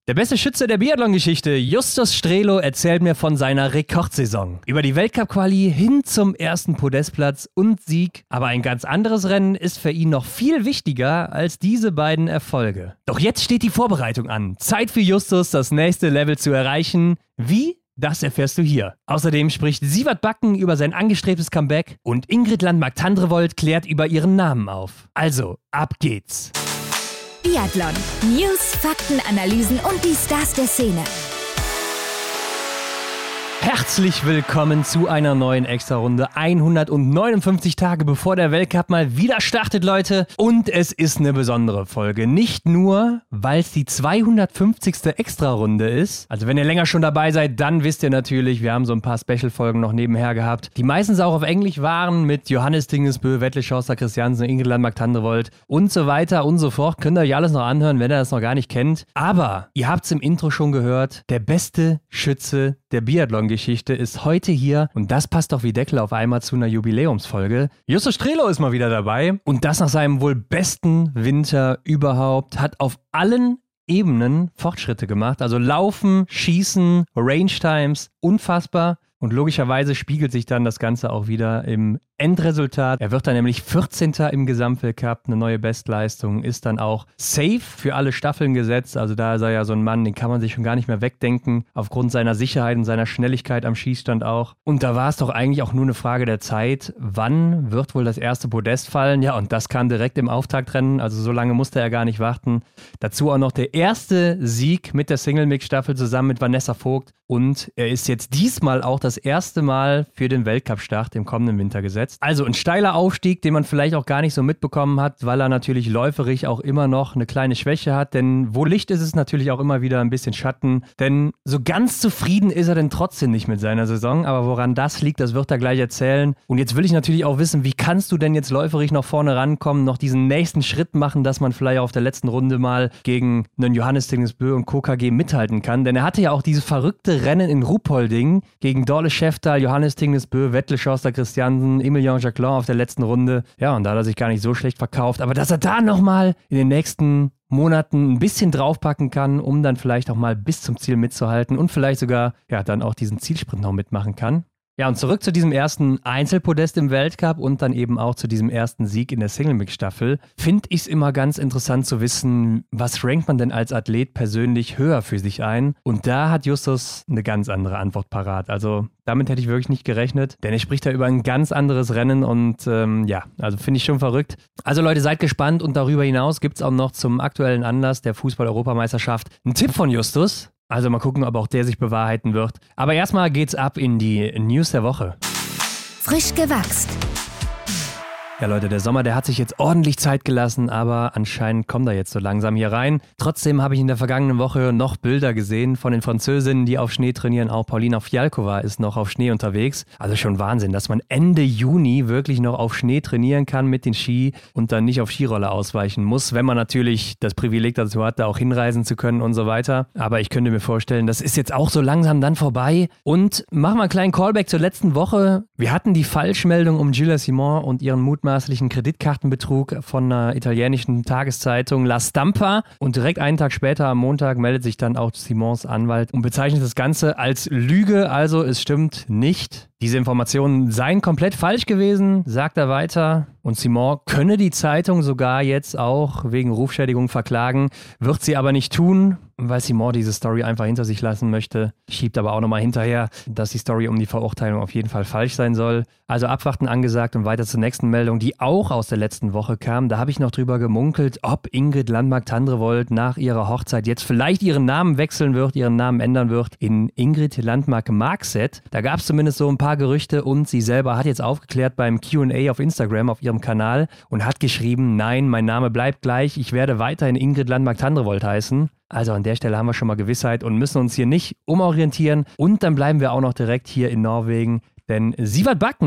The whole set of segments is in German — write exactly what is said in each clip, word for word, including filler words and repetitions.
Der beste Schütze der Biathlon-Geschichte, Justus Strelo, erzählt mir von seiner Rekordsaison. Über die Weltcup-Quali hin zum ersten Podestplatz und Sieg. Aber ein ganz anderes Rennen ist für ihn noch viel wichtiger als diese beiden Erfolge. Doch jetzt steht die Vorbereitung an. Zeit für Justus, das nächste Level zu erreichen. Wie? Das erfährst du hier. Außerdem spricht Siewert Backen über sein angestrebtes Comeback und Ingrid Landmark-Tandrevold klärt über ihren Namen auf. Also, ab geht's. Biathlon. News, Fakten, Analysen und die Stars der Szene. Herzlich willkommen zu einer neuen Extra-Runde. hundertneunundfünfzig Tage bevor der Weltcup mal wieder startet, Leute. Und es ist eine besondere Folge. Nicht nur, weil es die zweihundertfünfzigste Extra-Runde ist. Also wenn ihr länger schon dabei seid, dann wisst ihr natürlich, wir haben so ein paar Special-Folgen noch nebenher gehabt, die meistens auch auf Englisch waren, mit Johannes Dingesbö, Wetle Schuster Christiansen, Ingrid Landmark-Tandrevold und so weiter und so fort. Könnt ihr euch alles noch anhören, wenn ihr das noch gar nicht kennt. Aber ihr habt es im Intro schon gehört, der beste Schütze der Biathlon-Geschichte ist heute hier und das passt doch wie Deckel auf einmal zu einer Jubiläumsfolge. Justus Strelo ist mal wieder dabei und das nach seinem wohl besten Winter überhaupt, hat auf allen Ebenen Fortschritte gemacht, also Laufen, Schießen, Range Times, unfassbar. Und logischerweise spiegelt sich dann das Ganze auch wieder im Endresultat. Er wird dann nämlich vierzehnter im Gesamtweltcup, eine neue Bestleistung, ist dann auch safe für alle Staffeln gesetzt. Also da ist er ja so ein Mann, den kann man sich schon gar nicht mehr wegdenken, aufgrund seiner Sicherheit und seiner Schnelligkeit am Schießstand auch. Und da war es doch eigentlich auch nur eine Frage der Zeit, wann wird wohl das erste Podest fallen? Ja, und das kam direkt im Auftaktrennen, also so lange musste er gar nicht warten. Dazu auch noch der erste Sieg mit der Single-Mix-Staffel zusammen mit Vanessa Vogt. Und er ist jetzt diesmal auch das erste Mal für den Weltcup-Start im kommenden Winter gesetzt. Also ein steiler Aufstieg, den man vielleicht auch gar nicht so mitbekommen hat, weil er natürlich läuferisch auch immer noch eine kleine Schwäche hat. Denn wo Licht ist, ist natürlich auch immer wieder ein bisschen Schatten. Denn so ganz zufrieden ist er denn trotzdem nicht mit seiner Saison. Aber woran das liegt, das wird er gleich erzählen. Und jetzt will ich natürlich auch wissen, wie kannst du denn jetzt läuferisch noch vorne rankommen, noch diesen nächsten Schritt machen, dass man vielleicht auf der letzten Runde mal gegen einen Johannes Dingesbö und Co K G mithalten kann. Denn er hatte ja auch dieses verrückte Rennen in Ruhpolding gegen Dorle Schäftal, Johannes Dingesbö, Wetle Schuster Christiansen, Emilien Jacquelin auf der letzten Runde. Ja, und da hat er sich gar nicht so schlecht verkauft. Aber dass er da nochmal in den nächsten Monaten ein bisschen draufpacken kann, um dann vielleicht auch mal bis zum Ziel mitzuhalten und vielleicht sogar ja dann auch diesen Zielsprint noch mitmachen kann. Ja, und zurück zu diesem ersten Einzelpodest im Weltcup und dann eben auch zu diesem ersten Sieg in der Single-Mix-Staffel. Finde ich es immer ganz interessant zu wissen, was rankt man denn als Athlet persönlich höher für sich ein? Und da hat Justus eine ganz andere Antwort parat. Also damit hätte ich wirklich nicht gerechnet, denn er spricht da über ein ganz anderes Rennen und ähm, ja, also finde ich schon verrückt. Also Leute, seid gespannt und darüber hinaus gibt es auch noch zum aktuellen Anlass der Fußball-Europameisterschaft einen Tipp von Justus. Also mal gucken, ob auch der sich bewahrheiten wird. Aber erstmal geht's ab in die News der Woche. Frisch gewachst. Ja Leute, der Sommer, der hat sich jetzt ordentlich Zeit gelassen, aber anscheinend kommt er jetzt so langsam hier rein. Trotzdem habe ich in der vergangenen Woche noch Bilder gesehen von den Französinnen, die auf Schnee trainieren. Auch Paulina Fialkova ist noch auf Schnee unterwegs. Also schon Wahnsinn, dass man Ende Juni wirklich noch auf Schnee trainieren kann mit den Ski und dann nicht auf Skiroller ausweichen muss, wenn man natürlich das Privileg dazu hat, da auch hinreisen zu können und so weiter. Aber ich könnte mir vorstellen, das ist jetzt auch so langsam dann vorbei. Und machen wir einen kleinen Callback zur letzten Woche. Wir hatten die Falschmeldung um Gilles Simon und ihren mutmaßlichen Kreditkartenbetrug von einer italienischen Tageszeitung La Stampa und direkt einen Tag später am Montag meldet sich dann auch Simons Anwalt und bezeichnet das Ganze als Lüge, also es stimmt nicht. Diese Informationen seien komplett falsch gewesen, sagt er weiter. Und Simon könne die Zeitung sogar jetzt auch wegen Rufschädigung verklagen, wird sie aber nicht tun, weil Simon diese Story einfach hinter sich lassen möchte. Schiebt aber auch nochmal hinterher, dass die Story um die Verurteilung auf jeden Fall falsch sein soll. Also abwarten angesagt und weiter zur nächsten Meldung, die auch aus der letzten Woche kam. Da habe ich noch drüber gemunkelt, ob Ingrid Landmark-Tandrevold nach ihrer Hochzeit jetzt vielleicht ihren Namen wechseln wird, ihren Namen ändern wird in Ingrid Landmark-Markset. Da gab es zumindest so ein paar Gerüchte und sie selber hat jetzt aufgeklärt beim Q und A auf Instagram auf ihrem Kanal und hat geschrieben, nein, mein Name bleibt gleich, ich werde weiterhin Ingrid Landmark-Tandrevold heißen. Also an der Stelle haben wir schon mal Gewissheit und müssen uns hier nicht umorientieren und dann bleiben wir auch noch direkt hier in Norwegen, denn Siewert Backen,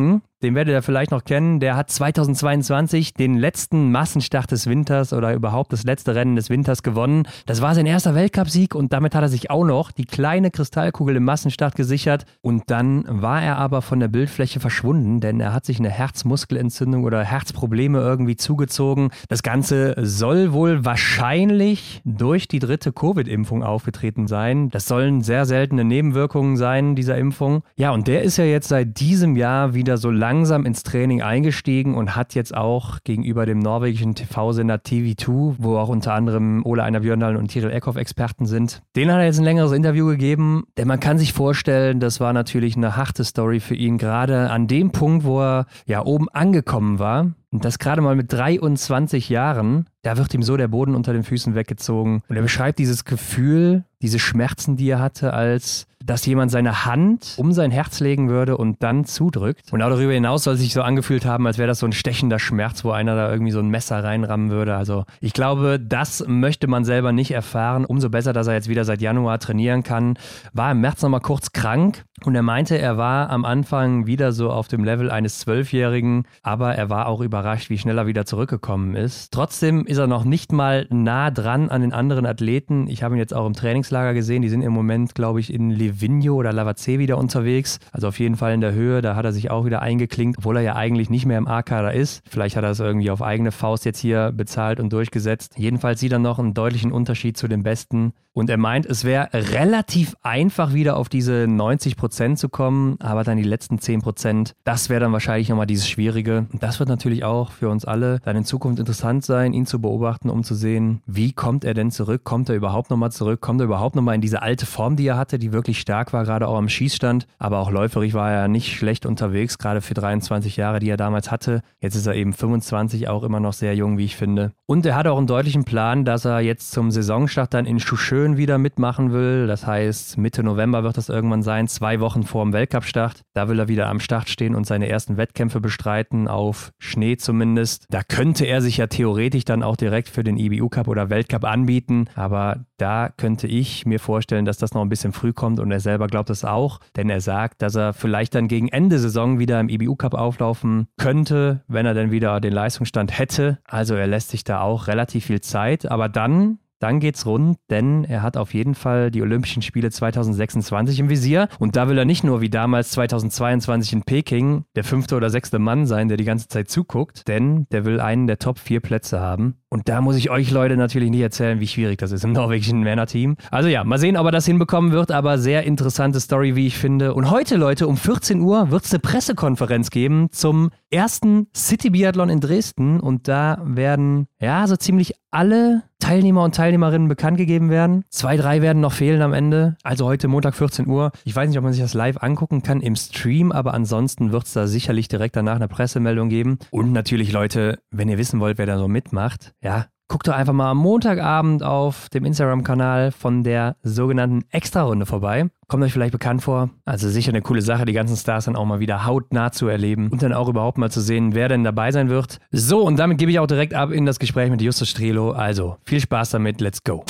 den werdet ihr vielleicht noch kennen, der hat zweitausendzweiundzwanzig den letzten Massenstart des Winters oder überhaupt das letzte Rennen des Winters gewonnen. Das war sein erster Weltcupsieg und damit hat er sich auch noch die kleine Kristallkugel im Massenstart gesichert. Und dann war er aber von der Bildfläche verschwunden, denn er hat sich eine Herzmuskelentzündung oder Herzprobleme irgendwie zugezogen. Das Ganze soll wohl wahrscheinlich durch die dritte Covid-Impfung aufgetreten sein. Das sollen sehr seltene Nebenwirkungen sein dieser Impfung. Ja, und der ist ja jetzt seit diesem Jahr wieder so langsam ins Training eingestiegen und hat jetzt auch gegenüber dem norwegischen T V-Sender T V zwei, wo auch unter anderem Ole Einar Bjørndalen und Tiril Eckhoff Experten sind, denen hat er jetzt ein längeres Interview gegeben, denn man kann sich vorstellen, das war natürlich eine harte Story für ihn, gerade an dem Punkt, wo er ja oben angekommen war. Und das gerade mal mit dreiundzwanzig Jahren, da wird ihm so der Boden unter den Füßen weggezogen. Und er beschreibt dieses Gefühl, diese Schmerzen, die er hatte, als dass jemand seine Hand um sein Herz legen würde und dann zudrückt. Und auch darüber hinaus soll es sich so angefühlt haben, als wäre das so ein stechender Schmerz, wo einer da irgendwie so ein Messer reinrammen würde. Also ich glaube, das möchte man selber nicht erfahren. Umso besser, dass er jetzt wieder seit Januar trainieren kann. War im März nochmal kurz krank und er meinte, er war am Anfang wieder so auf dem Level eines Zwölfjährigen, aber er war auch überrascht, wie schnell er wieder zurückgekommen ist. Trotzdem ist er noch nicht mal nah dran an den anderen Athleten. Ich habe ihn jetzt auch im Trainingslager gesehen. Die sind im Moment, glaube ich, in Livigno oder Lavazze wieder unterwegs. Also auf jeden Fall in der Höhe. Da hat er sich auch wieder eingeklinkt, obwohl er ja eigentlich nicht mehr im A-Kader ist. Vielleicht hat er es irgendwie auf eigene Faust jetzt hier bezahlt und durchgesetzt. Jedenfalls sieht er noch einen deutlichen Unterschied zu den Besten. Und er meint, es wäre relativ einfach, wieder auf diese neunzig Prozent zu kommen, aber dann die letzten zehn Prozent, das wäre dann wahrscheinlich nochmal dieses Schwierige. Und das wird natürlich auch für uns alle dann in Zukunft interessant sein, ihn zu beobachten, um zu sehen, wie kommt er denn zurück? Kommt er überhaupt nochmal zurück? Kommt er überhaupt nochmal in diese alte Form, die er hatte, die wirklich stark war, gerade auch am Schießstand. Aber auch läuferig war er nicht schlecht unterwegs, gerade für dreiundzwanzig Jahre, die er damals hatte. Jetzt ist er eben fünfundzwanzig, auch immer noch sehr jung, wie ich finde. Und er hat auch einen deutlichen Plan, dass er jetzt zum Saisonstart dann in Schuschön wieder mitmachen will. Das heißt, Mitte November wird das irgendwann sein, zwei Wochen vor dem Weltcup-Start. Da will er wieder am Start stehen und seine ersten Wettkämpfe bestreiten, auf Schnee zumindest. Da könnte er sich ja theoretisch dann auch direkt für den I B U-Cup oder Weltcup anbieten, aber da könnte ich mir vorstellen, dass das noch ein bisschen früh kommt und er selber glaubt es auch, denn er sagt, dass er vielleicht dann gegen Ende Saison wieder im I B U-Cup auflaufen könnte, wenn er dann wieder den Leistungsstand hätte. Also er lässt sich da auch relativ viel Zeit, aber dann Dann geht's rund, denn er hat auf jeden Fall die Olympischen Spiele zweitausendsechsundzwanzig im Visier. Und da will er nicht nur wie damals zweitausendzweiundzwanzig in Peking der fünfte oder sechste Mann sein, der die ganze Zeit zuguckt, denn der will einen der Top vier Plätze haben. Und da muss ich euch Leute natürlich nicht erzählen, wie schwierig das ist im norwegischen Männerteam. Also ja, mal sehen, ob er das hinbekommen wird, aber sehr interessante Story, wie ich finde. Und heute, Leute, um vierzehn Uhr wird es eine Pressekonferenz geben zum ersten City-Biathlon in Dresden. Und da werden, ja, so ziemlich alle Teilnehmer und Teilnehmerinnen bekannt gegeben werden. Zwei, drei werden noch fehlen am Ende. Also heute Montag vierzehn Uhr. Ich weiß nicht, ob man sich das live angucken kann im Stream, aber ansonsten wird es da sicherlich direkt danach eine Pressemeldung geben. Und natürlich, Leute, wenn ihr wissen wollt, wer da so mitmacht, ja, guckt doch einfach mal am Montagabend auf dem Instagram-Kanal von der sogenannten Extra-Runde vorbei. Kommt euch vielleicht bekannt vor. Also sicher eine coole Sache, die ganzen Stars dann auch mal wieder hautnah zu erleben und dann auch überhaupt mal zu sehen, wer denn dabei sein wird. So, und damit gebe ich auch direkt ab in das Gespräch mit Justus Strelo. Also, viel Spaß damit, let's go.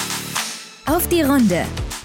Auf die Runde.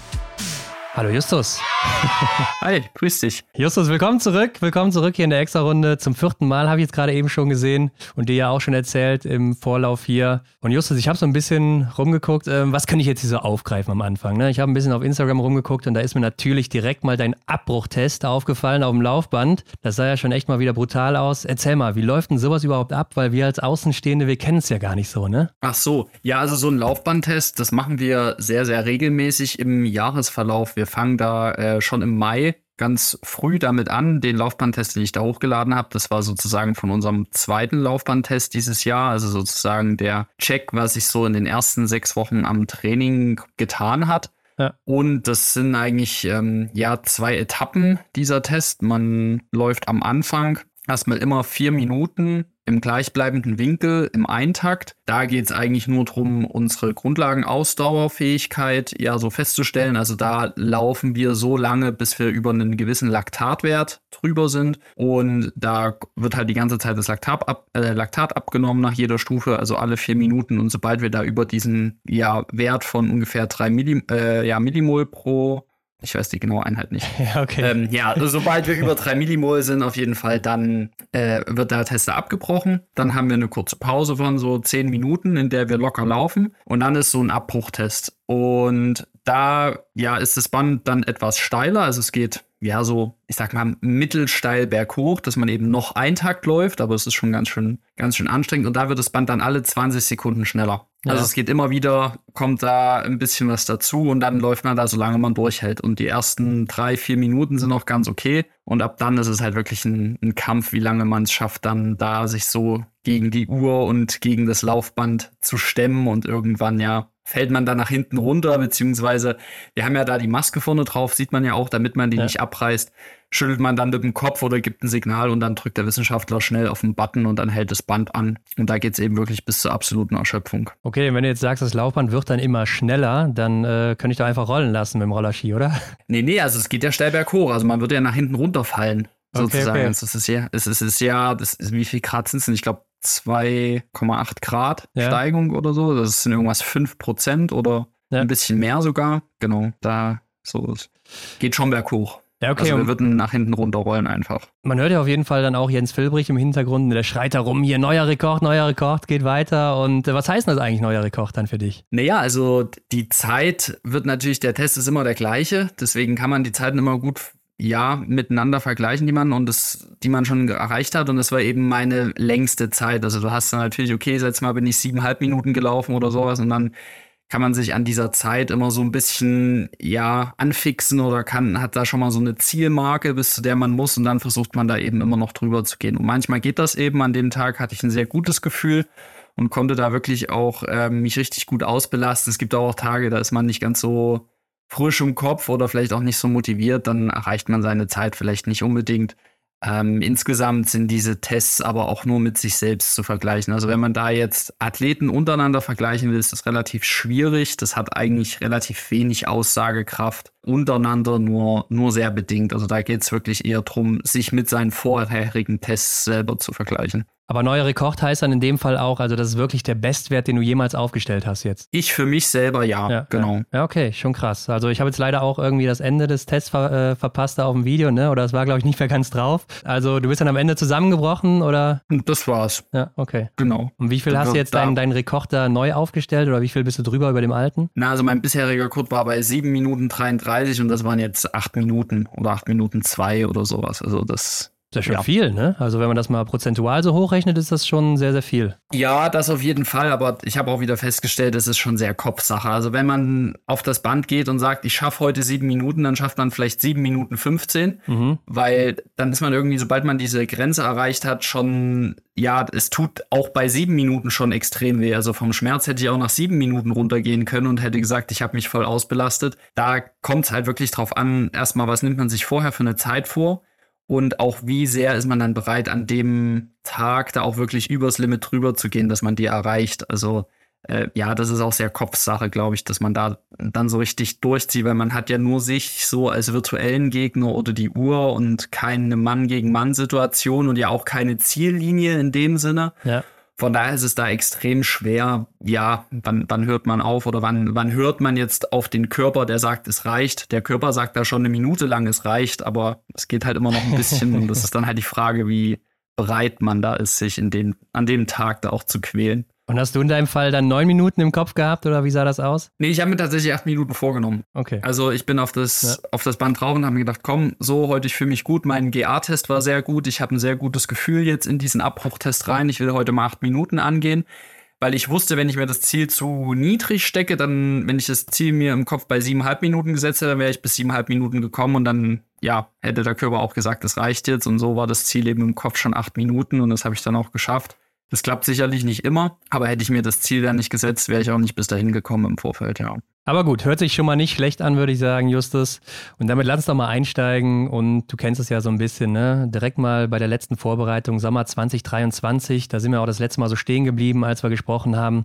Hallo Justus. Hi, grüß dich. Justus, willkommen zurück. Willkommen zurück hier in der Extra-Runde. Zum vierten Mal habe ich jetzt gerade eben schon gesehen und dir ja auch schon erzählt im Vorlauf hier. Und Justus, ich habe so ein bisschen rumgeguckt, ähm, was kann ich jetzt hier so aufgreifen am Anfang? Ne? Ich habe ein bisschen auf Instagram rumgeguckt und da ist mir natürlich direkt mal dein Abbruchtest aufgefallen auf dem Laufband. Das sah ja schon echt mal wieder brutal aus. Erzähl mal, wie läuft denn sowas überhaupt ab? Weil wir als Außenstehende, wir kennen es ja gar nicht so, ne? Ach so, ja, also so ein Laufbandtest, das machen wir sehr, sehr regelmäßig im Jahresverlauf. Wir fangen da äh, schon im Mai ganz früh damit an, den Laufbandtest, den ich da hochgeladen habe. Das war sozusagen von unserem zweiten Laufbandtest dieses Jahr, also sozusagen der Check, was sich so in den ersten sechs Wochen am Training getan hat. Ja. Und das sind eigentlich ähm, ja zwei Etappen dieser Test. Man läuft am Anfang erstmal immer vier Minuten im gleichbleibenden Winkel im Eintakt. Da geht es eigentlich nur darum, unsere Grundlagenausdauerfähigkeit ja so festzustellen. Also da laufen wir so lange, bis wir über einen gewissen Laktatwert drüber sind. Und da wird halt die ganze Zeit das Laktat, ab, äh, Laktat abgenommen nach jeder Stufe, also alle vier Minuten. Und sobald wir da über diesen ja, Wert von ungefähr drei Millim, äh, ja, Millimol pro Ich weiß die genaue Einheit nicht. Ja, okay. Ähm, ja, also sobald wir über drei Millimol sind, auf jeden Fall, dann äh, wird der Tester abgebrochen. Dann haben wir eine kurze Pause von so zehn Minuten, in der wir locker laufen. Und dann ist so ein Abbruchtest. Und da ja, ist das Band dann etwas steiler. Also es geht ja so, ich sag mal, mittelsteil berghoch, dass man eben noch einen Takt läuft. Aber es ist schon ganz schön, ganz schön anstrengend. Und da wird das Band dann alle zwanzig Sekunden schneller. Ja. Also es geht immer wieder, kommt da ein bisschen was dazu und dann läuft man da, solange man durchhält. Und die ersten drei, vier Minuten sind auch ganz okay. Und ab dann ist es halt wirklich ein, ein Kampf, wie lange man es schafft, dann da sich so gegen die Uhr und gegen das Laufband zu stemmen. Und irgendwann, ja, fällt man da nach hinten runter, beziehungsweise wir haben ja da die Maske vorne drauf, sieht man ja auch, damit man die ja. nicht abreißt. Schüttelt man dann mit dem Kopf oder gibt ein Signal und dann drückt der Wissenschaftler schnell auf den Button und dann hält das Band an. Und da geht es eben wirklich bis zur absoluten Erschöpfung. Okay, wenn du jetzt sagst, das Laufband wird dann immer schneller, dann äh, könnte ich doch einfach rollen lassen mit dem Rollerski, oder? Nee, nee, also es geht ja steil berghoch. Also man würde ja nach hinten runterfallen, sozusagen. Okay, okay. Es ist ja, es ist, es ist ja das ist, wie viel Grad sind es denn? Ich glaube zwei Komma acht Grad ja. Steigung oder so. Das sind irgendwas fünf Prozent oder ja. ein bisschen mehr sogar. Genau, da so geht schon berghoch. Ja, okay. Also wir würden nach hinten runterrollen einfach. Man hört ja auf jeden Fall dann auch Jens Filbrich im Hintergrund, der schreit da rum, hier neuer Rekord, neuer Rekord, geht weiter. Und was heißt denn das eigentlich, neuer Rekord dann für dich? Naja, also die Zeit wird natürlich, der Test ist immer der gleiche, deswegen kann man die Zeiten immer gut, ja, miteinander vergleichen, die man und das, die man schon erreicht hat. Und das war eben meine längste Zeit. Also du hast dann natürlich, okay, letztes Mal bin ich siebeneinhalb Minuten gelaufen oder sowas und dann kann man sich an dieser Zeit immer so ein bisschen, ja, anfixen oder kann, hat da schon mal so eine Zielmarke, bis zu der man muss und dann versucht man da eben immer noch drüber zu gehen. Und manchmal geht das eben. An dem Tag hatte ich ein sehr gutes Gefühl und konnte da wirklich auch ähm, mich richtig gut ausbelasten. Es gibt auch Tage, da ist man nicht ganz so frisch im Kopf oder vielleicht auch nicht so motiviert, dann erreicht man seine Zeit vielleicht nicht unbedingt. Ähm, insgesamt sind diese Tests aber auch nur mit sich selbst zu vergleichen. Also wenn man da jetzt Athleten untereinander vergleichen will, ist das relativ schwierig. Das hat eigentlich relativ wenig Aussagekraft. Untereinander nur, nur sehr bedingt. Also da geht es wirklich eher darum, sich mit seinen vorherigen Tests selber zu vergleichen. Aber neuer Rekord heißt dann in dem Fall auch, also das ist wirklich der Bestwert, den du jemals aufgestellt hast jetzt. Ich für mich selber, ja, ja genau. Ja. ja, okay, schon krass. Also ich habe jetzt leider auch irgendwie das Ende des Tests ver- äh, verpasst da auf dem Video, ne? Oder es war, glaube ich, nicht mehr ganz drauf. Also du bist dann am Ende zusammengebrochen, oder? Das war's. Ja, okay. Genau. Und wie viel hast du jetzt deinen dein Rekord da neu aufgestellt oder wie viel bist du drüber über dem alten? Na, also mein bisheriger Rekord war bei sieben Minuten dreiunddreißig und das waren jetzt acht Minuten oder acht Minuten zwei oder sowas. Also das... Das ist ja schon ja. viel, ne? Also wenn man das mal prozentual so hochrechnet, ist das schon sehr, sehr viel. Ja, das auf jeden Fall, aber ich habe auch wieder festgestellt, es ist schon sehr Kopfsache. Also wenn man auf das Band geht und sagt, ich schaffe heute sieben Minuten, dann schafft man vielleicht sieben Minuten fünfzehn, mhm. weil dann ist man irgendwie, sobald man diese Grenze erreicht hat, schon, ja, es tut auch bei sieben Minuten schon extrem weh. Also vom Schmerz hätte ich auch nach sieben Minuten runtergehen können und hätte gesagt, ich habe mich voll ausbelastet. Da kommt es halt wirklich drauf an, erstmal, was nimmt man sich vorher für eine Zeit vor? Und auch wie sehr ist man dann bereit, an dem Tag da auch wirklich übers Limit drüber zu gehen, dass man die erreicht. Also äh, ja, das ist auch sehr Kopfsache, glaube ich, dass man da dann so richtig durchzieht, weil man hat ja nur sich so als virtuellen Gegner oder die Uhr und keine Mann-gegen-Mann-Situation und ja auch keine Ziellinie in dem Sinne. Ja. Von daher ist es da extrem schwer, ja, wann, wann hört man auf oder wann, wann hört man jetzt auf den Körper, der sagt, es reicht. Der Körper sagt da schon eine Minute lang, es reicht, aber es geht halt immer noch ein bisschen und das ist dann halt die Frage, wie bereit man da ist, sich in den, an dem Tag da auch zu quälen. Und hast du in deinem Fall dann neun Minuten im Kopf gehabt oder wie sah das aus? Nee, ich habe mir tatsächlich acht Minuten vorgenommen. Okay. Also ich bin auf das, ja. auf das Band drauf und habe mir gedacht, komm, so, heute ich fühle mich gut. Mein G A-Test war sehr gut. Ich habe ein sehr gutes Gefühl jetzt in diesen Abbruchtest rein. Ich will heute mal acht Minuten angehen, weil ich wusste, wenn ich mir das Ziel zu niedrig stecke, dann, wenn ich das Ziel mir im Kopf bei siebeneinhalb Minuten gesetzt hätte, dann wäre ich bis siebeneinhalb Minuten gekommen und dann, ja, hätte der Körper auch gesagt, das reicht jetzt. Und so war das Ziel eben im Kopf schon acht Minuten und das habe ich dann auch geschafft. Das klappt sicherlich nicht immer, aber hätte ich mir das Ziel dann nicht gesetzt, wäre ich auch nicht bis dahin gekommen im Vorfeld, ja. Aber gut, hört sich schon mal nicht schlecht an, würde ich sagen, Justus. Und damit lass uns doch mal einsteigen und du kennst es ja so ein bisschen, ne? Direkt mal bei der letzten Vorbereitung, Sommer zwanzig dreiundzwanzig, da sind wir auch das letzte Mal so stehen geblieben, als wir gesprochen haben.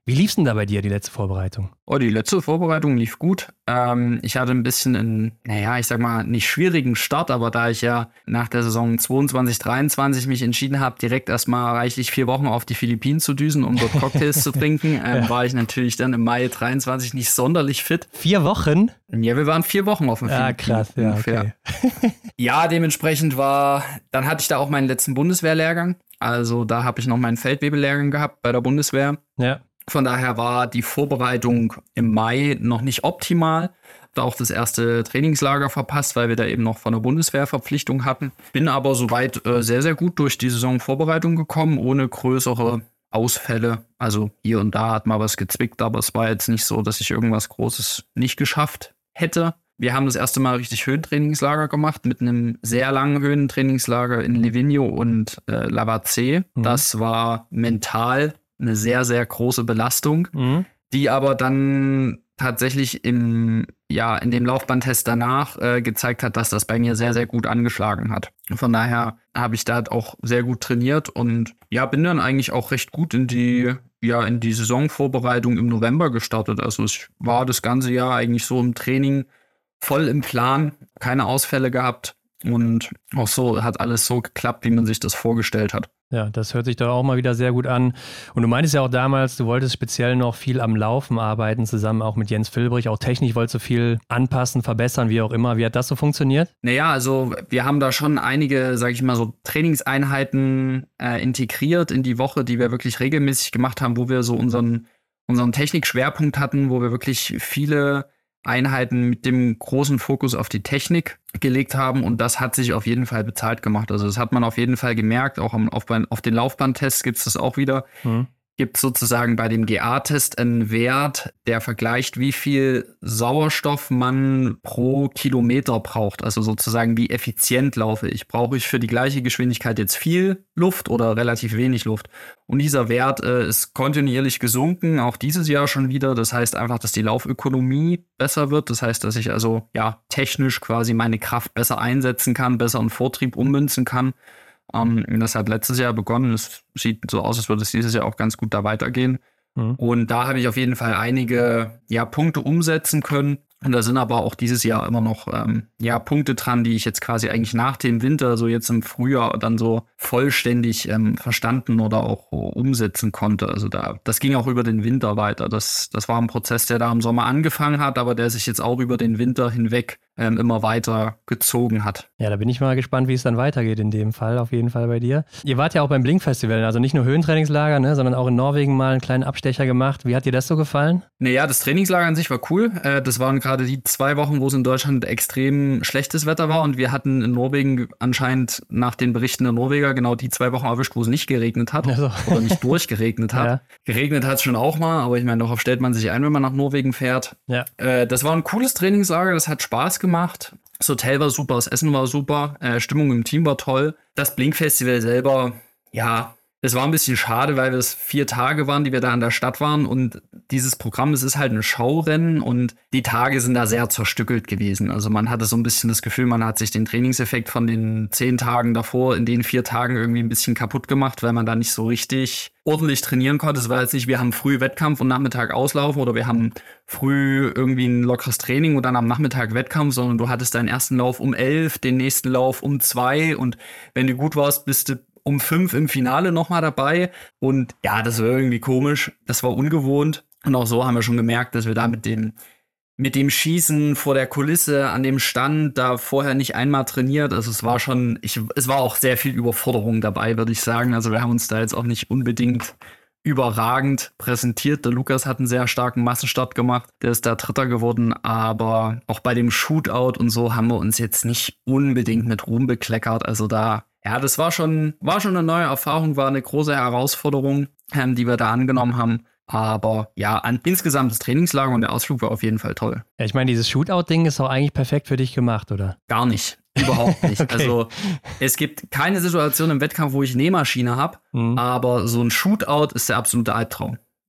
Wie lief's denn da bei dir, die letzte Vorbereitung? Oh, die letzte Vorbereitung lief gut. Ähm, ich hatte ein bisschen einen, naja, ich sag mal, nicht schwierigen Start, aber da ich ja nach der Saison zweiundzwanzig dreiundzwanzig mich entschieden habe, direkt erstmal reichlich vier Wochen auf die Philippinen zu düsen, um dort Cocktails zu trinken, ähm, ja. war ich natürlich dann im Mai dreiundzwanzig nicht sonderlich fit. Vier Wochen? Ja, wir waren vier Wochen auf dem ja, Philippinen. Krass, ja, ungefähr. Okay. Ja, dementsprechend war, dann hatte ich da auch meinen letzten Bundeswehrlehrgang. Also da habe ich noch meinen Feldwebellehrgang gehabt bei der Bundeswehr. Ja. Von daher war die Vorbereitung im Mai noch nicht optimal. Da auch das erste Trainingslager verpasst, weil wir da eben noch von der Bundeswehrverpflichtung hatten. Bin aber soweit äh, sehr, sehr gut durch die Saisonvorbereitung gekommen, ohne größere Ausfälle. Also hier und da hat mal was gezwickt, aber es war jetzt nicht so, dass ich irgendwas Großes nicht geschafft hätte. Wir haben das erste Mal richtig Höhentrainingslager gemacht mit einem sehr langen Höhentrainingslager in Livigno und äh, Lavazze. Mhm. Das war mental eine sehr, sehr große Belastung, mhm. die aber dann tatsächlich im, ja, in dem Laufbahntest danach äh, gezeigt hat, dass das bei mir sehr, sehr gut angeschlagen hat. Von daher habe ich da auch sehr gut trainiert und ja, bin dann eigentlich auch recht gut in die, ja, in die Saisonvorbereitung im November gestartet. Also ich war das ganze Jahr eigentlich so im Training voll im Plan, keine Ausfälle gehabt und auch so hat alles so geklappt, wie man sich das vorgestellt hat. Ja, das hört sich doch auch mal wieder sehr gut an. Und du meintest ja auch damals, du wolltest speziell noch viel am Laufen arbeiten, zusammen auch mit Jens Filbrich. Auch technisch wolltest du viel anpassen, verbessern, wie auch immer. Wie hat das so funktioniert? Naja, also wir haben da schon einige, sag ich mal so, Trainingseinheiten äh, integriert in die Woche, die wir wirklich regelmäßig gemacht haben, wo wir so unseren, unseren Technikschwerpunkt hatten, wo wir wirklich viele Einheiten mit dem großen Fokus auf die Technik gelegt haben und das hat sich auf jeden Fall bezahlt gemacht. Also das hat man auf jeden Fall gemerkt, auch auf, auf den Laufbahntests gibt es das auch wieder. Mhm. Gibt sozusagen bei dem G A-Test einen Wert, der vergleicht, wie viel Sauerstoff man pro Kilometer braucht. Also sozusagen, wie effizient laufe ich. Brauche ich für die gleiche Geschwindigkeit jetzt viel Luft oder relativ wenig Luft? Und dieser Wert äh, ist kontinuierlich gesunken, auch dieses Jahr schon wieder. Das heißt einfach, dass die Laufökonomie besser wird. Das heißt, dass ich also ja technisch quasi meine Kraft besser einsetzen kann, besser in Vortrieb ummünzen kann. Um, das hat letztes Jahr begonnen. Es sieht so aus, als würde es dieses Jahr auch ganz gut da weitergehen. Mhm. Und da habe ich auf jeden Fall einige ja, Punkte umsetzen können. Und da sind aber auch dieses Jahr immer noch ähm, ja, Punkte dran, die ich jetzt quasi eigentlich nach dem Winter, so jetzt im Frühjahr, dann so vollständig ähm, verstanden oder auch umsetzen konnte. Also da, das ging auch über den Winter weiter. Das, das war ein Prozess, der da im Sommer angefangen hat, aber der sich jetzt auch über den Winter hinweg ähm, immer weiter gezogen hat. Ja, da bin ich mal gespannt, wie es dann weitergeht in dem Fall, auf jeden Fall bei dir. Ihr wart ja auch beim Blink-Festival, also nicht nur Höhentrainingslager, ne, sondern auch in Norwegen mal einen kleinen Abstecher gemacht. Wie hat dir das so gefallen? Naja, das Trainingslager an sich war cool. Äh, das waren gerade die zwei Wochen, wo es in Deutschland extrem schlechtes Wetter war und wir hatten in Norwegen anscheinend nach den Berichten der Norweger genau die zwei Wochen erwischt, wo es nicht geregnet hat also. oder nicht durchgeregnet hat. Ja. Geregnet hat es schon auch mal, aber ich meine, darauf stellt man sich ein, wenn man nach Norwegen fährt. Ja. Äh, das war ein cooles Trainingslager, das hat Spaß gemacht. Das Hotel war super, das Essen war super, äh, Stimmung im Team war toll. Das Blink-Festival selber, ja, es war ein bisschen schade, weil es vier Tage waren, die wir da in der Stadt waren und dieses Programm, es ist halt ein Schaurennen und die Tage sind da sehr zerstückelt gewesen. Also man hatte so ein bisschen das Gefühl, man hat sich den Trainingseffekt von den zehn Tagen davor in den vier Tagen irgendwie ein bisschen kaputt gemacht, weil man da nicht so richtig ordentlich trainieren konnte. Es war jetzt nicht, wir haben früh Wettkampf und Nachmittag auslaufen oder wir haben früh irgendwie ein lockeres Training und dann am Nachmittag Wettkampf, sondern du hattest deinen ersten Lauf um elf, den nächsten Lauf um zwei und wenn du gut warst, bist du um fünf im Finale nochmal dabei. Und ja, das war irgendwie komisch. Das war ungewohnt. Und auch so haben wir schon gemerkt, dass wir da mit dem, mit dem Schießen vor der Kulisse an dem Stand da vorher nicht einmal trainiert. Also es war schon, ich, es war auch sehr viel Überforderung dabei, würde ich sagen. Also wir haben uns da jetzt auch nicht unbedingt überragend präsentiert. Der Lukas hat einen sehr starken Massenstart gemacht. Der ist da Dritter geworden. Aber auch bei dem Shootout und so haben wir uns jetzt nicht unbedingt mit Ruhm bekleckert. Also da Ja, das war schon, war schon eine neue Erfahrung, war eine große Herausforderung, ähm, die wir da angenommen haben. Aber ja, an, insgesamt das Trainingslager und der Ausflug war auf jeden Fall toll. Ja, ich meine, dieses Shootout-Ding ist doch eigentlich perfekt für dich gemacht, oder? Gar nicht. Überhaupt nicht. Okay. Also es gibt keine Situation im Wettkampf, wo ich Nähmaschine habe, mhm. aber so ein Shootout ist der absolute Albtraum.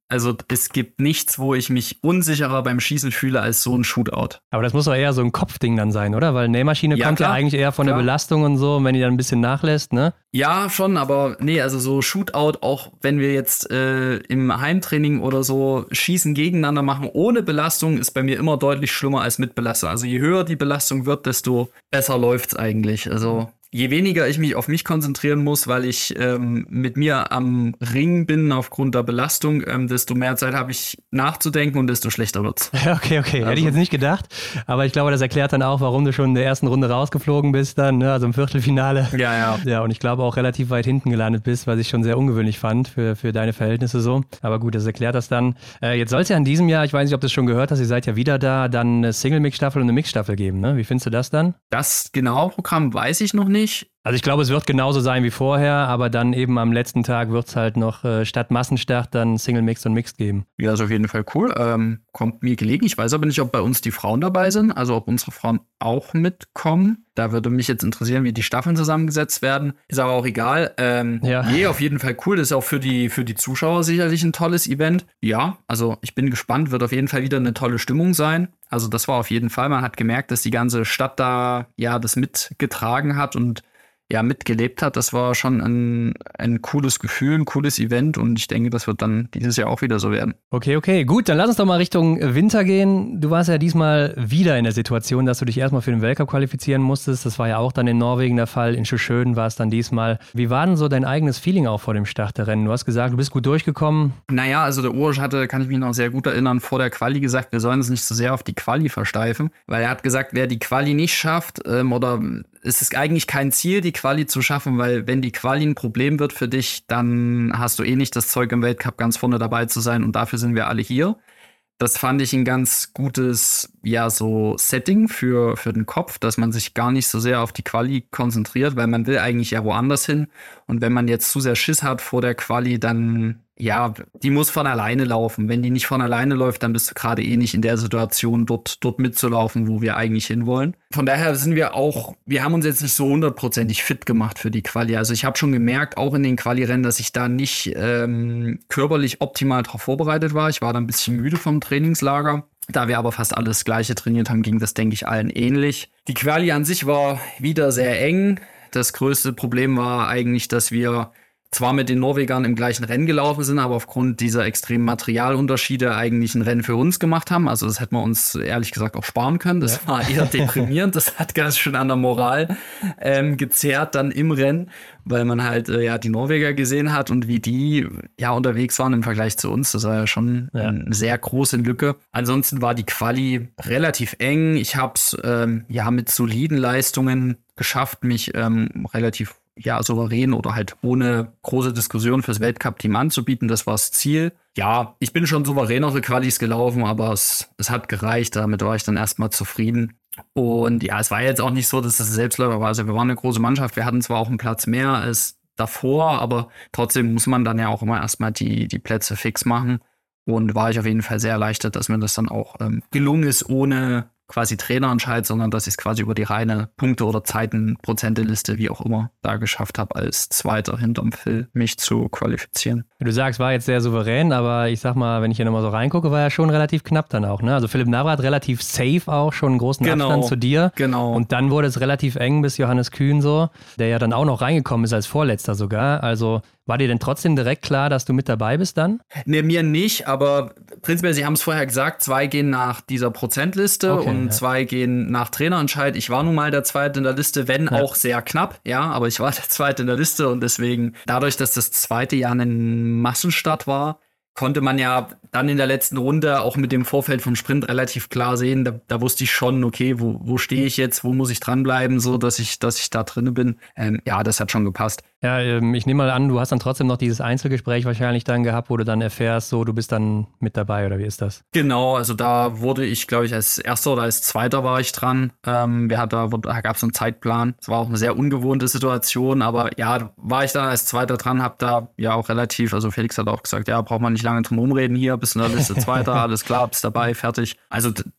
Also es gibt nichts, wo ich mich unsicherer beim Schießen fühle als so ein Shootout. Aber das muss doch eher so ein Kopfding dann sein, oder? Weil Nähmaschine Ja, kommt klar, ja eigentlich eher von klar. der Belastung und so, und wenn die dann ein bisschen nachlässt, ne? Ja, schon, aber nee, also so Shootout, auch wenn wir jetzt äh, im Heimtraining oder so Schießen gegeneinander machen, ohne Belastung, ist bei mir immer deutlich schlimmer als mit Belastung. Also je höher die Belastung wird, desto besser läuft's eigentlich. Also je weniger ich mich auf mich konzentrieren muss, weil ich ähm, mit mir am Ring bin aufgrund der Belastung, ähm, desto mehr Zeit habe ich nachzudenken und desto schlechter wird's. Okay, okay, Also- hätte ich jetzt nicht gedacht. Aber ich glaube, das erklärt dann auch, warum du schon in der ersten Runde rausgeflogen bist dann, ne? Also im Viertelfinale. Ja, ja. Ja, und ich glaube auch relativ weit hinten gelandet bist, was ich schon sehr ungewöhnlich fand für, für deine Verhältnisse so. Aber gut, das erklärt das dann. Äh, jetzt soll es ja in diesem Jahr, ich weiß nicht, ob du es schon gehört hast, ihr seid ja wieder da, dann eine Single-Mix-Staffel und eine Mix-Staffel geben, ne? Wie findest du das dann? Das genaue Programm weiß ich noch nicht. Also ich glaube, es wird genauso sein wie vorher, aber dann eben am letzten Tag wird es halt noch äh, statt Massenstart dann Single-Mix und Mixed geben. Ja, ist auf jeden Fall cool. Ähm, kommt mir gelegen. Ich weiß aber nicht, ob bei uns die Frauen dabei sind, also ob unsere Frauen auch mitkommen. Da würde mich jetzt interessieren, wie die Staffeln zusammengesetzt werden. Ist aber auch egal. Ähm, Ja. Nee, auf jeden Fall cool. Das ist auch für die, für die Zuschauer sicherlich ein tolles Event. Ja, also ich bin gespannt. Wird auf jeden Fall wieder eine tolle Stimmung sein. Also das war auf jeden Fall. Man hat gemerkt, dass die ganze Stadt da ja das mitgetragen hat und ja, mitgelebt hat. Das war schon ein, ein cooles Gefühl, ein cooles Event und ich denke, das wird dann dieses Jahr auch wieder so werden. Okay, okay, gut, dann lass uns doch mal Richtung Winter gehen. Du warst ja diesmal wieder in der Situation, dass du dich erstmal für den Weltcup qualifizieren musstest. Das war ja auch dann in Norwegen der Fall. In Schöschöden war es dann diesmal. Wie war denn so dein eigenes Feeling auch vor dem Start der Rennen? Du hast gesagt, du bist gut durchgekommen. Naja, also der Urs hatte, kann ich mich noch sehr gut erinnern, vor der Quali gesagt, wir sollen uns nicht so sehr auf die Quali versteifen, weil er hat gesagt, wer die Quali nicht schafft ähm, oder es ist eigentlich kein Ziel, die Quali zu schaffen, weil wenn die Quali ein Problem wird für dich, dann hast du eh nicht das Zeug im Weltcup ganz vorne dabei zu sein und dafür sind wir alle hier. Das fand ich ein ganz gutes, ja, so Setting für, für den Kopf, dass man sich gar nicht so sehr auf die Quali konzentriert, weil man will eigentlich ja woanders hin. Und wenn man jetzt zu sehr Schiss hat vor der Quali, dann, ja, die muss von alleine laufen. Wenn die nicht von alleine läuft, dann bist du gerade eh nicht in der Situation, dort, dort mitzulaufen, wo wir eigentlich hinwollen. Von daher sind wir auch, wir haben uns jetzt nicht so hundertprozentig fit gemacht für die Quali. Also ich habe schon gemerkt, auch in den Quali-Rennen, dass ich da nicht ähm, körperlich optimal darauf vorbereitet war. Ich war da ein bisschen müde vom Trainingslager. Da wir aber fast alles Gleiche trainiert haben, ging das, denke ich, allen ähnlich. Die Quali an sich war wieder sehr eng. Das größte Problem war eigentlich, dass wir zwar mit den Norwegern im gleichen Rennen gelaufen sind, aber aufgrund dieser extremen Materialunterschiede eigentlich ein Rennen für uns gemacht haben. Also das hätten wir uns ehrlich gesagt auch sparen können. Das ja. war eher deprimierend. Das hat ganz schön an der Moral ähm, gezerrt dann im Rennen, weil man halt äh, ja die Norweger gesehen hat und wie die ja unterwegs waren im Vergleich zu uns. Das war ja schon ja. eine sehr große Lücke. Ansonsten war die Quali relativ eng. Ich habe es ähm, ja mit soliden Leistungen geschafft, mich ähm, relativ ja, souverän oder halt ohne große Diskussion fürs Weltcup-Team anzubieten. Das war das Ziel. Ja, ich bin schon souveränere Qualis gelaufen, aber es, es hat gereicht. Damit war ich dann erstmal zufrieden. Und ja, es war jetzt auch nicht so, dass das Selbstläufer war. Also wir waren eine große Mannschaft. Wir hatten zwar auch einen Platz mehr als davor, aber trotzdem muss man dann ja auch immer erstmal die, die Plätze fix machen. Und war ich auf jeden Fall sehr erleichtert, dass mir das dann auch ähm, gelungen ist, ohne quasi Trainerentscheid, sondern dass ich es quasi über die reine Punkte- oder Zeiten-Prozenteliste, wie auch immer, da geschafft habe, als Zweiter hinterm Phil mich zu qualifizieren. Du sagst, war jetzt sehr souverän, aber ich sag mal, wenn ich hier nochmal so reingucke, war ja schon relativ knapp dann auch, ne? Also Philipp Navrat relativ safe auch, schon einen großen Genau, Abstand zu dir. Genau. Und dann wurde es relativ eng bis Johannes Kühn so, der ja dann auch noch reingekommen ist als Vorletzter sogar. Also war dir denn trotzdem direkt klar, dass du mit dabei bist dann? Ne, mir nicht, aber prinzipiell, Sie haben es vorher gesagt, zwei gehen nach dieser Prozentliste okay, und ja. zwei gehen nach Trainerentscheid. Ich war nun mal der Zweite in der Liste, wenn ja. auch sehr knapp, ja, aber ich war der Zweite in der Liste und deswegen, dadurch, dass das zweite Jahr ein Massenstart war, konnte man ja dann in der letzten Runde auch mit dem Vorfeld vom Sprint relativ klar sehen, da, da wusste ich schon, okay, wo, wo stehe ich jetzt, wo muss ich dranbleiben, so dass ich, dass ich da drinne bin. Ähm, ja, das hat schon gepasst. Ja, ähm, ich nehme mal an, du hast dann trotzdem noch dieses Einzelgespräch wahrscheinlich dann gehabt, wo du dann erfährst, so, du bist dann mit dabei, oder wie ist das? Genau, also da wurde ich, glaube ich, als Erster oder als Zweiter war ich dran. Ähm, wir hatten, da, da gab es einen Zeitplan. Es war auch eine sehr ungewohnte Situation, aber ja, war ich dann als Zweiter dran, hab da ja auch relativ, also Felix hat auch gesagt, ja, braucht man nicht lange drum rumreden hier, bist in der Liste Zweiter, alles klar, bist dabei, fertig. Also d- ja,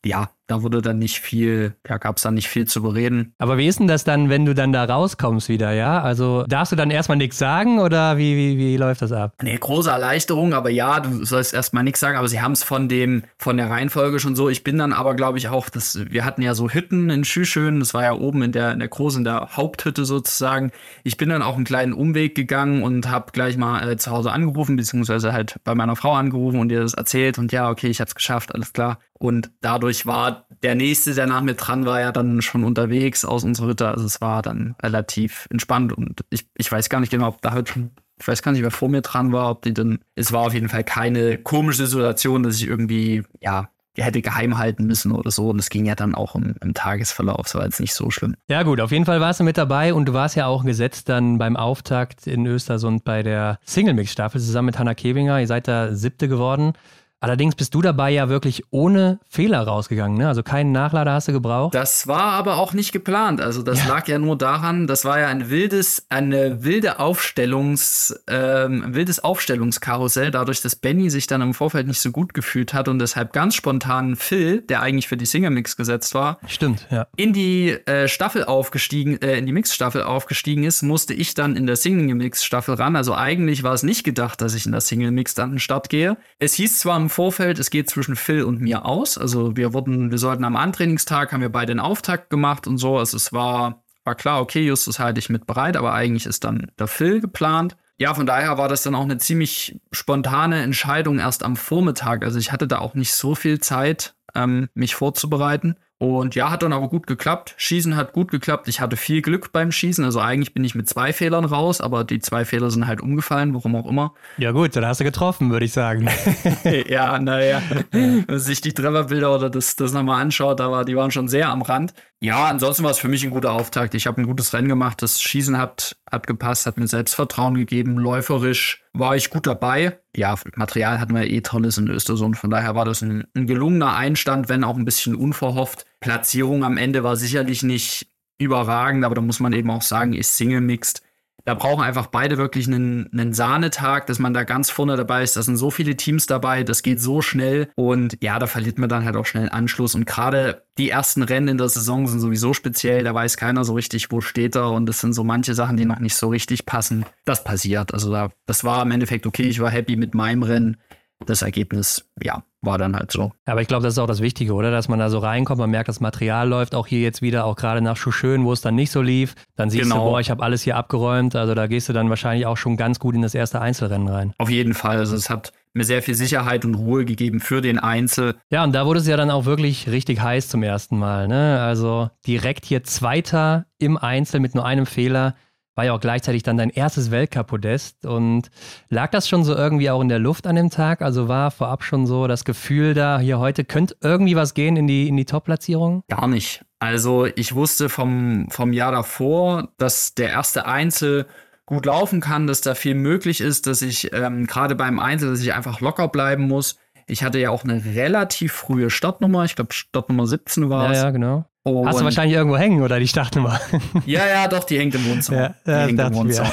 da wurde dann nicht viel, ja, gab es dann nicht viel zu bereden. Aber wie ist denn das dann, wenn du dann da rauskommst wieder, ja? Also darfst du dann erstmal nichts sagen oder wie, wie, wie läuft das ab? Nee, große Erleichterung, aber ja, du sollst erstmal nichts sagen, aber sie haben es von dem, von der Reihenfolge schon so. Ich bin dann aber, glaube ich, auch, das, wir hatten ja so Hütten in Schüschön, das war ja oben in der, in der großen, in der Haupthütte sozusagen. Ich bin dann auch einen kleinen Umweg gegangen und habe gleich mal äh, zu Hause angerufen, beziehungsweise halt bei meiner Frau angerufen und ihr das erzählt und ja, okay, ich hab's geschafft, alles klar. Und dadurch war der Nächste, der nach mir dran war, ja dann schon unterwegs aus unserer Hütte. Also es war dann relativ entspannt und ich, ich weiß gar nicht genau, ob da halt schon, ich weiß gar nicht, wer vor mir dran war, ob die dann, es war auf jeden Fall keine komische Situation, dass ich irgendwie, ja, hätte geheim halten müssen oder so. Und es ging ja dann auch im, im Tagesverlauf, das war jetzt nicht so schlimm. Ja gut, auf jeden Fall warst du mit dabei und du warst ja auch gesetzt dann beim Auftakt in Östersund bei der Single-Mix-Staffel zusammen mit Hannah Kebinger. Ihr seid da Siebte geworden. Allerdings bist du dabei ja wirklich ohne Fehler rausgegangen, ne? Also keinen Nachlader hast du gebraucht. Das war aber auch nicht geplant. Also das ja. lag ja nur daran, das war ja ein wildes, eine wilde Aufstellungs, ähm, ein wildes Aufstellungskarussell, dadurch, dass Benny sich dann im Vorfeld nicht so gut gefühlt hat und deshalb ganz spontan Phil, der eigentlich für die Single-Mix gesetzt war, stimmt, ja, in die äh, Staffel aufgestiegen, äh, in die Mix-Staffel aufgestiegen ist, musste ich dann in der Single-Mix-Staffel ran. Also eigentlich war es nicht gedacht, dass ich in der Single-Mix dann an den Start gehe. Es hieß zwar im Vorfeld, es geht zwischen Phil und mir aus. Also wir wurden, wir sollten am Antrainingstag, haben wir beide den Auftakt gemacht und so. Also es war, war klar, okay, Justus halte ich mit bereit, aber eigentlich ist dann der Phil geplant. Ja, von daher war das dann auch eine ziemlich spontane Entscheidung erst am Vormittag. Also ich hatte da auch nicht so viel Zeit, ähm, mich vorzubereiten. Und ja, hat dann aber gut geklappt. Schießen hat gut geklappt. Ich hatte viel Glück beim Schießen. Also eigentlich bin ich mit zwei Fehlern raus, aber die zwei Fehler sind halt umgefallen, warum auch immer. Ja gut, dann hast du getroffen, würde ich sagen. Ja, naja, wenn man sich die Trefferbilder oder das, das nochmal anschaut, da war, die waren schon sehr am Rand. Ja, ansonsten war es für mich ein guter Auftakt. Ich habe ein gutes Rennen gemacht. Das Schießen hat, hat gepasst, hat mir Selbstvertrauen gegeben. Läuferisch war ich gut dabei. Ja, Material hatten wir eh tolles in Östersund. Von daher war das ein, ein gelungener Einstand, wenn auch ein bisschen unverhofft. Platzierung am Ende war sicherlich nicht überragend, aber da muss man eben auch sagen, ist Single-Mixed. Da brauchen einfach beide wirklich einen, einen Sahnetag, dass man da ganz vorne dabei ist. Da sind so viele Teams dabei, das geht so schnell. Und ja, da verliert man dann halt auch schnell Anschluss. Und gerade die ersten Rennen in der Saison sind sowieso speziell. Da weiß keiner so richtig, wo steht er. Und das sind so manche Sachen, die noch nicht so richtig passen. Das passiert. Also da, das war im Endeffekt okay. Ich war happy mit meinem Rennen. Das Ergebnis, ja, war dann halt so. Aber ich glaube, das ist auch das Wichtige, oder? Dass man da so reinkommt, man merkt, das Material läuft auch hier jetzt wieder, auch gerade nach Schuschön, wo es dann nicht so lief. Dann siehst genau. du, boah, ich habe alles hier abgeräumt. Also da gehst du dann wahrscheinlich auch schon ganz gut in das erste Einzelrennen rein. Auf jeden Fall. Also es hat mir sehr viel Sicherheit und Ruhe gegeben für den Einzel. Ja, und da wurde es ja dann auch wirklich richtig heiß zum ersten Mal, ne? Also direkt hier Zweiter im Einzel mit nur einem Fehler. War ja auch gleichzeitig dann dein erstes Weltcup-Podest. Und lag das schon so irgendwie auch in der Luft an dem Tag? Also war vorab schon so das Gefühl da, hier heute könnte irgendwie was gehen in die, in die Top-Platzierung? Gar nicht. Also ich wusste vom, vom Jahr davor, dass der erste Einzel gut laufen kann, dass da viel möglich ist, dass ich ähm, gerade beim Einzel, dass ich einfach locker bleiben muss. Ich hatte ja auch eine relativ frühe Startnummer. Ich glaube, Startnummer siebzehn war es. Ja, ja, genau. Und hast du wahrscheinlich irgendwo hängen, oder die Startnummer? Ja, ja, doch, die hängt im Wohnzimmer. Ja, ja, die hängt im Wohnzimmer.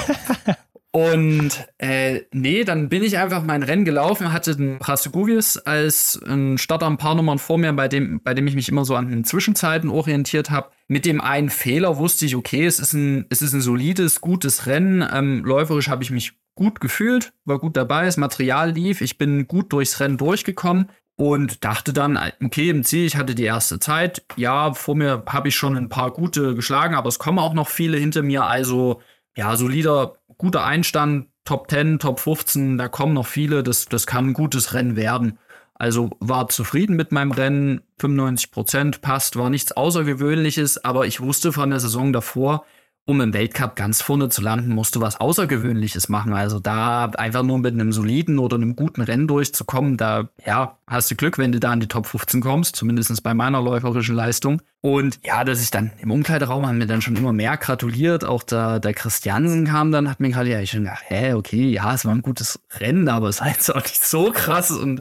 Und äh, nee, dann bin ich einfach mein Rennen gelaufen, hatte den Prasugugis als ein Starter ein paar Nummern vor mir, bei dem, bei dem ich mich immer so an den Zwischenzeiten orientiert habe. Mit dem einen Fehler wusste ich, okay, es ist ein, es ist ein solides, gutes Rennen. Ähm, läuferisch habe ich mich gut gefühlt, war gut dabei, das Material lief, ich bin gut durchs Rennen durchgekommen. Und dachte dann, okay, im Ziel, ich hatte die erste Zeit. Ja, vor mir habe ich schon ein paar gute geschlagen, aber es kommen auch noch viele hinter mir. Also, ja, solider, guter Einstand, Top zehn, Top fünfzehn, da kommen noch viele. Das, das kann ein gutes Rennen werden. Also war zufrieden mit meinem Rennen. fünfundneunzig Prozent passt, war nichts Außergewöhnliches. Aber ich wusste von der Saison davor, um im Weltcup ganz vorne zu landen, musst du was Außergewöhnliches machen. Also da einfach nur mit einem soliden oder einem guten Rennen durchzukommen, da ja, hast du Glück, wenn du da in die Top fünfzehn kommst, zumindest bei meiner läuferischen Leistung. Und ja, dass ich dann im Umkleideraum haben mir dann schon immer mehr gratuliert. Auch der, der Christiansen kam dann, hat mir gerade ja, ich schon gedacht, hä, okay, ja, es war ein gutes Rennen, aber es war jetzt auch nicht so krass. Und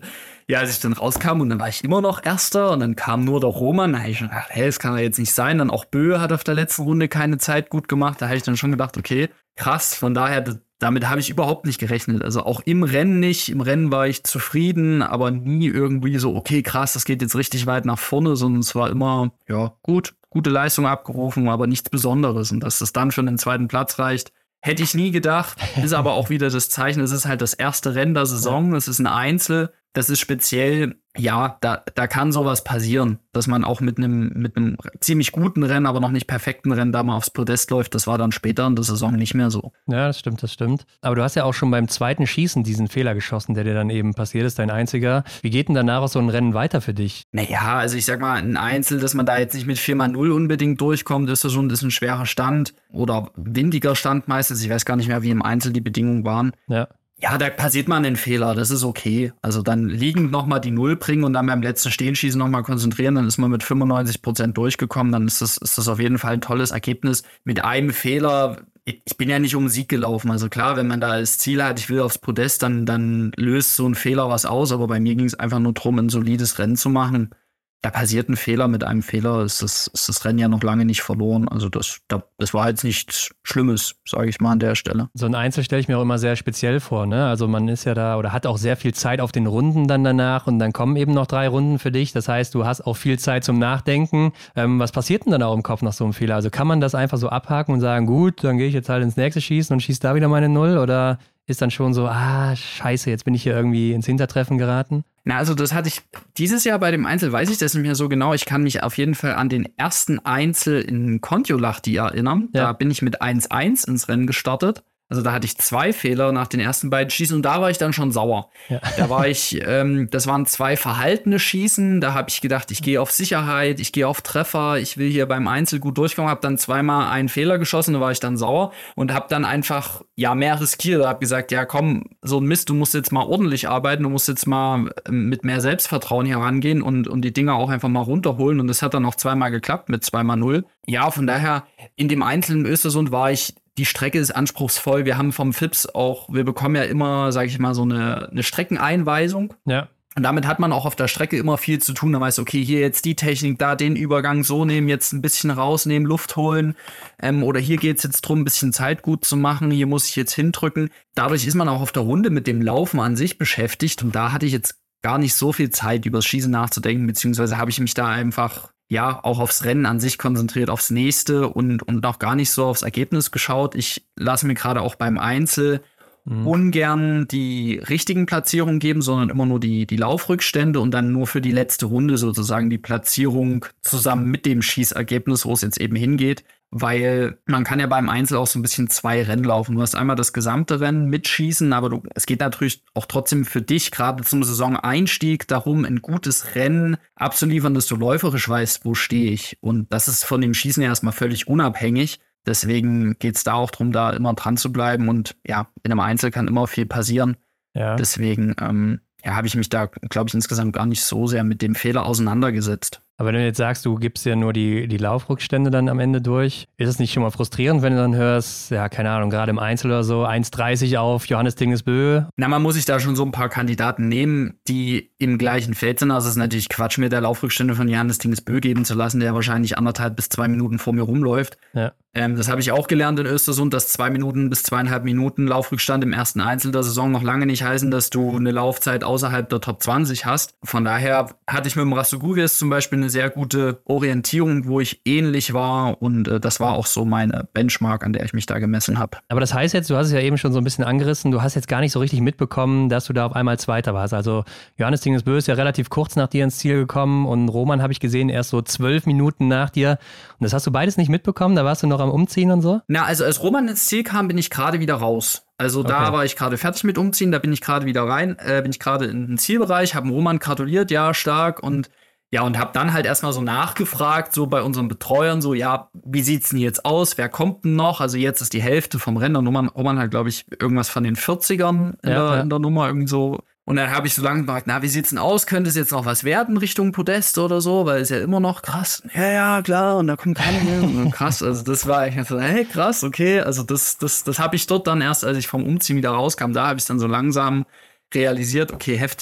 ja, als ich dann rauskam und dann war ich immer noch Erster und dann kam nur der Roman, da habe ich schon gedacht, hey, das kann doch jetzt nicht sein. Dann auch Bö hat auf der letzten Runde keine Zeit gut gemacht. Da habe ich dann schon gedacht, okay, krass, von daher, das, damit habe ich überhaupt nicht gerechnet. Also auch im Rennen nicht. Im Rennen war ich zufrieden, aber nie irgendwie so, okay, krass, das geht jetzt richtig weit nach vorne, sondern es war immer, ja, gut, gute Leistung abgerufen, aber nichts Besonderes. Und dass das dann für den zweiten Platz reicht, hätte ich nie gedacht. Ist aber auch wieder das Zeichen, es ist halt das erste Rennen der Saison, es ist ein Einzel. Das ist speziell, ja, da, da kann sowas passieren, dass man auch mit einem mit einem ziemlich guten Rennen, aber noch nicht perfekten Rennen da mal aufs Podest läuft. Das war dann später in der Saison nicht mehr so. Ja, das stimmt, das stimmt. Aber du hast ja auch schon beim zweiten Schießen diesen Fehler geschossen, der dir dann eben passiert ist, dein einziger. Wie geht denn danach auch so ein Rennen weiter für dich? Naja, also ich sag mal, ein Einzel, dass man da jetzt nicht mit vier mal null unbedingt durchkommt, ist ja schon ist ein schwerer Stand oder windiger Stand meistens. Ich weiß gar nicht mehr, wie im Einzel die Bedingungen waren. Ja. Ja, da passiert mal einen Fehler, das ist okay. Also dann liegend nochmal die Null bringen und dann beim letzten Stehenschießen nochmal konzentrieren, dann ist man mit fünfundneunzig Prozent durchgekommen, dann ist das, ist das auf jeden Fall ein tolles Ergebnis. Mit einem Fehler, ich bin ja nicht um Sieg gelaufen, also klar, wenn man da das Ziel hat, ich will aufs Podest, dann, dann löst so ein Fehler was aus, aber bei mir ging es einfach nur darum, ein solides Rennen zu machen. Da passiert ein Fehler, mit einem Fehler ist das, ist das Rennen ja noch lange nicht verloren. Also das, das war jetzt nichts Schlimmes, sage ich mal an der Stelle. So ein Einzel stelle ich mir auch immer sehr speziell vor, ne? Also man ist ja da oder hat auch sehr viel Zeit auf den Runden dann danach und dann kommen eben noch drei Runden für dich. Das heißt, du hast auch viel Zeit zum Nachdenken. Ähm, was passiert denn dann auch im Kopf nach so einem Fehler? Also kann man das einfach so abhaken und sagen, gut, dann gehe ich jetzt halt ins nächste Schießen und schieße da wieder meine Null? Oder ist dann schon so, ah, scheiße, jetzt bin ich hier irgendwie ins Hintertreffen geraten? Na, also das hatte ich dieses Jahr bei dem Einzel, weiß ich das nicht mehr so genau. Ich kann mich auf jeden Fall an den ersten Einzel in Kontiolahti erinnern. Ja. Da bin ich mit eins eins ins Rennen gestartet. Also da hatte ich zwei Fehler nach den ersten beiden Schießen und da war ich dann schon sauer. Ja. Da war ich, ähm, das waren zwei verhaltene Schießen. Da habe ich gedacht, ich gehe auf Sicherheit, ich gehe auf Treffer, ich will hier beim Einzel gut durchkommen. Habe dann zweimal einen Fehler geschossen, da war ich dann sauer und habe dann einfach ja mehr riskiert. Habe gesagt, ja komm, so ein Mist, du musst jetzt mal ordentlich arbeiten, du musst jetzt mal mit mehr Selbstvertrauen hier rangehen und, und die Dinger auch einfach mal runterholen. Und das hat dann auch zweimal geklappt mit zweimal null. Ja, von daher, in dem Einzel in Östersund war ich, die Strecke ist anspruchsvoll. Wir haben vom F I P S auch, wir bekommen ja immer, sage ich mal, so eine, eine Streckeneinweisung. Ja. Und damit hat man auch auf der Strecke immer viel zu tun. Da weiß, okay, hier jetzt die Technik, da den Übergang so nehmen, jetzt ein bisschen rausnehmen, Luft holen. Ähm, oder hier geht's jetzt drum, ein bisschen Zeit gut zu machen. Hier muss ich jetzt hindrücken. Dadurch ist man auch auf der Runde mit dem Laufen an sich beschäftigt. Und da hatte ich jetzt gar nicht so viel Zeit, über das Schießen nachzudenken. Beziehungsweise habe ich mich da einfach ja, auch aufs Rennen an sich konzentriert, aufs nächste und, und auch gar nicht so aufs Ergebnis geschaut. Ich lasse mir gerade auch beim Einzel mhm. ungern die richtigen Platzierungen geben, sondern immer nur die, die Laufrückstände und dann nur für die letzte Runde sozusagen die Platzierung zusammen mit dem Schießergebnis, wo es jetzt eben hingeht. Weil man kann ja beim Einzel auch so ein bisschen zwei Rennen laufen. Du hast einmal das gesamte Rennen mit Schießen, aber du, es geht natürlich auch trotzdem für dich gerade zum Saisoneinstieg darum, ein gutes Rennen abzuliefern, dass du läuferisch weißt, wo stehe ich. Und das ist von dem Schießen ja erstmal völlig unabhängig. Deswegen geht es da auch darum, da immer dran zu bleiben. Und ja, in einem Einzel kann immer viel passieren. Ja. Deswegen ähm, ja, habe ich mich da, glaube ich, insgesamt gar nicht so sehr mit dem Fehler auseinandergesetzt. Aber wenn du jetzt sagst, du gibst ja nur die, die Laufrückstände dann am Ende durch, ist es nicht schon mal frustrierend, wenn du dann hörst, ja, keine Ahnung, gerade im Einzel oder so, eins dreißig auf Johannes Dingesbö? Na, man muss sich da schon so ein paar Kandidaten nehmen, die im gleichen Feld sind. Also es ist natürlich Quatsch, mir der Laufrückstände von Johannes Dingesbö geben zu lassen, der wahrscheinlich anderthalb bis zwei Minuten vor mir rumläuft. Ja. Ähm, das habe ich auch gelernt in Östersund, dass zwei Minuten bis zweieinhalb Minuten Laufrückstand im ersten Einzel der Saison noch lange nicht heißen, dass du eine Laufzeit außerhalb der Top zwanzig hast. Von daher hatte ich mit dem Rastoguges zum Beispiel eine sehr gute Orientierung, wo ich ähnlich war und äh, das war auch so meine Benchmark, an der ich mich da gemessen habe. Aber das heißt jetzt, du hast es ja eben schon so ein bisschen angerissen, du hast jetzt gar nicht so richtig mitbekommen, dass du da auf einmal Zweiter warst. Also Johannes Dingesbö ist ja relativ kurz nach dir ins Ziel gekommen und Roman habe ich gesehen erst so zwölf Minuten nach dir. Und das hast du beides nicht mitbekommen? Da warst du noch am Umziehen und so? Na, also als Roman ins Ziel kam, bin ich gerade wieder raus. Also da okay. war ich gerade fertig mit Umziehen, da bin ich gerade wieder rein, äh, bin ich gerade in den Zielbereich, habe Roman gratuliert, ja, stark und ja, und habe dann halt erstmal so nachgefragt, so bei unseren Betreuern, so, ja, wie sieht's denn jetzt aus? Wer kommt denn noch? Also jetzt ist die Hälfte vom Rennen. Und Roman, Roman hat, glaube ich, irgendwas von den vierzigern in, ja, der, ja. in der Nummer irgendwie so. Und dann habe ich so lange gefragt, na, wie sieht's denn aus? Könnte es jetzt noch was werden Richtung Podest oder so? Weil es ja immer noch krass. Ja, ja, klar. Und da kommt keiner mehr. Und krass. Also das war ich so, hey, krass, okay. Also das, das, das habe ich dort dann erst, als ich vom Umziehen wieder rauskam, da habe ich dann so langsam realisiert, okay, heftig.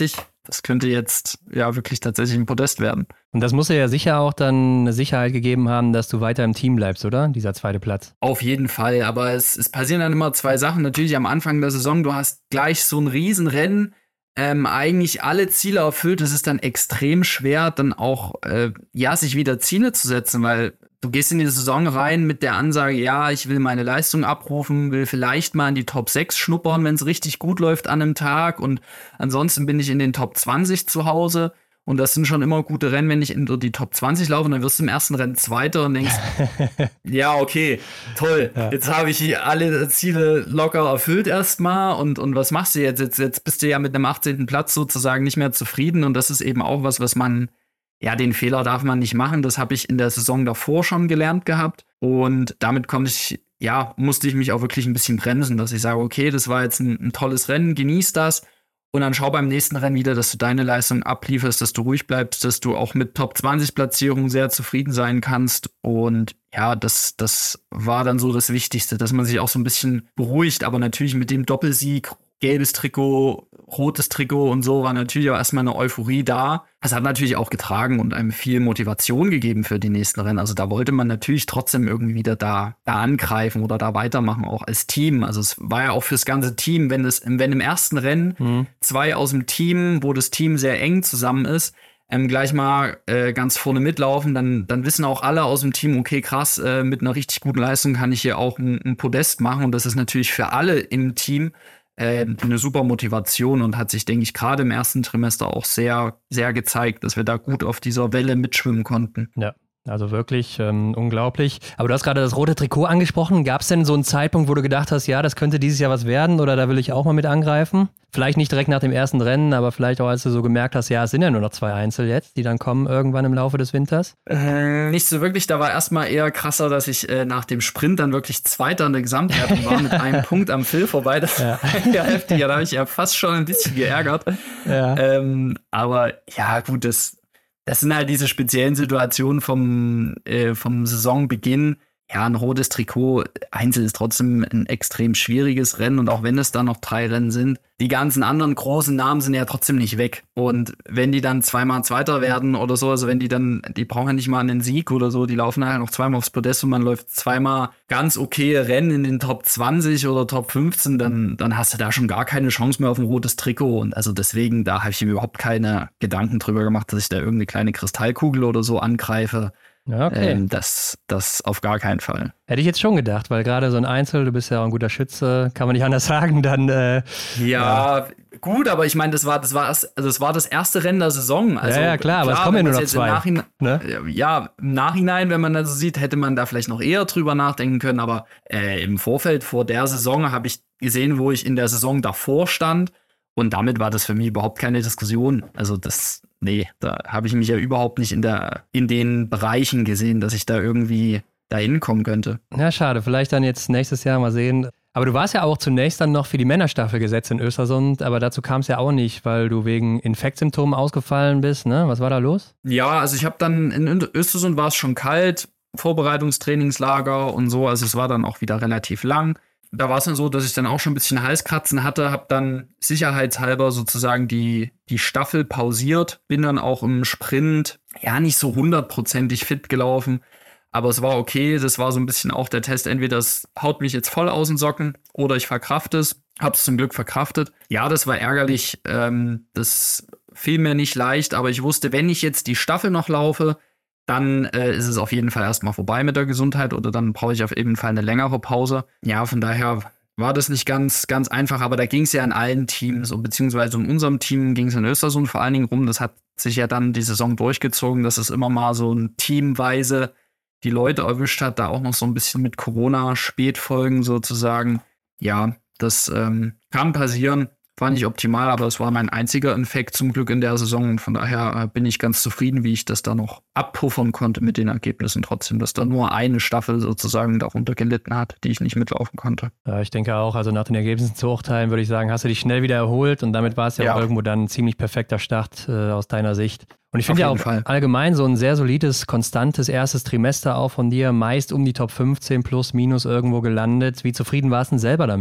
das könnte jetzt ja wirklich tatsächlich ein Podest werden. Und das muss ja sicher auch dann eine Sicherheit gegeben haben, dass du weiter im Team bleibst, oder? Dieser zweite Platz. Auf jeden Fall, aber es, es passieren dann immer zwei Sachen. Natürlich am Anfang der Saison, du hast gleich so ein Riesenrennen, ähm, eigentlich alle Ziele erfüllt. Es ist dann extrem schwer, dann auch äh, ja sich wieder Ziele zu setzen, weil du gehst in die Saison rein mit der Ansage, ja, ich will meine Leistung abrufen, will vielleicht mal in die Top sechs schnuppern, wenn es richtig gut läuft an einem Tag und ansonsten bin ich in den Top zwanzig zu Hause und das sind schon immer gute Rennen, wenn ich in die Top zwanzig laufe und dann wirst du im ersten Rennen Zweiter und denkst, ja, okay, toll, ja. Jetzt habe ich alle Ziele locker erfüllt erstmal und, und was machst du jetzt? jetzt? Jetzt bist du ja mit einem achtzehnten Platz sozusagen nicht mehr zufrieden und das ist eben auch was, was man Ja, den Fehler darf man nicht machen. Das habe ich in der Saison davor schon gelernt gehabt. Und damit konnte ich, ja, musste ich mich auch wirklich ein bisschen bremsen, dass ich sage, okay, das war jetzt ein, ein tolles Rennen, genieß das. Und dann schau beim nächsten Rennen wieder, dass du deine Leistung ablieferst, dass du ruhig bleibst, dass du auch mit Top zwanzig Platzierungen sehr zufrieden sein kannst. Und ja, das, das war dann so das Wichtigste, dass man sich auch so ein bisschen beruhigt, aber natürlich mit dem Doppelsieg, gelbes Trikot, rotes Trikot und so, war natürlich auch erstmal eine Euphorie da. Es hat natürlich auch getragen und einem viel Motivation gegeben für die nächsten Rennen. Also da wollte man natürlich trotzdem irgendwie wieder da, da angreifen oder da weitermachen, auch als Team. Also es war ja auch fürs ganze Team, wenn es, wenn im ersten Rennen mhm. zwei aus dem Team, wo das Team sehr eng zusammen ist, ähm, gleich mal äh, ganz vorne mitlaufen, dann, dann wissen auch alle aus dem Team, okay, krass, äh, mit einer richtig guten Leistung kann ich hier auch ein, ein Podest machen. Und das ist natürlich für alle im Team eine super Motivation und hat sich, denke ich, gerade im ersten Trimester auch sehr, sehr gezeigt, dass wir da gut auf dieser Welle mitschwimmen konnten. Ja, also wirklich ähm, unglaublich. Aber du hast gerade das rote Trikot angesprochen. Gab es denn so einen Zeitpunkt, wo du gedacht hast, ja, das könnte dieses Jahr was werden oder da will ich auch mal mit angreifen? Vielleicht nicht direkt nach dem ersten Rennen, aber vielleicht auch, als du so gemerkt hast, ja, es sind ja nur noch zwei Einzel jetzt, die dann kommen irgendwann im Laufe des Winters? Äh, nicht so wirklich. Da war erstmal eher krasser, dass ich äh, nach dem Sprint dann wirklich Zweiter in der Gesamtwertung war, mit einem Punkt am Phil vorbei. Das ja. war ja heftig. Da habe ich ja fast schon ein bisschen geärgert. Ja. Ähm, aber ja, gut, das, das sind halt diese speziellen Situationen vom, äh, vom Saisonbeginn. Ja, ein rotes Trikot, Einzel ist trotzdem ein extrem schwieriges Rennen und auch wenn es da noch drei Rennen sind, die ganzen anderen großen Namen sind ja trotzdem nicht weg. Und wenn die dann zweimal Zweiter werden oder so, also wenn die dann, die brauchen ja nicht mal einen Sieg oder so, die laufen halt noch zweimal aufs Podest und man läuft zweimal ganz okay Rennen in den Top zwanzig oder Top fünfzehn, dann, dann hast du da schon gar keine Chance mehr auf ein rotes Trikot. Und also deswegen, da habe ich mir überhaupt keine Gedanken drüber gemacht, dass ich da irgendeine kleine Kristallkugel oder so angreife. Ja, okay. Ähm, das, das auf gar keinen Fall. Hätte ich jetzt schon gedacht, weil gerade so ein Einzel, du bist ja auch ein guter Schütze, kann man nicht anders sagen, dann äh, ja, ja, gut, aber ich meine, das war, das war also das war das erste Rennen der Saison. Also, ja, ja, klar, klar, aber es kommen ja nur noch zwei. Im Nachhinein, ne? Ja, im Nachhinein, wenn man das so sieht, hätte man da vielleicht noch eher drüber nachdenken können, aber äh, im Vorfeld vor der Saison habe ich gesehen, wo ich in der Saison davor stand und damit war das für mich überhaupt keine Diskussion. Also das Nee, da habe ich mich ja überhaupt nicht in der in den Bereichen gesehen, dass ich da irgendwie da hinkommen könnte. Ja, schade. Vielleicht dann jetzt nächstes Jahr mal sehen. Aber du warst ja auch zunächst dann noch für die Männerstaffel gesetzt in Östersund, aber dazu kam es ja auch nicht, weil du wegen Infektsymptomen ausgefallen bist, ne? Was war da los? Ja, also ich habe dann, in Östersund war es schon kalt, Vorbereitungstrainingslager und so, also es war dann auch wieder relativ lang. Da war es dann so, dass ich dann auch schon ein bisschen Halskratzen hatte, habe dann sicherheitshalber sozusagen die, die Staffel pausiert, bin dann auch im Sprint ja nicht so hundertprozentig fit gelaufen, aber es war okay, das war so ein bisschen auch der Test, entweder es haut mich jetzt voll aus den Socken oder ich verkrafte es, habe es zum Glück verkraftet. Ja, das war ärgerlich, ähm, das fiel mir nicht leicht, aber ich wusste, wenn ich jetzt die Staffel noch laufe, dann äh, ist es auf jeden Fall erstmal vorbei mit der Gesundheit oder dann brauche ich auf jeden Fall eine längere Pause. Ja, von daher war das nicht ganz, ganz einfach, aber da ging es ja in allen Teams und beziehungsweise in unserem Team ging es in Östersund vor allen Dingen rum. Das hat sich ja dann die Saison durchgezogen, dass es immer mal so ein teamweise die Leute erwischt hat, da auch noch so ein bisschen mit Corona-Spätfolgen sozusagen. Ja, das ähm, kann passieren. War nicht optimal, aber es war mein einziger Infekt zum Glück in der Saison und von daher bin ich ganz zufrieden, wie ich das da noch abpuffern konnte mit den Ergebnissen trotzdem, dass da nur eine Staffel sozusagen darunter gelitten hat, die ich nicht mitlaufen konnte. Ja, ich denke auch, also nach den Ergebnissen zu urteilen, würde ich sagen, hast du dich schnell wieder erholt und damit war es ja, ja auch irgendwo dann ein ziemlich perfekter Start äh, aus deiner Sicht. Und ich finde ja auch Fall. allgemein so ein sehr solides, konstantes erstes Trimester auch von dir, meist um die Top fünfzehn plus minus irgendwo gelandet. Wie zufrieden warst du denn selber damit?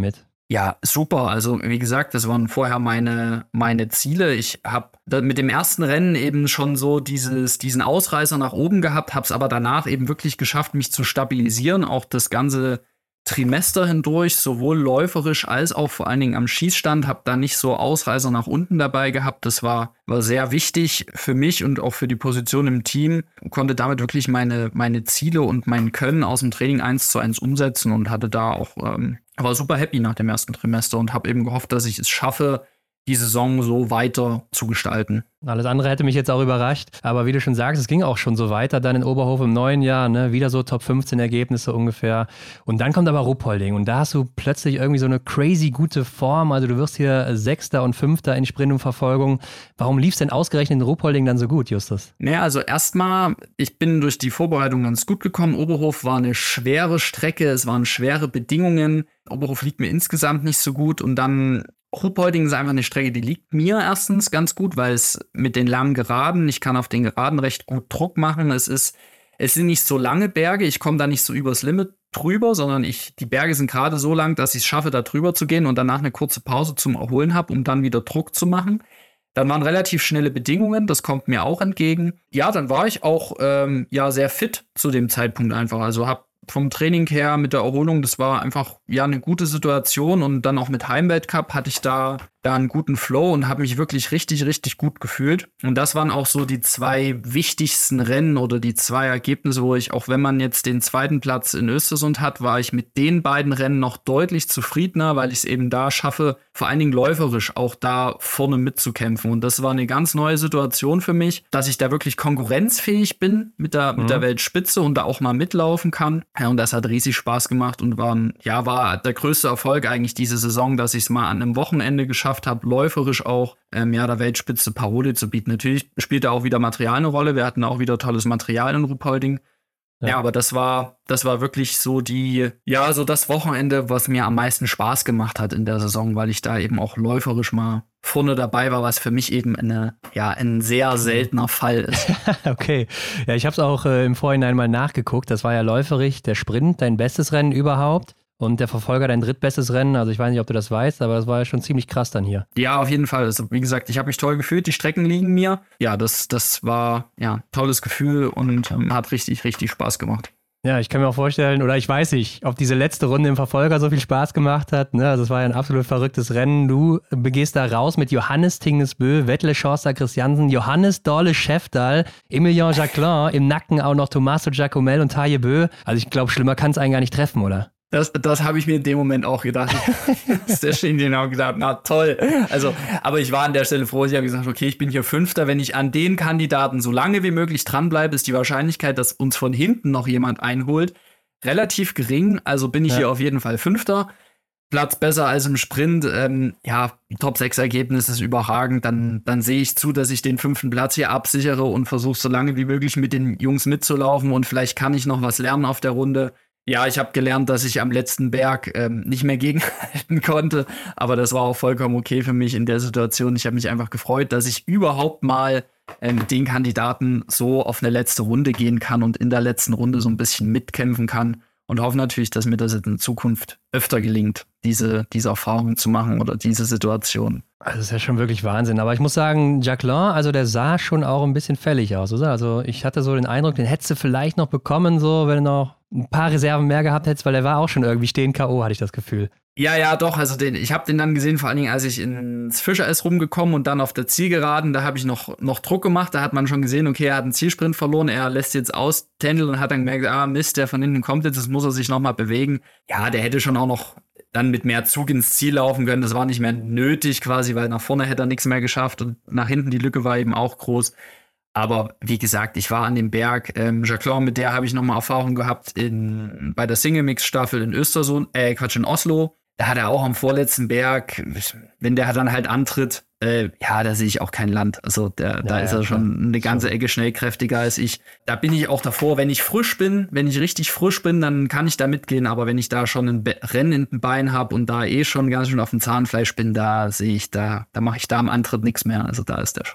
Ja, super. Also wie gesagt, das waren vorher meine, meine Ziele. Ich habe mit dem ersten Rennen eben schon so dieses, diesen Ausreißer nach oben gehabt, habe es aber danach eben wirklich geschafft, mich zu stabilisieren, auch das ganze Trimester hindurch, sowohl läuferisch als auch vor allen Dingen am Schießstand, habe da nicht so Ausreißer nach unten dabei gehabt. Das war, war sehr wichtig für mich und auch für die Position im Team. Konnte damit wirklich meine, meine Ziele und mein Können aus dem Training eins zu eins umsetzen und hatte da auch, ähm, war super happy nach dem ersten Trimester und habe eben gehofft, dass ich es schaffe, die Saison so weiter zu gestalten. Alles andere hätte mich jetzt auch überrascht. Aber wie du schon sagst, es ging auch schon so weiter. Dann in Oberhof im neuen Jahr, ne? Wieder so Top fünfzehn Ergebnisse ungefähr. Und dann kommt aber Ruhpolding. Und da hast du plötzlich irgendwie so eine crazy gute Form. Also du wirst hier Sechster und Fünfter in Sprint und Verfolgung. Warum lief es denn ausgerechnet in Ruhpolding dann so gut, Justus? Naja, also erstmal, ich bin durch die Vorbereitung ganz gut gekommen. Oberhof war eine schwere Strecke. Es waren schwere Bedingungen. Oberhof liegt mir insgesamt nicht so gut. Und dann Ruhpolding ist einfach eine Strecke, die liegt mir erstens ganz gut, weil es mit den langen Geraden, ich kann auf den Geraden recht gut Druck machen. Es ist, es sind nicht so lange Berge, ich komme da nicht so übers Limit drüber, sondern ich, die Berge sind gerade so lang, dass ich es schaffe, da drüber zu gehen und danach eine kurze Pause zum Erholen habe, um dann wieder Druck zu machen. Dann waren relativ schnelle Bedingungen, das kommt mir auch entgegen. Ja, dann war ich auch ähm, ja sehr fit zu dem Zeitpunkt einfach, also habe vom Training her mit der Erholung, das war einfach ja eine gute Situation und dann auch mit Heimweltcup hatte ich da, da einen guten Flow und habe mich wirklich richtig, richtig gut gefühlt. Und das waren auch so die zwei wichtigsten Rennen oder die zwei Ergebnisse, wo ich, auch wenn man jetzt den zweiten Platz in Östersund hat, war ich mit den beiden Rennen noch deutlich zufriedener, weil ich es eben da schaffe, vor allen Dingen läuferisch auch da vorne mitzukämpfen. Und das war eine ganz neue Situation für mich, dass ich da wirklich konkurrenzfähig bin mit der, mhm. mit der Weltspitze und da auch mal mitlaufen kann. Ja, und das hat riesig Spaß gemacht und war, ja, war der größte Erfolg eigentlich diese Saison, dass ich es mal an einem Wochenende geschafft habe, läuferisch auch ähm, ja, der Weltspitze Paroli zu bieten. Natürlich spielt da auch wieder Material eine Rolle. Wir hatten auch wieder tolles Material in Ruhpolding. Ja. ja, aber das war, das war wirklich so die, ja, so das Wochenende, was mir am meisten Spaß gemacht hat in der Saison, weil ich da eben auch läuferisch mal vorne dabei war, was für mich eben eine, ja, ein sehr seltener Fall ist. Okay. Ja, ich habe es auch äh, im Vorhinein mal nachgeguckt. Das war ja läuferisch der Sprint, dein bestes Rennen überhaupt. Und der Verfolger dein drittbestes Rennen. Also ich weiß nicht, ob du das weißt, aber das war ja schon ziemlich krass dann hier. Ja, auf jeden Fall. Also wie gesagt, ich habe mich toll gefühlt. Die Strecken liegen mir. Ja, das, das war ja tolles Gefühl und ähm, hat richtig, richtig Spaß gemacht. Ja, ich kann mir auch vorstellen, oder ich weiß nicht, ob diese letzte Runde im Verfolger so viel Spaß gemacht hat. Ne? Also es war ja ein absolut verrücktes Rennen. Du begehst da raus mit Johannes Tingnesbö, Wettle Schorster Christiansen, Johannes Dorle Schäfdal, Emilien Jacquelin, im Nacken auch noch Tommaso Giacomel und Taje Bö. Also ich glaube, schlimmer kann es einen gar nicht treffen, oder? Das, das habe ich mir in dem Moment auch gedacht. Der stehen genau gedacht, na toll. Also, aber ich war an der Stelle froh. Ich habe gesagt, okay, ich bin hier Fünfter. Wenn ich an den Kandidaten so lange wie möglich dranbleibe, ist die Wahrscheinlichkeit, dass uns von hinten noch jemand einholt, relativ gering. Also bin ich ja. hier auf jeden Fall Fünfter. Platz besser als im Sprint. Ähm, ja, Top sechs Ergebnis ist überragend. Dann, dann sehe ich zu, dass ich den fünften Platz hier absichere und versuche so lange wie möglich mit den Jungs mitzulaufen. Und vielleicht kann ich noch was lernen auf der Runde. Ja, ich habe gelernt, dass ich am letzten Berg ähm, nicht mehr gegenhalten konnte, aber das war auch vollkommen okay für mich in der Situation. Ich habe mich einfach gefreut, dass ich überhaupt mal äh, mit den Kandidaten so auf eine letzte Runde gehen kann und in der letzten Runde so ein bisschen mitkämpfen kann und hoffe natürlich, dass mir das in Zukunft öfter gelingt, diese, diese Erfahrungen zu machen oder diese Situation. Also das ist ja schon wirklich Wahnsinn. Aber ich muss sagen, Jacquelin, also der sah schon auch ein bisschen fällig aus, oder? Also ich hatte so den Eindruck, den hättest du vielleicht noch bekommen, so wenn du noch ein paar Reserven mehr gehabt hättest, weil der war auch schon irgendwie stehen K O, hatte ich das Gefühl. Ja, ja, doch. Also den, ich habe den dann gesehen, vor allen Dingen, als ich ins Fischereis rumgekommen und dann auf der Zielgeraden, da habe ich noch, noch Druck gemacht. Da hat man schon gesehen, okay, er hat einen Zielsprint verloren, er lässt jetzt auständeln und hat dann gemerkt, ah Mist, der von hinten kommt jetzt, das muss er sich nochmal bewegen. Ja, der hätte schon auch noch dann mit mehr Zug ins Ziel laufen können. Das war nicht mehr nötig quasi, weil nach vorne hätte er nichts mehr geschafft und nach hinten die Lücke war eben auch groß. Aber wie gesagt, ich war an dem Berg. Ähm, Jacquelin, mit der habe ich nochmal Erfahrung gehabt in, bei der Single-Mix-Staffel in Östersund, äh, Quatsch, in Oslo. Da hat er auch am vorletzten Berg, wenn der dann halt antritt, äh, ja, da sehe ich auch kein Land. Also der, ja, da ist er ja, schon klar. Eine ganze so. Ecke schnellkräftiger als ich. Da bin ich auch davor, wenn ich frisch bin, wenn ich richtig frisch bin, dann kann ich da mitgehen. Aber wenn ich da schon ein Be- Rennen in den Beinen habe und da eh schon ganz schön auf dem Zahnfleisch bin, da sehe ich, da, da mache ich da am Antritt nichts mehr. Also da ist der schon auch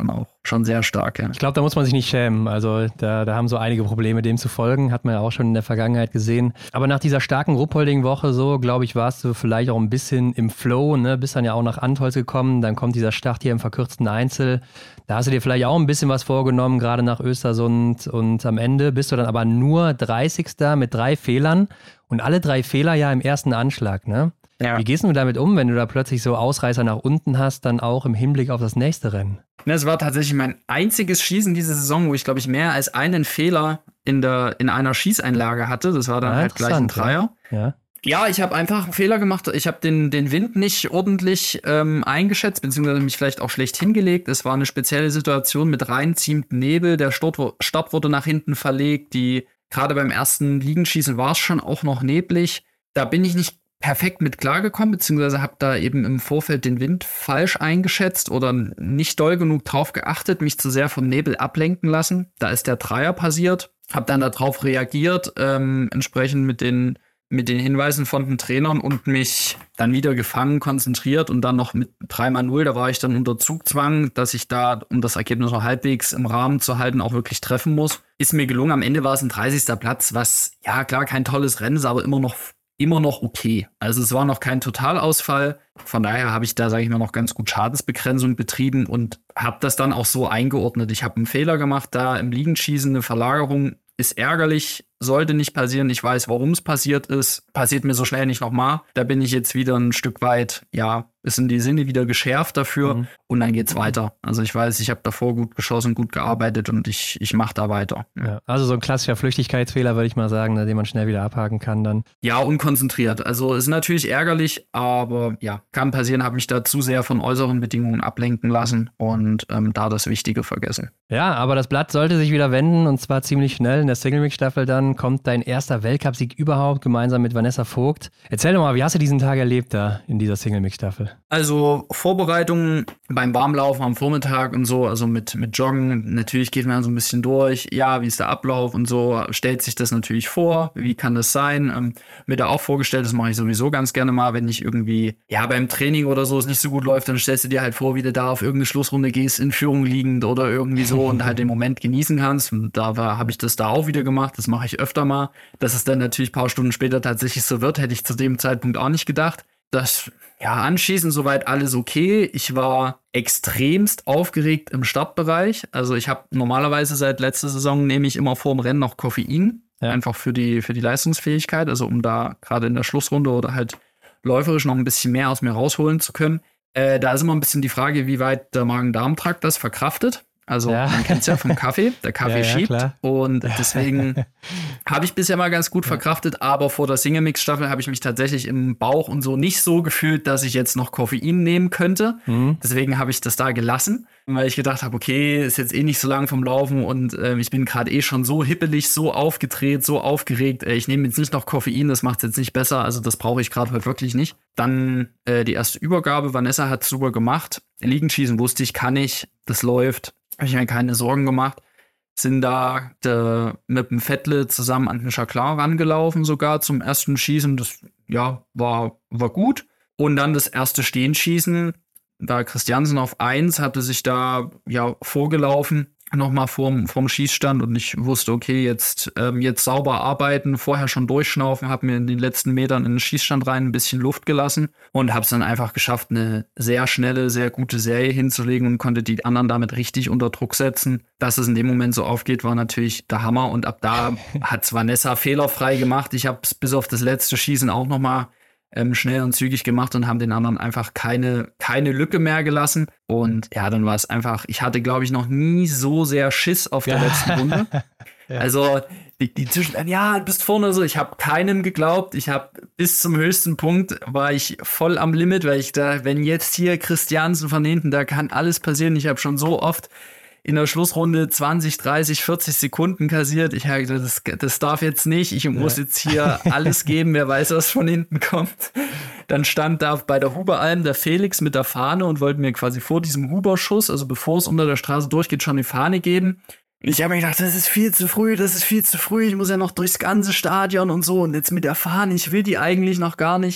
schon sehr stark. Ja. Ich glaube, da muss man sich nicht schämen. Also da, da haben so einige Probleme, dem zu folgen. Hat man ja auch schon in der Vergangenheit gesehen. Aber nach dieser starken Ruppolding-Woche so, glaube ich, warst du vielleicht auch ein bisschen im Flow. Ne? Bist dann ja auch nach Antholz gekommen. Dann kommt dieser Start hier im verkürzten Einzel. Da hast du dir vielleicht auch ein bisschen was vorgenommen, gerade nach Östersund. Und am Ende bist du dann aber nur dreißigster mit drei Fehlern. Und alle drei Fehler ja im ersten Anschlag, ne? Ja. Wie gehst du damit um, wenn du da plötzlich so Ausreißer nach unten hast, dann auch im Hinblick auf das nächste Rennen? Es war tatsächlich mein einziges Schießen diese Saison, wo ich, glaube ich, mehr als einen Fehler in, der, in einer Schießeinlage hatte. Das war dann ja, halt gleich ein Dreier. Ja, ja. ja ich habe einfach einen Fehler gemacht. Ich habe den, den Wind nicht ordentlich ähm, eingeschätzt, beziehungsweise mich vielleicht auch schlecht hingelegt. Es war eine spezielle Situation mit reinziehendem Nebel. Der Start, Start wurde nach hinten verlegt. Die gerade beim ersten Liegenschießen war es schon auch noch neblig. Da bin ich nicht perfekt mit klargekommen, beziehungsweise habe da eben im Vorfeld den Wind falsch eingeschätzt oder nicht doll genug drauf geachtet, mich zu sehr vom Nebel ablenken lassen. Da ist der Dreier passiert, habe dann darauf reagiert, ähm, entsprechend mit den, mit den Hinweisen von den Trainern und mich dann wieder gefangen, konzentriert und dann noch mit drei mal null, da war ich dann unter Zugzwang, dass ich da, um das Ergebnis noch halbwegs im Rahmen zu halten, auch wirklich treffen muss. Ist mir gelungen, am Ende war es ein dreißigster Platz, was, ja klar, kein tolles Rennen ist, aber immer noch immer noch okay. Also es war noch kein Totalausfall. Von daher habe ich da, sage ich mal, noch ganz gut Schadensbegrenzung betrieben und habe das dann auch so eingeordnet. Ich habe einen Fehler gemacht da im Liegenschießen, eine Verlagerung ist ärgerlich, sollte nicht passieren. Ich weiß, warum es passiert ist. Passiert mir so schnell nicht nochmal. Da bin ich jetzt wieder ein Stück weit, ja, ist in die Sinne wieder geschärft dafür. Mhm. Und dann geht's weiter. Also ich weiß, ich habe davor gut geschossen, gut gearbeitet und ich, ich mache da weiter. Ja. Ja, also so ein klassischer Flüchtigkeitsfehler, würde ich mal sagen, den man schnell wieder abhaken kann dann. Ja, unkonzentriert. Also ist natürlich ärgerlich, aber ja, kann passieren, habe mich da zu sehr von äußeren Bedingungen ablenken lassen und ähm, da das Wichtige vergessen. Ja, aber das Blatt sollte sich wieder wenden und zwar ziemlich schnell. In der Single-Mix-Staffel dann kommt dein erster Weltcupsieg überhaupt gemeinsam mit Vanessa Vogt. Erzähl doch mal, wie hast du diesen Tag erlebt da in dieser Single-Mix-Staffel? Also Vorbereitungen beim Warmlaufen am Vormittag und so, also mit, mit Joggen, natürlich geht man so ein bisschen durch, ja, wie ist der Ablauf und so, stellt sich das natürlich vor, wie kann das sein? Ähm, mir da auch vorgestellt, das mache ich sowieso ganz gerne mal, wenn ich irgendwie, ja, beim Training oder so es nicht so gut läuft, dann stellst du dir halt vor, wie du da auf irgendeine Schlussrunde gehst, in Führung liegend oder irgendwie so und halt den Moment genießen kannst. Und da habe ich das da auch wieder gemacht, das mache ich öfter mal. Dass es dann natürlich ein paar Stunden später tatsächlich so wird, hätte ich zu dem Zeitpunkt auch nicht gedacht. Das, ja, anschließend soweit alles okay. Ich war extremst aufgeregt im Startbereich. Also ich habe normalerweise seit letzter Saison nehme ich immer vor dem Rennen noch Koffein. Ja. Einfach für die, für die Leistungsfähigkeit. Also um da gerade in der Schlussrunde oder halt läuferisch noch ein bisschen mehr aus mir rausholen zu können. Äh, da ist immer ein bisschen die Frage, wie weit der Magen-Darm-Trakt das verkraftet. Also ja. Man kennt es ja vom Kaffee, der Kaffee ja, ja, schiebt klar. Und deswegen habe ich bisher mal ganz gut verkraftet, aber vor der Single-Mix-Staffel habe ich mich tatsächlich im Bauch und so nicht so gefühlt, dass ich jetzt noch Koffein nehmen könnte. Mhm. Deswegen habe ich das da gelassen, weil ich gedacht habe, okay, ist jetzt eh nicht so lang vom Laufen und äh, ich bin gerade eh schon so hippelig, so aufgedreht, so aufgeregt. Äh, ich nehme jetzt nicht noch Koffein, das macht es jetzt nicht besser, also das brauche ich gerade heute wirklich nicht. Dann äh, die erste Übergabe, Vanessa hat es super gemacht. Liegenschießen wusste ich, kann ich, das läuft. Habe ich mir keine Sorgen gemacht. Sind da de, mit dem Vettle zusammen an den Chaklar rangelaufen, sogar zum ersten Schießen. Das ja, war, war gut. Und dann das erste Stehenschießen. Da Christiansen auf eins hatte sich da ja vorgelaufen, nochmal vorm, vorm Schießstand. Und ich wusste, okay, jetzt, ähm, jetzt sauber arbeiten, vorher schon durchschnaufen, habe mir in den letzten Metern in den Schießstand rein ein bisschen Luft gelassen und habe es dann einfach geschafft, eine sehr schnelle, sehr gute Serie hinzulegen und konnte die anderen damit richtig unter Druck setzen. Dass es in dem Moment so aufgeht, war natürlich der Hammer. Und ab da hat Vanessa fehlerfrei gemacht. Ich habe es bis auf das letzte Schießen auch nochmal Ähm, schnell und zügig gemacht und haben den anderen einfach keine, keine Lücke mehr gelassen. Und ja, dann war es einfach, ich hatte, glaube ich, noch nie so sehr Schiss auf der ja. letzten Runde. ja. Also die, die Zwischen, ja, bist vorne so, ich habe keinem geglaubt. Ich habe bis zum höchsten Punkt war ich voll am Limit, weil ich da, wenn jetzt hier Christiansen von hinten, da kann alles passieren. Ich habe schon so oft in der Schlussrunde zwanzig, dreißig, vierzig Sekunden kassiert. Ich habe gedacht, das, das darf jetzt nicht. Ich muss ja. jetzt hier alles geben. Wer weiß, was von hinten kommt. Dann stand da bei der Huberalm der Felix mit der Fahne und wollte mir quasi vor diesem Huberschuss, also bevor es unter der Straße durchgeht, schon die Fahne geben. Ich habe mir gedacht, das ist viel zu früh, das ist viel zu früh. Ich muss ja noch durchs ganze Stadion und so. Und jetzt mit der Fahne, ich will die eigentlich noch gar nicht.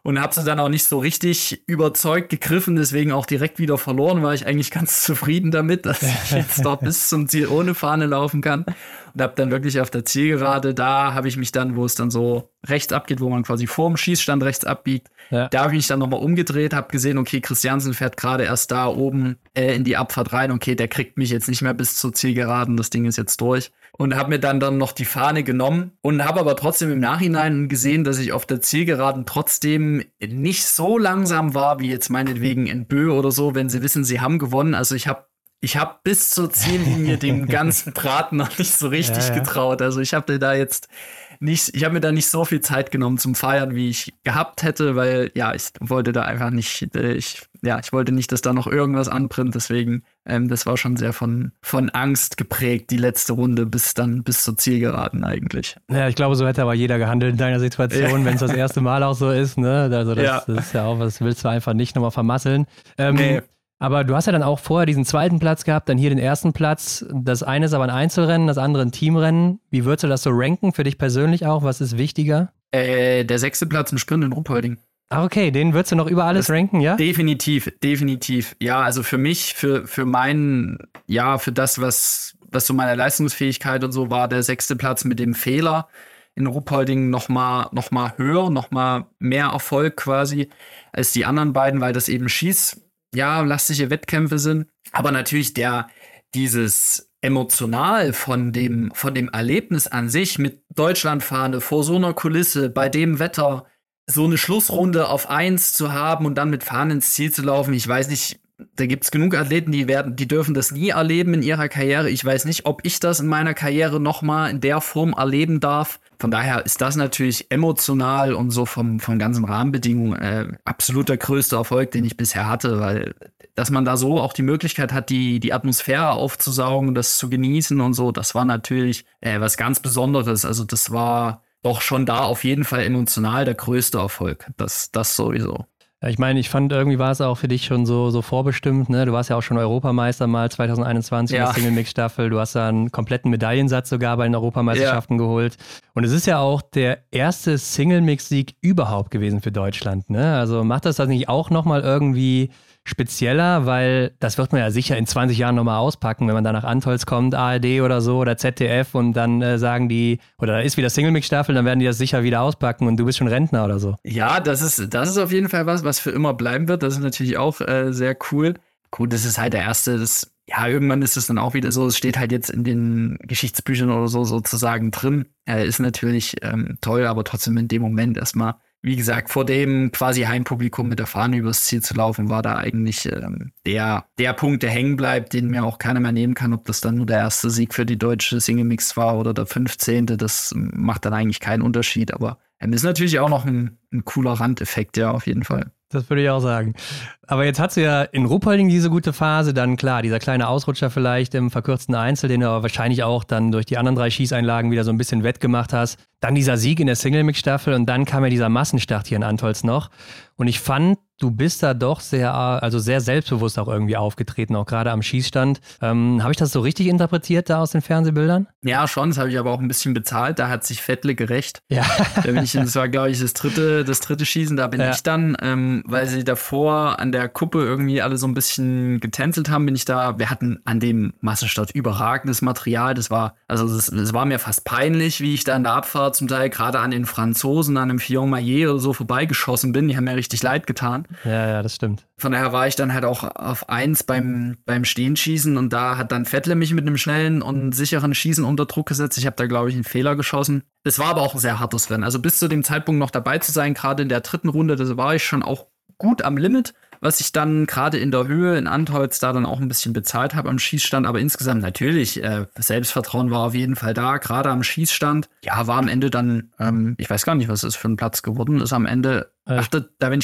und habe sie dann auch nicht so richtig überzeugt gegriffen, deswegen auch direkt wieder verloren, war ich eigentlich ganz zufrieden damit, dass ich jetzt dort bis zum Ziel ohne Fahne laufen kann und habe dann wirklich auf der Zielgerade, da habe ich mich dann, wo es dann so rechts abgeht, wo man quasi vor dem Schießstand rechts abbiegt, ja. da habe ich mich dann nochmal umgedreht, habe gesehen, okay, Christiansen fährt gerade erst da oben äh, in die Abfahrt rein, okay, der kriegt mich jetzt nicht mehr bis zur Zielgeraden, das Ding ist jetzt durch. Und habe mir dann, dann noch die Fahne genommen und habe aber trotzdem im Nachhinein gesehen, dass ich auf der Zielgeraden trotzdem nicht so langsam war, wie jetzt meinetwegen in Bö oder so, wenn sie wissen, sie haben gewonnen. Also ich habe ich hab bis zur Ziellinie den ganzen Draht noch nicht so richtig ja, ja. getraut. Also ich habe da jetzt nicht, ich habe mir da nicht so viel Zeit genommen zum Feiern, wie ich gehabt hätte, weil ja, ich wollte da einfach nicht, ich, ja, ich wollte nicht, dass da noch irgendwas anbrennt, deswegen, ähm, das war schon sehr von, von Angst geprägt, die letzte Runde bis dann, bis zur Zielgeraden eigentlich. Ja, ich glaube, so hätte aber jeder gehandelt in deiner Situation, ja. wenn es das erste Mal auch so ist, ne, also das, ja. das ist ja auch, das willst du einfach nicht nochmal vermasseln. Ähm, nee. Aber du hast ja dann auch vorher diesen zweiten Platz gehabt, dann hier den ersten Platz. Das eine ist aber ein Einzelrennen, das andere ein Teamrennen. Wie würdest du das so ranken für dich persönlich auch? Was ist wichtiger? Äh, der sechste Platz im Sprint in Ruppolding. Ah, okay, den würdest du noch über alles das ranken, ja? Definitiv, definitiv. Ja, also für mich, für, für meinen, ja, für das, was, was so meine Leistungsfähigkeit und so war, der sechste Platz mit dem Fehler in Ruppolding noch mal, noch mal höher, noch mal mehr Erfolg quasi als die anderen beiden, weil das eben Schieß ja, lastige Wettkämpfe sind. Aber natürlich der, dieses emotional von dem, von dem Erlebnis an sich mit Deutschlandfahne vor so einer Kulisse, bei dem Wetter, so eine Schlussrunde auf eins zu haben und dann mit Fahnen ins Ziel zu laufen. Ich weiß nicht, da gibt's genug Athleten, die werden, die dürfen das nie erleben in ihrer Karriere. Ich weiß nicht, ob ich das in meiner Karriere nochmal in der Form erleben darf. Von daher ist das natürlich emotional und so vom, vom ganzen Rahmenbedingungen äh, absolut der größte Erfolg, den ich bisher hatte, weil dass man da so auch die Möglichkeit hat, die, die Atmosphäre aufzusaugen, das zu genießen und so, das war natürlich äh, was ganz Besonderes. Also das war doch schon da auf jeden Fall emotional der größte Erfolg. Das, das sowieso. Ja, ich meine, ich fand, irgendwie war es auch für dich schon so, so vorbestimmt, ne? Du warst ja auch schon Europameister mal zwanzig einundzwanzig ja. in der Single-Mix-Staffel. Du hast da einen kompletten Medaillensatz sogar bei den Europameisterschaften ja. geholt. Und es ist ja auch der erste Single-Mix-Sieg überhaupt gewesen für Deutschland, ne? Also macht das das nicht auch nochmal irgendwie spezieller, weil das wird man ja sicher in zwanzig Jahren nochmal auspacken, wenn man da nach Antholz kommt, A R D oder so oder Z D F und dann äh, sagen die, oder da ist wieder Single-Mix-Staffel, dann werden die das sicher wieder auspacken und du bist schon Rentner oder so. Ja, das ist, das ist auf jeden Fall was, was für immer bleiben wird. Das ist natürlich auch äh, sehr cool. Gut, das ist halt der erste, das, ja, irgendwann ist es dann auch wieder so, es steht halt jetzt in den Geschichtsbüchern oder so sozusagen drin. Äh, ist natürlich ähm, toll, aber trotzdem in dem Moment erstmal, wie gesagt, vor dem quasi Heimpublikum mit der Fahne übers Ziel zu laufen, war da eigentlich ähm, der, der Punkt, der hängen bleibt, den mir auch keiner mehr nehmen kann. Ob das dann nur der erste Sieg für die deutsche Single-Mix war oder der fünfzehnte, das macht dann eigentlich keinen Unterschied. Aber ähm, ist natürlich auch noch ein, ein cooler Randeffekt, ja, auf jeden Fall. Das würde ich auch sagen. Aber jetzt hast du ja in Ruppolding diese gute Phase, dann klar, dieser kleine Ausrutscher vielleicht im verkürzten Einzel, den du aber wahrscheinlich auch dann durch die anderen drei Schießeinlagen wieder so ein bisschen wettgemacht hast. Dann dieser Sieg in der Single-Mix-Staffel und dann kam ja dieser Massenstart hier in Antholz noch. Und ich fand, du bist da doch sehr, also sehr selbstbewusst auch irgendwie aufgetreten, auch gerade am Schießstand. Ähm, Habe ich das so richtig interpretiert da aus den Fernsehbildern? Ja, schon. Das habe ich aber auch ein bisschen bezahlt. Da hat sich Vettle gerecht. Ja. Da bin ich, das war, glaube ich, das dritte, das dritte Schießen. Da bin ja. ich dann, ähm, weil sie davor an der Kuppe irgendwie alle so ein bisschen getänzelt haben, bin ich da. Wir hatten an dem Massenstart überragendes Material. Das war, also das, das war mir fast peinlich, wie ich da in der Abfahrt zum Teil gerade an den Franzosen, an dem Fillon-Maillet oder so vorbeigeschossen bin. Die haben mir richtig leid getan. Ja, ja, das stimmt. Von daher war ich dann halt auch auf eins beim, beim Stehenschießen und da hat dann Vettle mich mit einem schnellen und sicheren Schießen unter Druck gesetzt. Ich habe da, glaube ich, einen Fehler geschossen. Es war aber auch ein sehr hartes Rennen. Also bis zu dem Zeitpunkt noch dabei zu sein, gerade in der dritten Runde, das war ich schon auch gut am Limit, was ich dann gerade in der Höhe in Antholz da dann auch ein bisschen bezahlt habe am Schießstand. Aber insgesamt natürlich, äh, Selbstvertrauen war auf jeden Fall da, gerade am Schießstand. Ja, war am Ende dann, ähm, ich weiß gar nicht, was es für ein Platz geworden ist am Ende. Ach, da, da bin ich, glaube ich,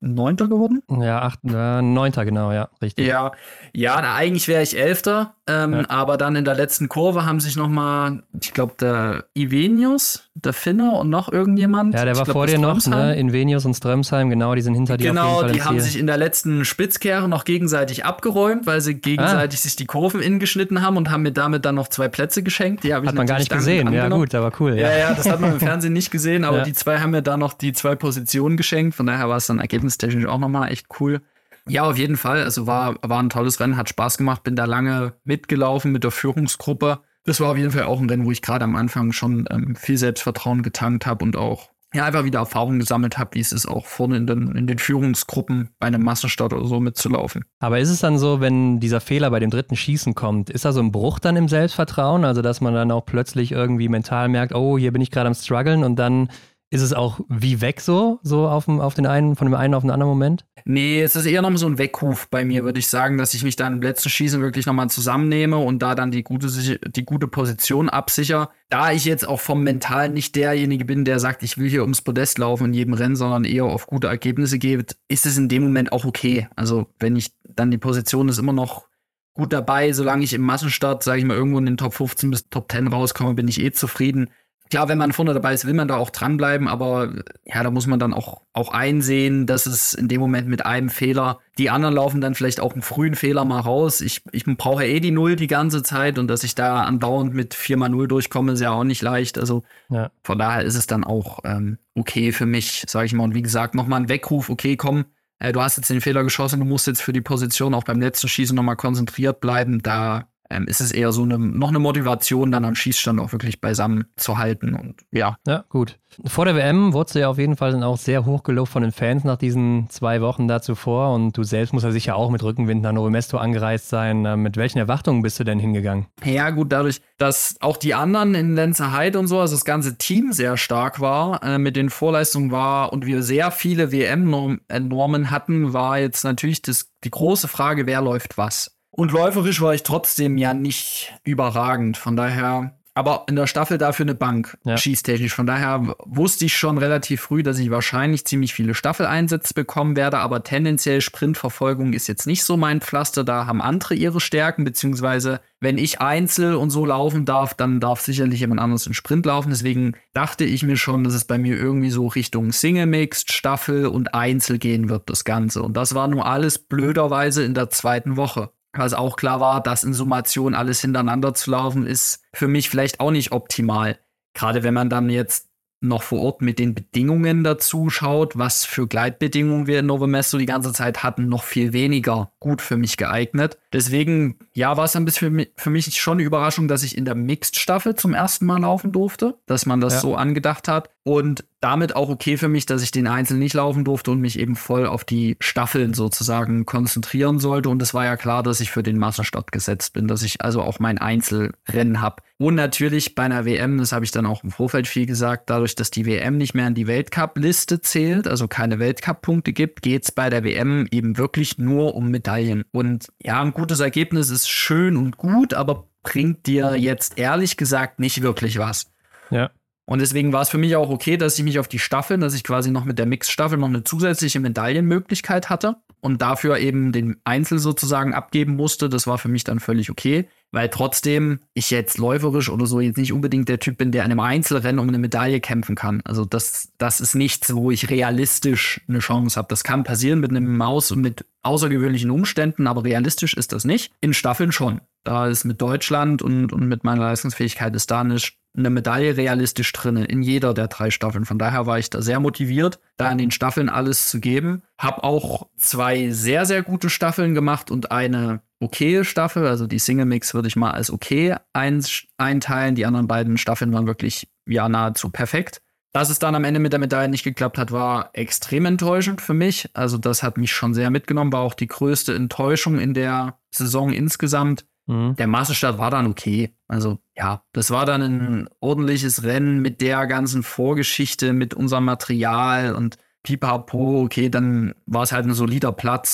Neunter geworden? Ja, acht, äh, Neunter, genau, ja, richtig. Ja, ja, na, eigentlich wäre ich Elfter, ähm, ja. aber dann in der letzten Kurve haben sich nochmal, ich glaube, der Ivenius, der Finner und noch irgendjemand. Ja, der war glaub, vor dir noch, ne? Invenius und Strömsheim, genau, die sind hinter dir genau, auf jeden Fall. Genau, die haben sich in der letzten Spitzkehre noch gegenseitig abgeräumt, weil sie gegenseitig ah. sich die Kurven innen geschnitten haben und haben mir damit dann noch zwei Plätze geschenkt. Die habe ich hat man gar nicht gesehen, angenommen. Ja gut, aber cool. Ja, ja, ja das hat man im Fernsehen nicht gesehen, aber ja. die zwei haben mir da noch die zwei Positionen geschenkt, von daher war es dann ergebnistechnisch auch nochmal echt cool. Ja, auf jeden Fall. Also war, war ein tolles Rennen, hat Spaß gemacht, bin da lange mitgelaufen mit der Führungsgruppe. Das war auf jeden Fall auch ein Rennen, wo ich gerade am Anfang schon ähm, viel Selbstvertrauen getankt habe und auch ja, einfach wieder Erfahrung gesammelt habe, wie es ist, auch vorne in den, in den Führungsgruppen bei einem Massenstart oder so mitzulaufen. Aber ist es dann so, wenn dieser Fehler bei dem dritten Schießen kommt, ist da so ein Bruch dann im Selbstvertrauen? Also, dass man dann auch plötzlich irgendwie mental merkt, oh, hier bin ich gerade am struggeln und dann ist es auch wie weg so, so auf, dem, auf den einen, von dem einen auf den anderen Moment? Nee, es ist eher noch so ein Weckruf bei mir, würde ich sagen, dass ich mich dann im letzten Schießen wirklich nochmal zusammennehme und da dann die gute, die gute Position absichere. Da ich jetzt auch vom Mental nicht derjenige bin, der sagt, ich will hier ums Podest laufen in jedem Rennen, sondern eher auf gute Ergebnisse gehe, ist es in dem Moment auch okay. Also wenn ich dann die Position ist immer noch gut dabei, solange ich im Massenstart, sage ich mal, irgendwo in den Top fünfzehn bis Top zehn rauskomme, bin ich eh zufrieden. Klar, wenn man vorne dabei ist, will man da auch dranbleiben, aber ja, da muss man dann auch, auch einsehen, dass es in dem Moment mit einem Fehler, die anderen laufen dann vielleicht auch einen frühen Fehler mal raus. Ich, ich brauche eh die Null die ganze Zeit und dass ich da andauernd mit vier mal null durchkomme, ist ja auch nicht leicht. Also ja. Von daher ist es dann auch ähm, okay für mich, sage ich mal. Und wie gesagt, nochmal ein Weckruf, okay, komm, äh, du hast jetzt den Fehler geschossen, du musst jetzt für die Position auch beim letzten Schießen nochmal konzentriert bleiben, da Ähm, ist es eher so eine, noch eine Motivation, dann am Schießstand auch wirklich beisammen zu halten. Und ja. Ja, gut. Vor der W M wurdest du ja auf jeden Fall dann auch sehr hoch gelobt von den Fans nach diesen zwei Wochen da zuvor. Und du selbst musst ja sicher auch mit Rückenwind nach Nove Mesto angereist sein. Mit welchen Erwartungen bist du denn hingegangen? Ja, gut, dadurch, dass auch die anderen in Lenzerheide und so, also das ganze Team sehr stark war, äh, mit den Vorleistungen war und wir sehr viele W M-Normen hatten, war jetzt natürlich das, die große Frage, wer läuft was. Und läuferisch war ich trotzdem ja nicht überragend, von daher, aber in der Staffel dafür eine Bank, ja. schießtechnisch. Von daher wusste ich schon relativ früh, dass ich wahrscheinlich ziemlich viele Staffeleinsätze bekommen werde, aber tendenziell Sprintverfolgung ist jetzt nicht so mein Pflaster, da haben andere ihre Stärken, beziehungsweise wenn ich Einzel und so laufen darf, dann darf sicherlich jemand anderes in Sprint laufen. Deswegen dachte ich mir schon, dass es bei mir irgendwie so Richtung Single Mixed, Staffel und Einzel gehen wird, das Ganze. Und das war nur alles blöderweise in der zweiten Woche. Was auch klar war, dass in Summation alles hintereinander zu laufen, ist für mich vielleicht auch nicht optimal. Gerade wenn man dann jetzt noch vor Ort mit den Bedingungen dazu schaut, was für Gleitbedingungen wir in Nove Mesto die ganze Zeit hatten, noch viel weniger gut für mich geeignet. Deswegen, ja, war es ein bisschen für mich, für mich schon eine Überraschung, dass ich in der Mixed-Staffel zum ersten Mal laufen durfte, dass man das ja. so angedacht hat. Und damit auch okay für mich, dass ich den Einzel nicht laufen durfte und mich eben voll auf die Staffeln sozusagen konzentrieren sollte. Und es war ja klar, dass ich für den Massenstart gesetzt bin, dass ich also auch mein Einzelrennen habe. Und natürlich bei einer W M, das habe ich dann auch im Vorfeld viel gesagt, dadurch, dass die W M nicht mehr in die Weltcup-Liste zählt, also keine Weltcup-Punkte gibt, geht es bei der W M eben wirklich nur um Medaillen. Und ja, ein gutes Ergebnis ist schön und gut, aber bringt dir jetzt ehrlich gesagt nicht wirklich was. Ja. Und deswegen war es für mich auch okay, dass ich mich auf die Staffeln, dass ich quasi noch mit der Mix-Staffel noch eine zusätzliche Medaillenmöglichkeit hatte und dafür eben den Einzel sozusagen abgeben musste. Das war für mich dann völlig okay, weil trotzdem ich jetzt läuferisch oder so jetzt nicht unbedingt der Typ bin, der in einem Einzelrennen um eine Medaille kämpfen kann. Also das, das ist nichts, wo ich realistisch eine Chance habe. Das kann passieren mit einem Maus und mit außergewöhnlichen Umständen, aber realistisch ist das nicht. In Staffeln schon. Da ist mit Deutschland und, und mit meiner Leistungsfähigkeit ist da eine, eine Medaille realistisch drin, in jeder der drei Staffeln. Von daher war ich da sehr motiviert, da in den Staffeln alles zu geben. Hab auch zwei sehr, sehr gute Staffeln gemacht und eine okaye Staffel. Also die Single Mix würde ich mal als okay ein, einteilen. Die anderen beiden Staffeln waren wirklich ja nahezu perfekt. Dass es dann am Ende mit der Medaille nicht geklappt hat, war extrem enttäuschend für mich. Also das hat mich schon sehr mitgenommen, war auch die größte Enttäuschung in der Saison insgesamt. Mhm. Der Massenstart war dann okay. Also ja, das war dann ein ordentliches Rennen mit der ganzen Vorgeschichte, mit unserem Material und pipapo. Okay, dann war es halt ein solider Platz.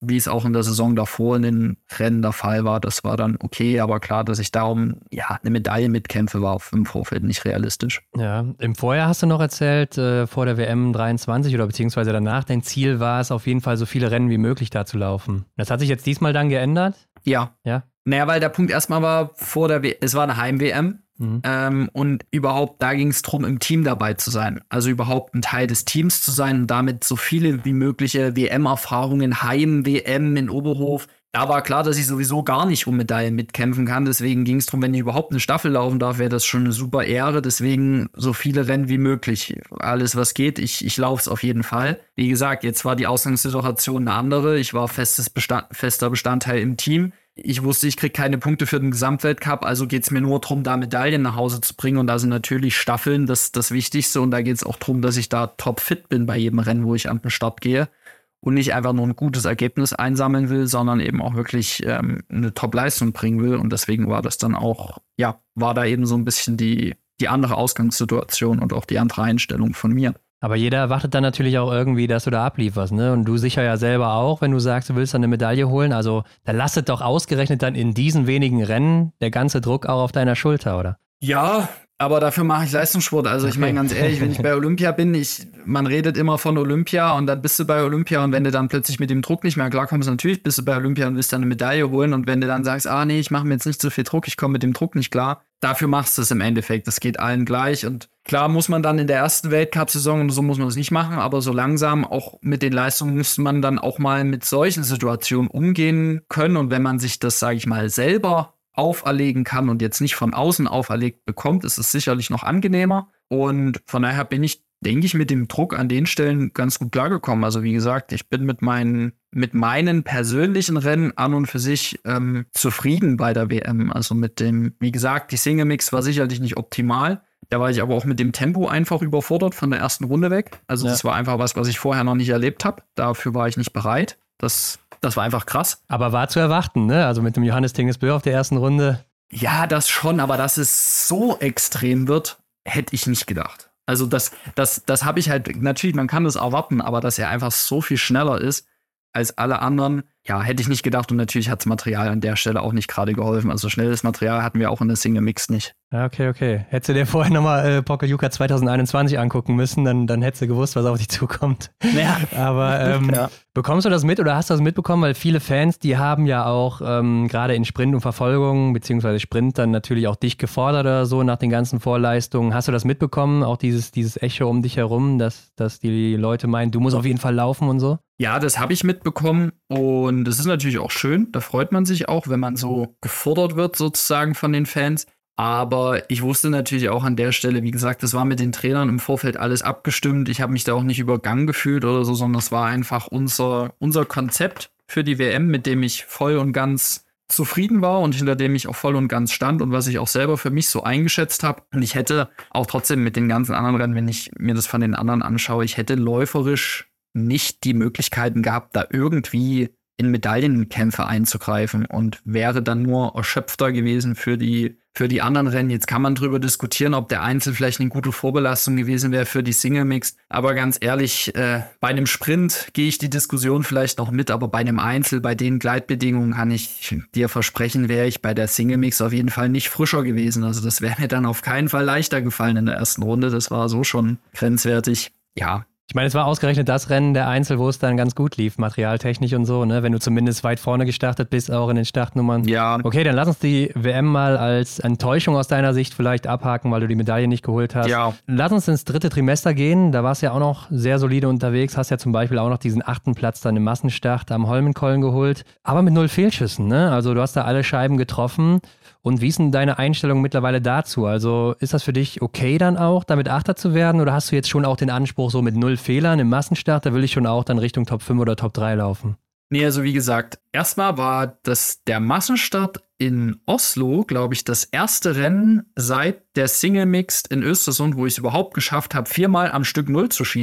wie es auch in der Saison davor in den Rennen der Fall war. Das war dann okay, aber klar, dass ich darum ja eine Medaille mitkämpfe, war im Vorfeld nicht realistisch. Ja, im Vorjahr hast du noch erzählt, äh, vor der W M dreiundzwanzig oder beziehungsweise danach, dein Ziel war es auf jeden Fall, so viele Rennen wie möglich da zu laufen. Das hat sich jetzt diesmal dann geändert? Ja. Ja. Naja, weil der Punkt erstmal war, vor der W- es war eine Heim-W M. Mhm. Ähm, und überhaupt, da ging es darum, im Team dabei zu sein. Also überhaupt ein Teil des Teams zu sein und damit so viele wie mögliche W M-Erfahrungen, Heim-W M in Oberhof. Da war klar, dass ich sowieso gar nicht um Medaillen mitkämpfen kann. Deswegen ging es darum, wenn ich überhaupt eine Staffel laufen darf, wäre das schon eine super Ehre. Deswegen so viele Rennen wie möglich. Alles, was geht, ich, ich laufe es auf jeden Fall. Wie gesagt, jetzt war die Ausgangssituation eine andere. Ich war festes Bestand, fester Bestandteil im Team. Ich wusste, ich kriege keine Punkte für den Gesamtweltcup, also geht es mir nur darum, da Medaillen nach Hause zu bringen. Und da sind natürlich Staffeln das, das Wichtigste. Und da geht es auch darum, dass ich da topfit bin bei jedem Rennen, wo ich an den Start gehe. Und nicht einfach nur ein gutes Ergebnis einsammeln will, sondern eben auch wirklich ähm, eine Top-Leistung bringen will. Und deswegen war das dann auch, ja, war da eben so ein bisschen die, die andere Ausgangssituation und auch die andere Einstellung von mir. Aber jeder erwartet dann natürlich auch irgendwie, dass du da ablieferst, ne? Und du sicher ja selber auch, wenn du sagst, du willst dann eine Medaille holen. Also da lastet doch ausgerechnet dann in diesen wenigen Rennen der ganze Druck auch auf deiner Schulter, oder? Ja, aber dafür mache ich Leistungssport. Also ich meine ganz ehrlich, wenn ich bei Olympia bin, ich, man redet immer von Olympia und dann bist du bei Olympia und wenn du dann plötzlich mit dem Druck nicht mehr klarkommst, natürlich bist du bei Olympia und willst dann eine Medaille holen und wenn du dann sagst, ah nee, ich mache mir jetzt nicht so viel Druck, ich komme mit dem Druck nicht klar, dafür machst du es im Endeffekt. Das geht allen gleich und klar muss man dann in der ersten Weltcup-Saison, und so muss man es nicht machen, aber so langsam auch mit den Leistungen müsste man dann auch mal mit solchen Situationen umgehen können und wenn man sich das, sage ich mal, selber auferlegen kann und jetzt nicht von außen auferlegt bekommt, ist es sicherlich noch angenehmer. Und von daher bin ich, denke ich, mit dem Druck an den Stellen ganz gut klargekommen. Also wie gesagt, ich bin mit meinen, mit meinen persönlichen Rennen an und für sich ähm, zufrieden bei der W M. Also mit dem, wie gesagt, die Single Mix war sicherlich nicht optimal. Da war ich aber auch mit dem Tempo einfach überfordert von der ersten Runde weg. Also ja. Das war einfach was, was ich vorher noch nicht erlebt habe. Dafür war ich nicht bereit. Das Das war einfach krass. Aber war zu erwarten, ne? Also mit dem Johannes Tingesbö auf der ersten Runde. Ja, das schon, aber dass es so extrem wird, hätte ich nicht gedacht. Also das, das, das habe ich halt, natürlich, man kann das erwarten, aber dass er einfach so viel schneller ist als alle anderen, ja, hätte ich nicht gedacht. Und natürlich hat das Material an der Stelle auch nicht gerade geholfen. Also schnelles Material hatten wir auch in der Single Mix nicht. Ja, okay, okay. Hättest du dir vorher nochmal äh, Pokljuka zwanzig einundzwanzig angucken müssen, dann, dann hättest du gewusst, was auf dich zukommt. Ja. Aber ähm, ja. Bekommst du das mit oder hast du das mitbekommen? Weil viele Fans, die haben ja auch ähm, gerade in Sprint und Verfolgung, beziehungsweise Sprint dann natürlich auch dich gefordert oder so nach den ganzen Vorleistungen. Hast du das mitbekommen? Auch dieses, dieses Echo um dich herum, dass, dass die Leute meinen, du musst auf jeden Fall laufen und so? Ja, das habe ich mitbekommen und das ist natürlich auch schön. Da freut man sich auch, wenn man so gefordert wird sozusagen von den Fans. Aber ich wusste natürlich auch an der Stelle, wie gesagt, das war mit den Trainern im Vorfeld alles abgestimmt. Ich habe mich da auch nicht übergangen gefühlt oder so, sondern es war einfach unser, unser Konzept für die W M, mit dem ich voll und ganz zufrieden war und hinter dem ich auch voll und ganz stand und was ich auch selber für mich so eingeschätzt habe. Und ich hätte auch trotzdem mit den ganzen anderen Rennen, wenn ich mir das von den anderen anschaue, ich hätte läuferisch nicht die Möglichkeiten gehabt, da irgendwie in Medaillenkämpfe einzugreifen und wäre dann nur erschöpfter gewesen für die für die anderen Rennen. Jetzt kann man drüber diskutieren, ob der Einzel vielleicht eine gute Vorbelastung gewesen wäre für die Single Mix. Aber ganz ehrlich, äh, bei einem Sprint gehe ich die Diskussion vielleicht noch mit, aber bei einem Einzel, bei den Gleitbedingungen kann ich dir versprechen, wäre ich bei der Single Mix auf jeden Fall nicht frischer gewesen. Also das wäre mir dann auf keinen Fall leichter gefallen in der ersten Runde. Das war so schon grenzwertig. Ja. Ich meine, es war ausgerechnet das Rennen der Einzel, wo es dann ganz gut lief, materialtechnisch und so, ne? Wenn du zumindest weit vorne gestartet bist, auch in den Startnummern. Ja. Okay, dann lass uns die W M mal als Enttäuschung aus deiner Sicht vielleicht abhaken, weil du die Medaille nicht geholt hast. Ja. Lass uns ins dritte Trimester gehen. Da warst du ja auch noch sehr solide unterwegs. Hast ja zum Beispiel auch noch diesen achten Platz dann im Massenstart am Holmenkollen geholt. Aber mit null Fehlschüssen, ne? Also du hast da alle Scheiben getroffen. Und wie ist denn deine Einstellung mittlerweile dazu? Also ist das für dich okay dann auch, damit Achter zu werden? Oder hast du jetzt schon auch den Anspruch, so mit null Fehlern im Massenstart, da will ich schon auch dann Richtung Top fünf oder Top drei laufen? Nee, also wie gesagt, erstmal war das der Massenstart in Oslo, glaube ich, das erste Rennen seit der Single Mixed in Östersund, wo ich es überhaupt geschafft habe, viermal am Stück Null zu schießen.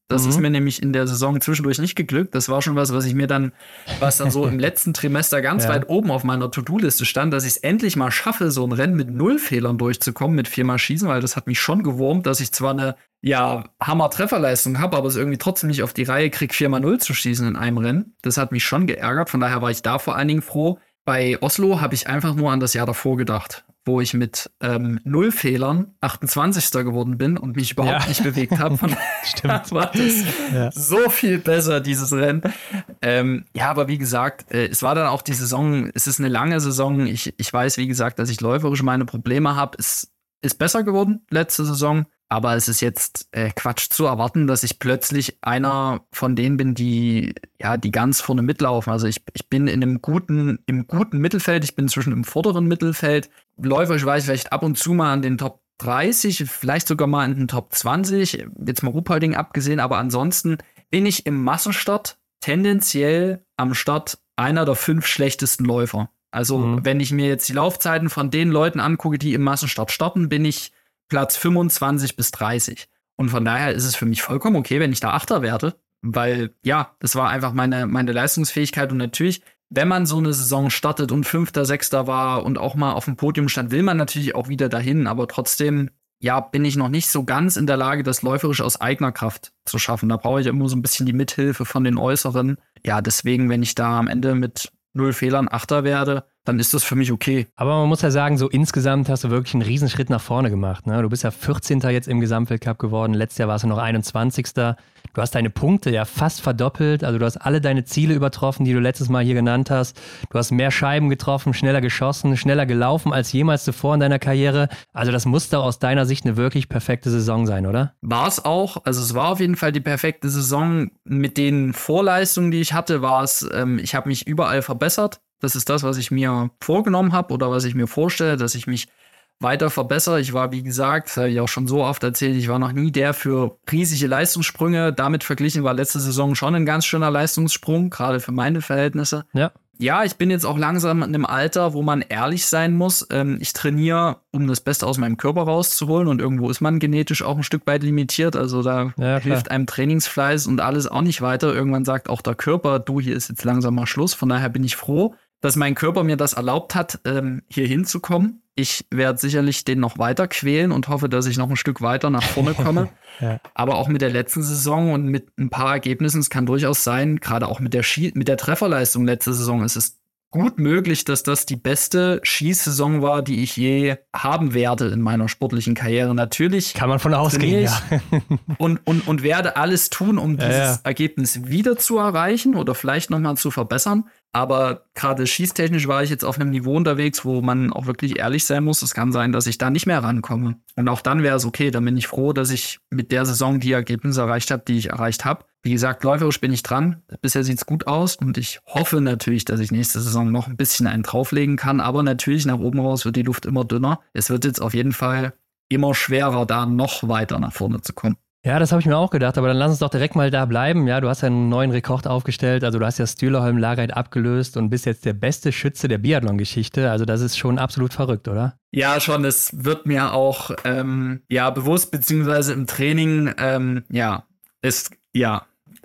Das Mhm. ist mir nämlich in der Saison zwischendurch nicht geglückt. Das war schon was, was ich mir dann, was dann so im letzten Trimester ganz Ja. weit oben auf meiner To-Do-Liste stand, dass ich es endlich mal schaffe, so ein Rennen mit null Fehlern durchzukommen, mit viermal Schießen, weil das hat mich schon gewurmt, dass ich zwar eine, ja, Hammer-Trefferleistung habe, aber es irgendwie trotzdem nicht auf die Reihe kriege, viermal null zu schießen in einem Rennen. Das hat mich schon geärgert. Von daher war ich da vor allen Dingen froh. Bei Oslo habe ich einfach nur an das Jahr davor gedacht, wo ich mit ähm, null Fehlern achtundzwanzigster geworden bin und mich überhaupt Ja. nicht bewegt habe. Von Stimmt. war das Ja. so viel besser, dieses Rennen. Ähm, ja, aber wie gesagt, äh, es war dann auch die Saison, es ist eine lange Saison. Ich, ich weiß, wie gesagt, dass ich läuferisch meine Probleme habe. Es ist besser geworden letzte Saison. Aber es ist jetzt äh, Quatsch zu erwarten, dass ich plötzlich einer von denen bin, die ja die ganz vorne mitlaufen. Also ich, ich bin in einem guten, im guten Mittelfeld, ich bin zwischen im vorderen Mittelfeld. Läuferisch war ich vielleicht ab und zu mal an den Top dreißig, vielleicht sogar mal in den Top zwanzig, jetzt mal Ruhpolding abgesehen, aber ansonsten bin ich im Massenstart tendenziell am Start einer der fünf schlechtesten Läufer. Also Mhm. wenn ich mir jetzt die Laufzeiten von den Leuten angucke, die im Massenstart starten, bin ich Platz fünfundzwanzig bis dreißig. Und von daher ist es für mich vollkommen okay, wenn ich da Achter werde, weil ja, das war einfach meine, meine Leistungsfähigkeit. Und natürlich, wenn man so eine Saison startet und Fünfter, Sechster war und auch mal auf dem Podium stand, will man natürlich auch wieder dahin. Aber trotzdem, ja, bin ich noch nicht so ganz in der Lage, das läuferisch aus eigener Kraft zu schaffen. Da brauche ich immer so ein bisschen die Mithilfe von den Äußeren. Ja, deswegen, wenn ich da am Ende mit null Fehlern Achter werde, dann ist das für mich okay. Aber man muss ja sagen, so insgesamt hast du wirklich einen Riesenschritt nach vorne gemacht. Ne? Du bist ja vierzehnter jetzt im Gesamtweltcup geworden. Letztes Jahr warst du noch einundzwanzigster Du hast deine Punkte ja fast verdoppelt. Also du hast alle deine Ziele übertroffen, die du letztes Mal hier genannt hast. Du hast mehr Scheiben getroffen, schneller geschossen, schneller gelaufen als jemals zuvor in deiner Karriere. Also das muss doch aus deiner Sicht eine wirklich perfekte Saison sein, oder? War es auch. Also es war auf jeden Fall die perfekte Saison. Mit den Vorleistungen, die ich hatte, war es, ähm, ich habe mich überall verbessert. Das ist das, was ich mir vorgenommen habe oder was ich mir vorstelle, dass ich mich weiter verbessere. Ich war, wie gesagt, das habe ich auch schon so oft erzählt, ich war noch nie der für riesige Leistungssprünge. Damit verglichen war letzte Saison schon ein ganz schöner Leistungssprung, gerade für meine Verhältnisse. Ja. Ja, ich bin jetzt auch langsam in einem Alter, wo man ehrlich sein muss. Ähm, ich trainiere, um das Beste aus meinem Körper rauszuholen und irgendwo ist man genetisch auch ein Stück weit limitiert. Also da Ja, hilft einem Trainingsfleiß und alles auch nicht weiter. Irgendwann sagt auch der Körper, du, hier ist jetzt langsam mal Schluss. Von daher bin ich froh, dass mein Körper mir das erlaubt hat, ähm, hier hinzukommen. Ich werde sicherlich den noch weiter quälen und hoffe, dass ich noch ein Stück weiter nach vorne komme. Ja. Aber auch mit der letzten Saison und mit ein paar Ergebnissen, es kann durchaus sein, gerade auch mit der, Schie- mit der Trefferleistung letzte Saison, ist es gut möglich, dass das die beste Schießsaison war, die ich je haben werde in meiner sportlichen Karriere. Natürlich Kann man von ausgehen, trainiere ja. ich und, und, und werde alles tun, um Ja, dieses ja. Ergebnis wieder zu erreichen oder vielleicht nochmal zu verbessern. Aber gerade schießtechnisch war ich jetzt auf einem Niveau unterwegs, wo man auch wirklich ehrlich sein muss. Es kann sein, dass ich da nicht mehr rankomme. Und auch dann wäre es okay. Dann bin ich froh, dass ich mit der Saison die Ergebnisse erreicht habe, die ich erreicht habe. Wie gesagt, läuferisch bin ich dran. Bisher sieht es gut aus. Und ich hoffe natürlich, dass ich nächste Saison noch ein bisschen einen drauflegen kann. Aber natürlich, nach oben raus wird die Luft immer dünner. Es wird jetzt auf jeden Fall immer schwerer, da noch weiter nach vorne zu kommen. Ja, das habe ich mir auch gedacht, aber dann lass uns doch direkt mal da bleiben. Ja, du hast ja einen neuen Rekord aufgestellt, also du hast ja Stühlerholm Lagreit abgelöst und bist jetzt der beste Schütze der Biathlon-Geschichte. Also das ist schon absolut verrückt, oder? Ja, schon. Es wird mir auch ähm, ja bewusst, beziehungsweise im Training, ähm, ja, ist, ja.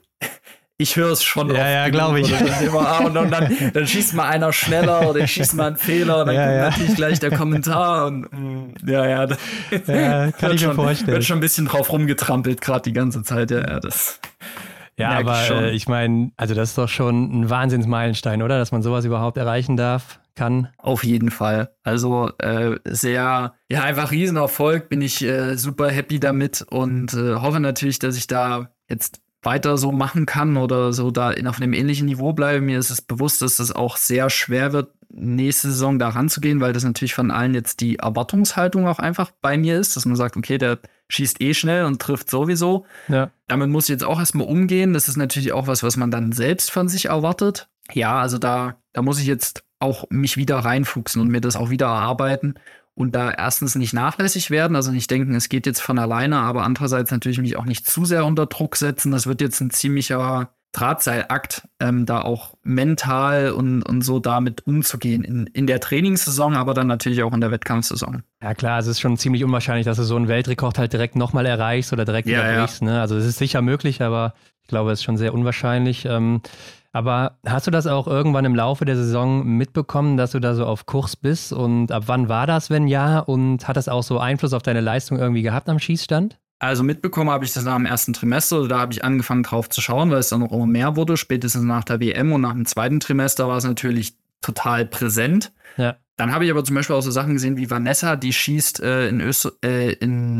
Ich höre es schon Ja, oft ja, genug, glaub ich. oder dann immer, ah, und dann, dann, dann schießt mal einer schneller oder ich schieße mal einen Fehler und dann Ja, kommt ja. natürlich gleich der Kommentar und mm, ja, ja, das Ja, kann wird ich mir schon, vorstellen. wird schon ein bisschen drauf rumgetrampelt, gerade die ganze Zeit. Ja, ja, das Ja, merk aber ich schon. äh, ich meine, also das ist doch schon ein Wahnsinnsmeilenstein, oder? Dass man sowas überhaupt erreichen darf, kann. Auf jeden Fall. Also äh, sehr, ja, einfach Riesenerfolg, bin ich äh, super happy damit und äh, hoffe natürlich, dass ich da jetzt weiter so machen kann oder so da in, auf einem ähnlichen Niveau bleibe. Mir ist es bewusst, dass das auch sehr schwer wird, nächste Saison da ranzugehen, weil das natürlich von allen jetzt die Erwartungshaltung auch einfach bei mir ist, dass man sagt, okay, der schießt eh schnell und trifft sowieso. Ja. Damit muss ich jetzt auch erstmal umgehen. Das ist natürlich auch was, was man dann selbst von sich erwartet. Ja, also da, da muss ich jetzt auch mich wieder reinfuchsen und mir das auch wieder erarbeiten und da erstens nicht nachlässig werden, also nicht denken, es geht jetzt von alleine, aber andererseits natürlich mich auch nicht zu sehr unter Druck setzen. Das wird jetzt ein ziemlicher, Drahtseilakt, ähm, da auch mental und, und so damit umzugehen. In, in der Trainingssaison, aber dann natürlich auch in der Wettkampfsaison. Ja klar, es ist schon ziemlich unwahrscheinlich, dass du so einen Weltrekord halt direkt nochmal erreichst oder direkt ja, wieder brichst. Ne? Also es ist sicher möglich, aber ich glaube, es ist schon sehr unwahrscheinlich. Ähm, aber hast du das auch irgendwann im Laufe der Saison mitbekommen, dass du da so auf Kurs bist? Und ab wann war das, wenn ja? Und hat das auch so Einfluss auf deine Leistung irgendwie gehabt am Schießstand? Also mitbekommen habe ich das nach dem ersten Trimester, da habe ich angefangen drauf zu schauen, weil es dann noch immer mehr wurde, spätestens nach der W M und nach dem zweiten Trimester war es natürlich total präsent. Ja. Dann habe ich aber zum Beispiel auch so Sachen gesehen wie Vanessa, die schießt äh, in, Öst äh,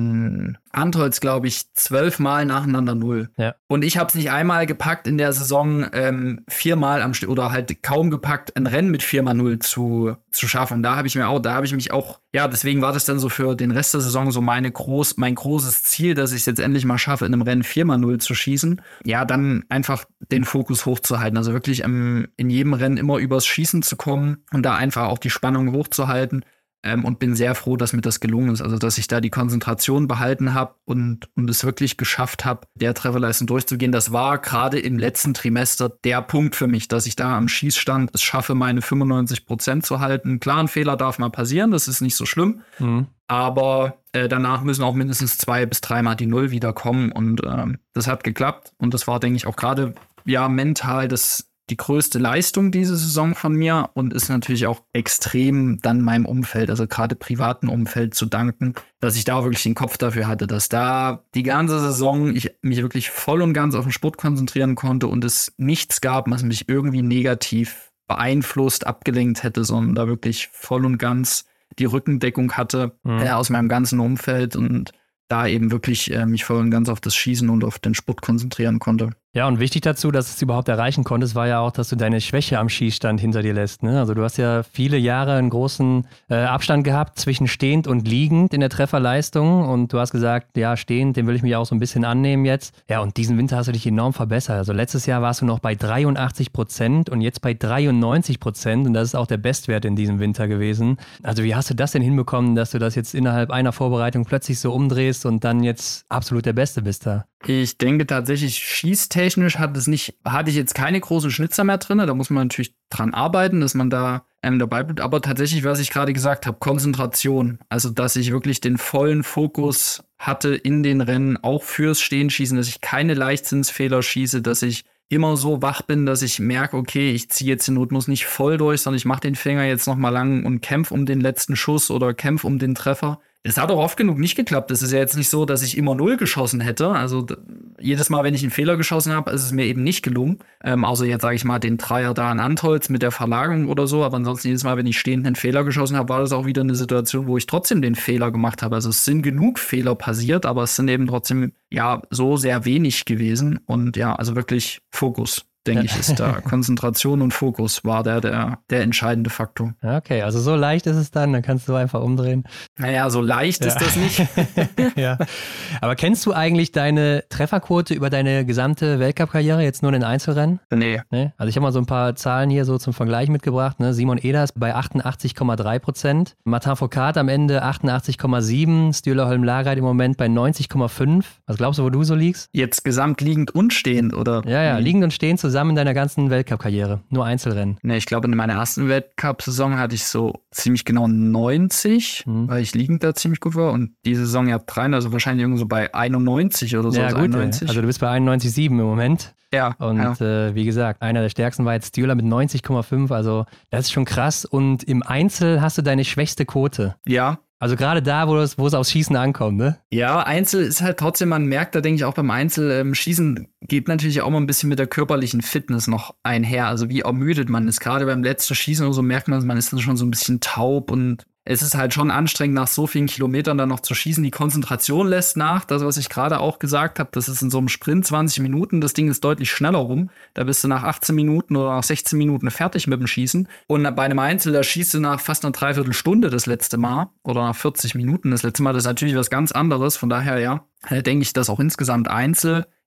in Antholz, glaube ich, zwölfmal nacheinander null. Ja. Und ich habe es nicht einmal gepackt in der Saison, ähm, viermal am Stück oder halt kaum gepackt, ein Rennen mit viermal null zu, zu schaffen. Und da habe ich mir auch, da habe ich mich auch, ja, deswegen war das dann so für den Rest der Saison so meine groß, mein großes Ziel, dass ich es jetzt endlich mal schaffe, in einem Rennen viermal null zu schießen. Ja, dann einfach den Fokus hochzuhalten. Also wirklich ähm, in jedem Rennen immer übers Schießen zu kommen und da einfach auch die Spannung hochzuhalten. Ähm, und bin sehr froh, dass mir das gelungen ist. Also, dass ich da die Konzentration behalten habe und, und es wirklich geschafft habe, der Trefferleistung durchzugehen. Das war gerade im letzten Trimester der Punkt für mich, dass ich da am Schießstand es schaffe, meine fünfundneunzig Prozent zu halten. Klar, ein Fehler darf mal passieren, das ist nicht so schlimm. Mhm. Aber äh, danach müssen auch mindestens zwei bis dreimal die Null wiederkommen. Und ähm, das hat geklappt. Und das war, denke ich, auch gerade ja mental das die größte Leistung diese Saison von mir und ist natürlich auch extrem dann meinem Umfeld, also gerade privaten Umfeld zu danken, dass ich da wirklich den Kopf dafür hatte, dass da die ganze Saison ich mich wirklich voll und ganz auf den Sport konzentrieren konnte und es nichts gab, was mich irgendwie negativ beeinflusst, abgelenkt hätte, sondern da wirklich voll und ganz die Rückendeckung hatte mhm. äh, aus meinem ganzen Umfeld und da eben wirklich äh, mich voll und ganz auf das Schießen und auf den Sport konzentrieren konnte. Ja, und wichtig dazu, dass du es überhaupt erreichen konntest, war ja auch, dass du deine Schwäche am Schießstand hinter dir lässt. Ne? Also du hast ja viele Jahre einen großen äh, Abstand gehabt zwischen stehend und liegend in der Trefferleistung und du hast gesagt, ja, stehend, dem will ich mich auch so ein bisschen annehmen jetzt. Ja, und diesen Winter hast du dich enorm verbessert. Also letztes Jahr warst du noch bei dreiundachtzig Prozent und jetzt bei dreiundneunzig Prozent und das ist auch der Bestwert in diesem Winter gewesen. Also wie hast du das denn hinbekommen, dass du das jetzt innerhalb einer Vorbereitung plötzlich so umdrehst und dann jetzt absolut der Beste bist da? Ich denke tatsächlich, schießtechnisch hat es nicht, hatte ich jetzt keine großen Schnitzer mehr drin. Da muss man natürlich dran arbeiten, dass man da ähm, dabei bleibt. Aber tatsächlich, was ich gerade gesagt habe, Konzentration. Also, dass ich wirklich den vollen Fokus hatte in den Rennen, auch fürs Stehenschießen, dass ich keine Leichtsinnsfehler schieße, dass ich immer so wach bin, dass ich merke, okay, ich ziehe jetzt den Rhythmus nicht voll durch, sondern ich mache den Finger jetzt noch mal lang und kämpfe um den letzten Schuss oder kämpfe um den Treffer. Es hat auch oft genug nicht geklappt. Es ist ja jetzt nicht so, dass ich immer null geschossen hätte. Also d- jedes Mal, wenn ich einen Fehler geschossen habe, ist es mir eben nicht gelungen. Ähm, außer jetzt sage ich mal den Dreier da an Antholz mit der Verlagerung oder so. Aber ansonsten jedes Mal, wenn ich stehend einen Fehler geschossen habe, war das auch wieder eine Situation, wo ich trotzdem den Fehler gemacht habe. Also es sind genug Fehler passiert, aber es sind eben trotzdem ja so sehr wenig gewesen. Und ja, also wirklich Fokus. Denke ich, ist da Konzentration und Fokus war der, der, der entscheidende Faktor. Okay, also so leicht ist es dann, dann kannst du einfach umdrehen. Naja, so leicht ja. ist das nicht. Ja. Aber kennst du eigentlich deine Trefferquote über deine gesamte Weltcup-Karriere, jetzt nur in den Einzelrennen? Nee. nee. Also ich habe mal so ein paar Zahlen hier so zum Vergleich mitgebracht. Ne? Simon Ehlers bei achtundachtzig Komma drei Prozent, Martin Fourcade am Ende achtundachtzig Komma sieben, Stühler Holm-Larreit im Moment bei neunzig Komma fünf. Was glaubst du, wo du so liegst? Jetzt gesamt liegend und stehend, oder? Ja, ja, liegend und stehend zusammen in deiner ganzen Weltcup-Karriere. Nur Einzelrennen. Ne, ich glaube, in meiner ersten Weltcup-Saison hatte ich so ziemlich genau neunzig, mhm. weil ich liegend da ziemlich gut war. Und die Saison ja drei, also wahrscheinlich irgendwo so bei einundneunzig oder so. Ja, gut, einundneunzig. Also du bist bei einundneunzig Komma sieben im Moment. Ja. Und ja. Äh, wie gesagt, einer der stärksten war jetzt Stühler mit neunzig Komma fünf. Also das ist schon krass. Und im Einzel hast du deine schwächste Quote. Ja. Also gerade da, wo es, wo es aufs Schießen ankommt, ne? Ja, Einzel ist halt trotzdem, man merkt, da denke ich auch beim Einzel, ähm, Schießen geht natürlich auch mal ein bisschen mit der körperlichen Fitness noch einher. Also wie ermüdet man ist. Gerade beim letzten Schießen oder so merkt man, man ist dann schon so ein bisschen taub und es ist halt schon anstrengend, nach so vielen Kilometern dann noch zu schießen. Die Konzentration lässt nach. Das, was ich gerade auch gesagt habe, das ist in so einem Sprint zwanzig Minuten. Das Ding ist deutlich schneller rum. Da bist du nach achtzehn Minuten oder nach sechzehn Minuten fertig mit dem Schießen. Und bei einem Einzel, da schießt du nach fast einer Dreiviertelstunde das letzte Mal. Oder nach vierzig Minuten das letzte Mal. Das ist natürlich was ganz anderes. Von daher, ja, denke ich, dass auch insgesamt Einzel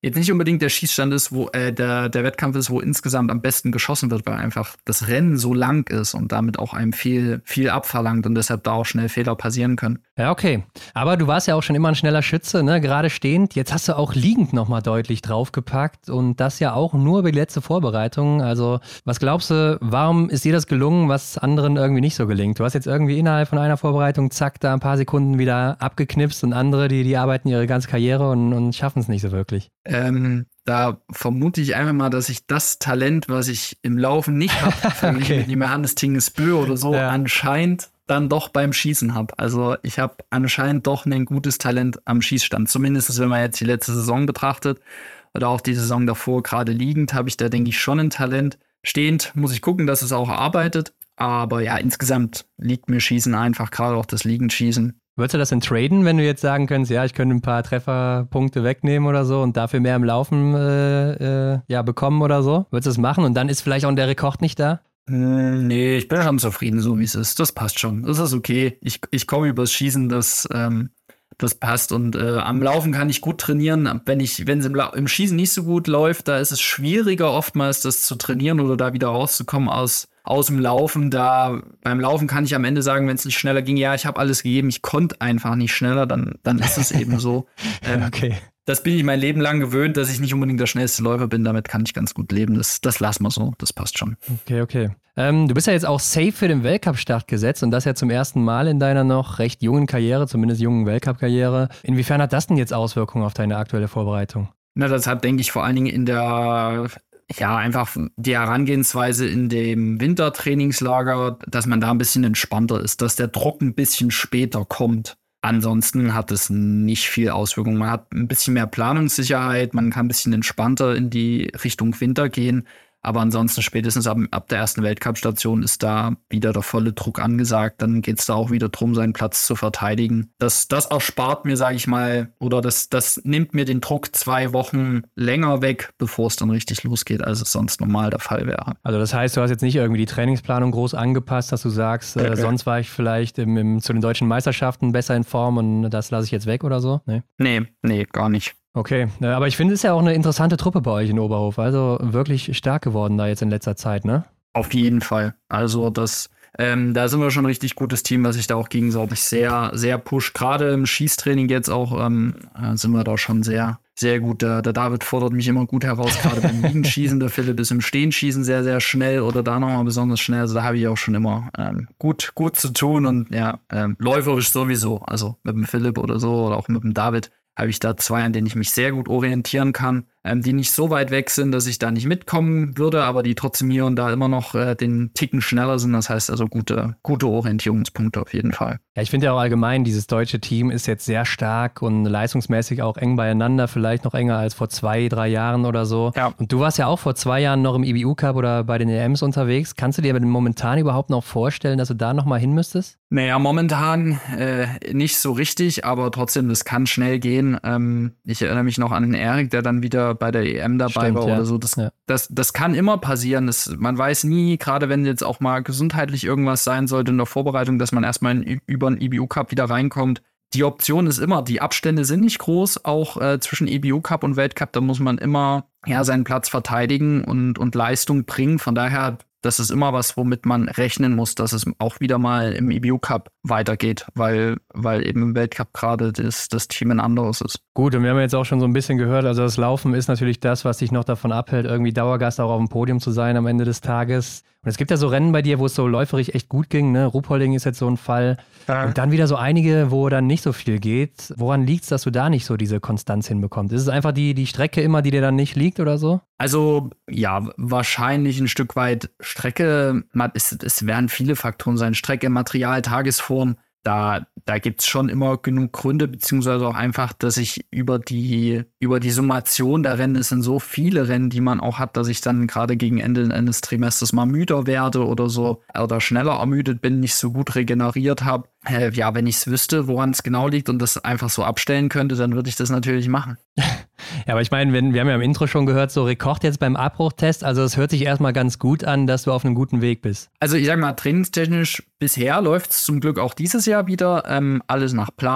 jetzt nicht unbedingt der Schießstand ist, wo äh, der, der Wettkampf ist, wo insgesamt am besten geschossen wird, weil einfach das Rennen so lang ist und damit auch einem viel, viel abverlangt und deshalb da auch schnell Fehler passieren können. Ja, okay. Aber du warst ja auch schon immer ein schneller Schütze, ne? Gerade stehend. Jetzt hast du auch liegend nochmal deutlich draufgepackt und das ja auch nur über die letzte Vorbereitung. Also was glaubst du, warum ist dir das gelungen, was anderen irgendwie nicht so gelingt? Du hast jetzt irgendwie innerhalb von einer Vorbereitung, zack, da ein paar Sekunden wieder abgeknipst und andere, die, die arbeiten ihre ganze Karriere und, und schaffen es nicht so wirklich. Ähm, da vermute ich einfach mal, dass ich das Talent, was ich im Laufen nicht habe, verglichen mit dem Johannes Tingesbö oder so, ja. anscheinend dann doch beim Schießen habe. Also ich habe anscheinend doch ein gutes Talent am Schießstand. Zumindest wenn man jetzt die letzte Saison betrachtet oder auch die Saison davor, gerade liegend, habe ich da, denke ich, schon ein Talent. Stehend muss ich gucken, dass es auch arbeitet. Aber ja, insgesamt liegt mir Schießen einfach, gerade auch das Liegendschießen. Würdest du das denn traden, wenn du jetzt sagen könntest, ja, ich könnte ein paar Trefferpunkte wegnehmen oder so und dafür mehr im Laufen äh, äh, ja, bekommen oder so? Würdest du das machen und dann ist vielleicht auch der Rekord nicht da? Hm, nee, ich bin schon zufrieden, so wie es ist. Das passt schon. Das ist okay. Ich, ich komme übers Schießen, das, ähm, das passt. Und äh, am Laufen kann ich gut trainieren. Wenn ich, wenn es im, im Schießen nicht so gut läuft, da ist es schwieriger oftmals, das zu trainieren oder da wieder rauszukommen aus aus dem Laufen. Da beim Laufen kann ich am Ende sagen, wenn es nicht schneller ging, ja, ich habe alles gegeben, ich konnte einfach nicht schneller, dann, dann ist es eben so. Ähm, okay. Das bin ich mein Leben lang gewöhnt, dass ich nicht unbedingt der schnellste Läufer bin. Damit kann ich ganz gut leben. Das, das lassen wir so. Das passt schon. Okay, okay. Ähm, du bist ja jetzt auch safe für den Weltcup-Start gesetzt und das ja zum ersten Mal in deiner noch recht jungen Karriere, zumindest jungen Weltcup-Karriere. Inwiefern hat das denn jetzt Auswirkungen auf deine aktuelle Vorbereitung? Na, das hat, denke ich, vor allen Dingen in der, ja, einfach die Herangehensweise in dem Wintertrainingslager, dass man da ein bisschen entspannter ist, dass der Druck ein bisschen später kommt. Ansonsten hat es nicht viel Auswirkungen. Man hat ein bisschen mehr Planungssicherheit, man kann ein bisschen entspannter in die Richtung Winter gehen. Aber ansonsten spätestens ab, ab der ersten Weltcup-Station ist da wieder der volle Druck angesagt. Dann geht es da auch wieder drum, seinen Platz zu verteidigen. Das, das erspart mir, sage ich mal, oder das, das nimmt mir den Druck zwei Wochen länger weg, bevor es dann richtig losgeht, als es sonst normal der Fall wäre. Also das heißt, du hast jetzt nicht irgendwie die Trainingsplanung groß angepasst, dass du sagst, äh, sonst war ich vielleicht im, im, zu den deutschen Meisterschaften besser in Form und das lasse ich jetzt weg oder so? Nee, nee, nee, gar nicht. Okay, aber ich finde, es ist ja auch eine interessante Truppe bei euch in Oberhof. Also wirklich stark geworden da jetzt in letzter Zeit, ne? Auf jeden Fall. Also das, ähm, da sind wir schon ein richtig gutes Team, was sich da auch gegenseitig sehr, sehr pusht. Gerade im Schießtraining jetzt auch ähm, sind wir da schon sehr, sehr gut. Der, der David fordert mich immer gut heraus, gerade beim Liegenschießen. Der Philipp ist im Stehenschießen sehr, sehr schnell oder da nochmal besonders schnell. Also da habe ich auch schon immer ähm, gut, gut zu tun und ja, ähm, läuferisch sowieso. Also mit dem Philipp oder so oder auch mit dem David habe ich da zwei, an denen ich mich sehr gut orientieren kann, ähm, die nicht so weit weg sind, dass ich da nicht mitkommen würde, aber die trotzdem hier und da immer noch äh, den Ticken schneller sind. Das heißt also gute, gute Orientierungspunkte auf jeden Fall. Ja, ich finde ja auch allgemein, dieses deutsche Team ist jetzt sehr stark und leistungsmäßig auch eng beieinander, vielleicht noch enger als vor zwei, drei Jahren oder so. Ja. Und du warst ja auch vor zwei Jahren noch im I B U-Cup oder bei den E Ms unterwegs. Kannst du dir aber momentan überhaupt noch vorstellen, dass du da nochmal hin müsstest? Naja, momentan äh, nicht so richtig, aber trotzdem, das kann schnell gehen. Ähm, ich erinnere mich noch an den Erik, der dann wieder bei der E M dabei Stimmt, war ja. oder so. Das, ja. das, das kann immer passieren. Das, man weiß nie, gerade wenn jetzt auch mal gesundheitlich irgendwas sein sollte in der Vorbereitung, dass man erstmal in, über den I B U-Cup wieder reinkommt. Die Option ist immer, die Abstände sind nicht groß, auch äh, zwischen I B U-Cup und Weltcup. Da muss man immer ja, seinen Platz verteidigen und, und Leistung bringen. Von daher, das ist immer was, womit man rechnen muss, dass es auch wieder mal im I B U-Cup weitergeht, weil, weil eben im Weltcup gerade das, das Team ein anderes ist. Gut, und wir haben jetzt auch schon so ein bisschen gehört, also das Laufen ist natürlich das, was dich noch davon abhält, irgendwie Dauergast auch auf dem Podium zu sein am Ende des Tages. Und es gibt ja so Rennen bei dir, wo es so läuferig echt gut ging, ne? Ruhpolding ist jetzt so ein Fall. Ja. Und dann wieder so einige, wo dann nicht so viel geht. Woran liegt es, dass du da nicht so diese Konstanz hinbekommst? Ist es einfach die, die Strecke immer, die dir dann nicht liegt oder so? Also ja, wahrscheinlich ein Stück weit Strecke. Es, es werden viele Faktoren sein. Strecke, Material, Tagesform. Da, da gibt's schon immer genug Gründe, beziehungsweise auch einfach, dass ich über die, über die Summation der Rennen, es sind so viele Rennen, die man auch hat, dass ich dann gerade gegen Ende eines Trimesters mal müder werde oder so, oder schneller ermüdet bin, nicht so gut regeneriert habe. Äh, ja, wenn ich es wüsste, woran es genau liegt und das einfach so abstellen könnte, dann würde ich das natürlich machen. Ja, aber ich meine, wenn, wir haben ja im Intro schon gehört, so Rekord jetzt beim Abbruchtest, also es hört sich erstmal ganz gut an, dass du auf einem guten Weg bist. Also ich sag mal, trainingstechnisch bisher läuft es zum Glück auch dieses Jahr wieder ähm, alles nach Plan.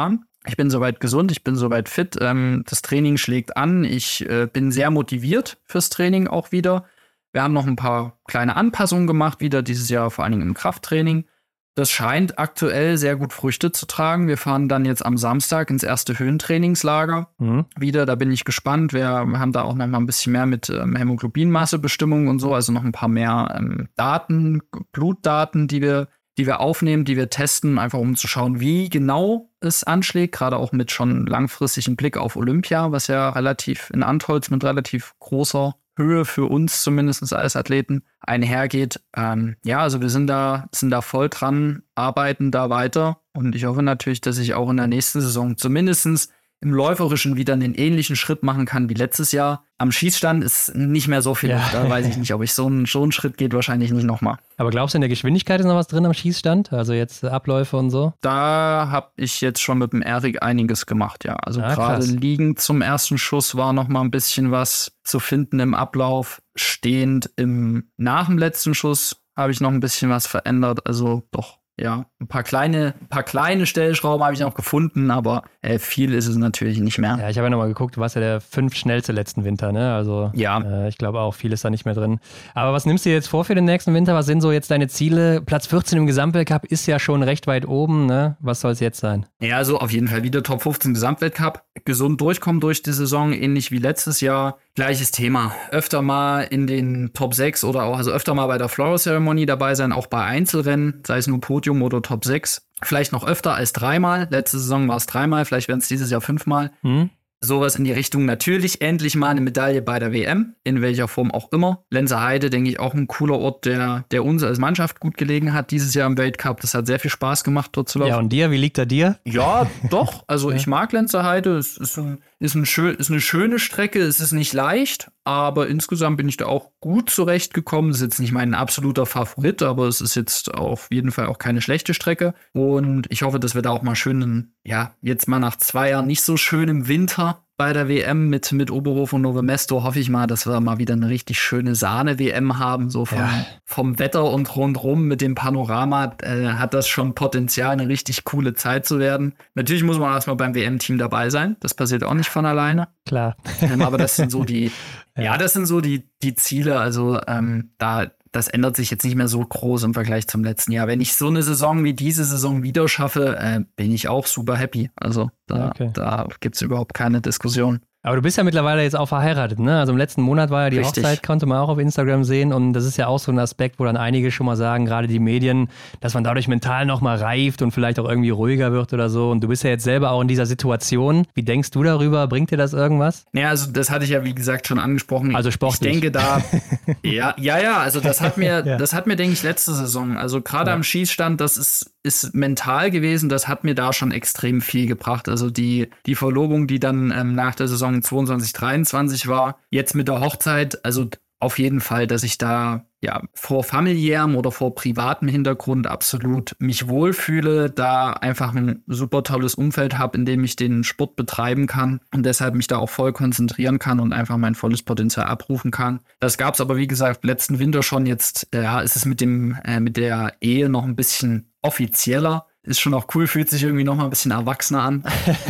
Ich bin soweit gesund, ich bin soweit fit. Ähm, das Training schlägt an. Ich äh, bin sehr motiviert fürs Training auch wieder. Wir haben noch ein paar kleine Anpassungen gemacht, wieder dieses Jahr, vor allen Dingen im Krafttraining. Das scheint aktuell sehr gut Früchte zu tragen. Wir fahren dann jetzt am Samstag ins erste Höhentrainingslager mhm. wieder. Da bin ich gespannt. Wir haben da auch noch mal ein bisschen mehr mit ähm, Hämoglobinmassebestimmung und so, also noch ein paar mehr ähm, Daten, Blutdaten, die wir, die wir aufnehmen, die wir testen, einfach um zu schauen, wie genau es anschlägt. Gerade auch mit schon langfristigem Blick auf Olympia, was ja relativ in Antholz mit relativ großer Höhe für uns zumindest als Athleten einhergeht. Ähm, ja, also wir sind da, sind da voll dran, arbeiten da weiter und ich hoffe natürlich, dass ich auch in der nächsten Saison zumindest im Läuferischen wieder einen ähnlichen Schritt machen kann wie letztes Jahr. Am Schießstand ist nicht mehr so viel. Ja. Da weiß ich nicht, ob ich so einen, so einen Schritt geht, wahrscheinlich nicht nochmal. Aber glaubst du, in der Geschwindigkeit ist noch was drin am Schießstand? Also jetzt Abläufe und so? Da habe ich jetzt schon mit dem Erik einiges gemacht, ja. Also ah, gerade liegend zum ersten Schuss war noch mal ein bisschen was zu finden im Ablauf. Stehend im nach dem letzten Schuss habe ich noch ein bisschen was verändert. Also doch. Ja, ein paar kleine, ein paar kleine Stellschrauben habe ich noch gefunden, aber äh, viel ist es natürlich nicht mehr. Ja, ich habe ja nochmal geguckt, du warst ja der fünf schnellste letzten Winter, ne? Also ja. äh, ich glaube auch, viel ist da nicht mehr drin. Aber was nimmst du dir jetzt vor für den nächsten Winter? Was sind so jetzt deine Ziele? Platz vierzehn im Gesamtweltcup ist ja schon recht weit oben, ne? Was soll es jetzt sein? Ja, also auf jeden Fall wieder Top fünfzehn Gesamtweltcup. Gesund durchkommen durch die Saison, ähnlich wie letztes Jahr. Gleiches Thema. Öfter mal in den Top sechs oder auch, also öfter mal bei der Floral Ceremony dabei sein, auch bei Einzelrennen, sei es nur Podium oder Top sechs. Vielleicht noch öfter als dreimal. Letzte Saison war es dreimal, vielleicht werden es dieses Jahr fünfmal. Mhm. Sowas in die Richtung. Natürlich endlich mal eine Medaille bei der W M, in welcher Form auch immer. Lenzerheide, denke ich, auch ein cooler Ort, der, der uns als Mannschaft gut gelegen hat dieses Jahr im Weltcup. Das hat sehr viel Spaß gemacht, dort zu laufen. Ja, und dir, wie liegt er dir? Ja, doch. Also ja. Ich mag Lenzerheide. Es ist, ein, ist, ein schön, ist eine schöne Strecke. Es ist nicht leicht, aber insgesamt bin ich da auch gut zurechtgekommen. Es ist jetzt nicht mein absoluter Favorit, aber es ist jetzt auf jeden Fall auch keine schlechte Strecke. Und ich hoffe, dass wir da auch mal schön, ja, jetzt mal nach zwei Jahren nicht so schön im Winter bei der W M mit, mit Oberhof und Nove Mesto, hoffe ich mal, dass wir mal wieder eine richtig schöne Sahne-W M haben, so vom, ja. vom Wetter und rundrum mit dem Panorama, äh, hat das schon Potenzial, eine richtig coole Zeit zu werden. Natürlich muss man erstmal beim W M-Team dabei sein, das passiert auch nicht von alleine. Klar. Ähm, aber das sind so die, ja. ja, das sind so die, die Ziele, also ähm, da das ändert sich jetzt nicht mehr so groß im Vergleich zum letzten Jahr. Wenn ich so eine Saison wie diese Saison wieder schaffe, äh, bin ich auch super happy. Also da, okay. da gibt es überhaupt keine Diskussion. Aber du bist ja mittlerweile jetzt auch verheiratet, ne? Also im letzten Monat war ja die Richtig. Hochzeit, konnte man auch auf Instagram sehen. Und das ist ja auch so ein Aspekt, wo dann einige schon mal sagen, gerade die Medien, dass man dadurch mental nochmal reift und vielleicht auch irgendwie ruhiger wird oder so. Und du bist ja jetzt selber auch in dieser Situation. Wie denkst du darüber? Bringt dir das irgendwas? Ja, also das hatte ich ja, wie gesagt, schon angesprochen. Also sportlich. Ich denke da, ja, ja, ja, also das hat mir, ja. das hat mir, denke ich, letzte Saison, also gerade ja. am Schießstand, das ist, ist mental gewesen, das hat mir da schon extrem viel gebracht. Also die, die Verlobung, die dann ähm, nach der Saison zweiundzwanzig dreiundzwanzig war, jetzt mit der Hochzeit, also auf jeden Fall, dass ich da ja vor familiärem oder vor privatem Hintergrund absolut mich wohlfühle, da einfach ein super tolles Umfeld habe, in dem ich den Sport betreiben kann und deshalb mich da auch voll konzentrieren kann und einfach mein volles Potenzial abrufen kann. Das gab es aber, wie gesagt, letzten Winter schon. Jetzt ja, ist es mit dem äh, mit der Ehe noch ein bisschen offizieller. Ist schon auch cool, fühlt sich irgendwie noch mal ein bisschen erwachsener an.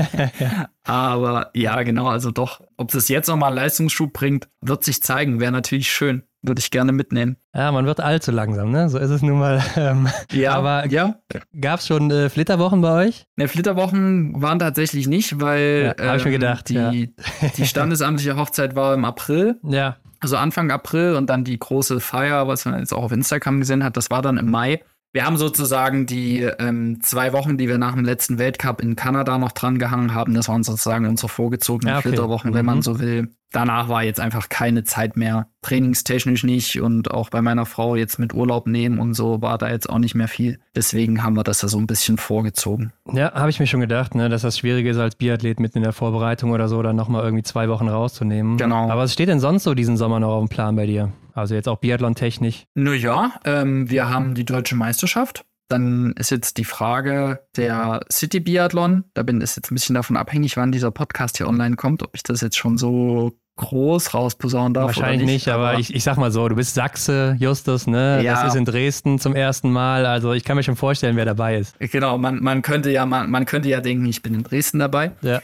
ja. Aber ja, genau, also doch, ob es jetzt noch mal einen Leistungsschub bringt, wird sich zeigen. Wäre natürlich schön. Würde ich gerne mitnehmen. Ja, man wird allzu langsam, ne? So ist es nun mal. Ähm, ja, aber ja. Gab es schon äh, Flitterwochen bei euch? Ne, Flitterwochen waren tatsächlich nicht, weil ja, hab ich mir gedacht, die, ja. die standesamtliche Hochzeit war im April. Ja. Also Anfang April und dann die große Feier, was man jetzt auch auf Instagram gesehen hat, das war dann im Mai. Wir haben sozusagen die ähm, zwei Wochen, die wir nach dem letzten Weltcup in Kanada noch dran gehangen haben, das waren sozusagen unsere vorgezogenen ja, okay. Flitterwochen, wenn mhm. man so will. Danach war jetzt einfach keine Zeit mehr, trainingstechnisch nicht und auch bei meiner Frau jetzt mit Urlaub nehmen und so war da jetzt auch nicht mehr viel. Deswegen haben wir das da so ein bisschen vorgezogen. Ja, habe ich mir schon gedacht, ne, dass das schwierig ist als Biathlet mitten in der Vorbereitung oder so, dann nochmal irgendwie zwei Wochen rauszunehmen. Genau. Aber was steht denn sonst so diesen Sommer noch auf dem Plan bei dir? Also jetzt auch Biathlon-technisch? Naja, ähm, wir haben die Deutsche Meisterschaft. Dann ist jetzt die Frage der City-Biathlon. Da bin ich jetzt ein bisschen davon abhängig, wann dieser Podcast hier online kommt, ob ich das jetzt schon so groß rausposaunen darf. Wahrscheinlich oder nicht, nicht, aber, aber ich, ich sag mal so, du bist Sachse, Justus, ne? Ja. Das ist in Dresden zum ersten Mal, also ich kann mir schon vorstellen, wer dabei ist. Genau, man, man könnte ja, man, man könnte ja denken, ich bin in Dresden dabei. Ja.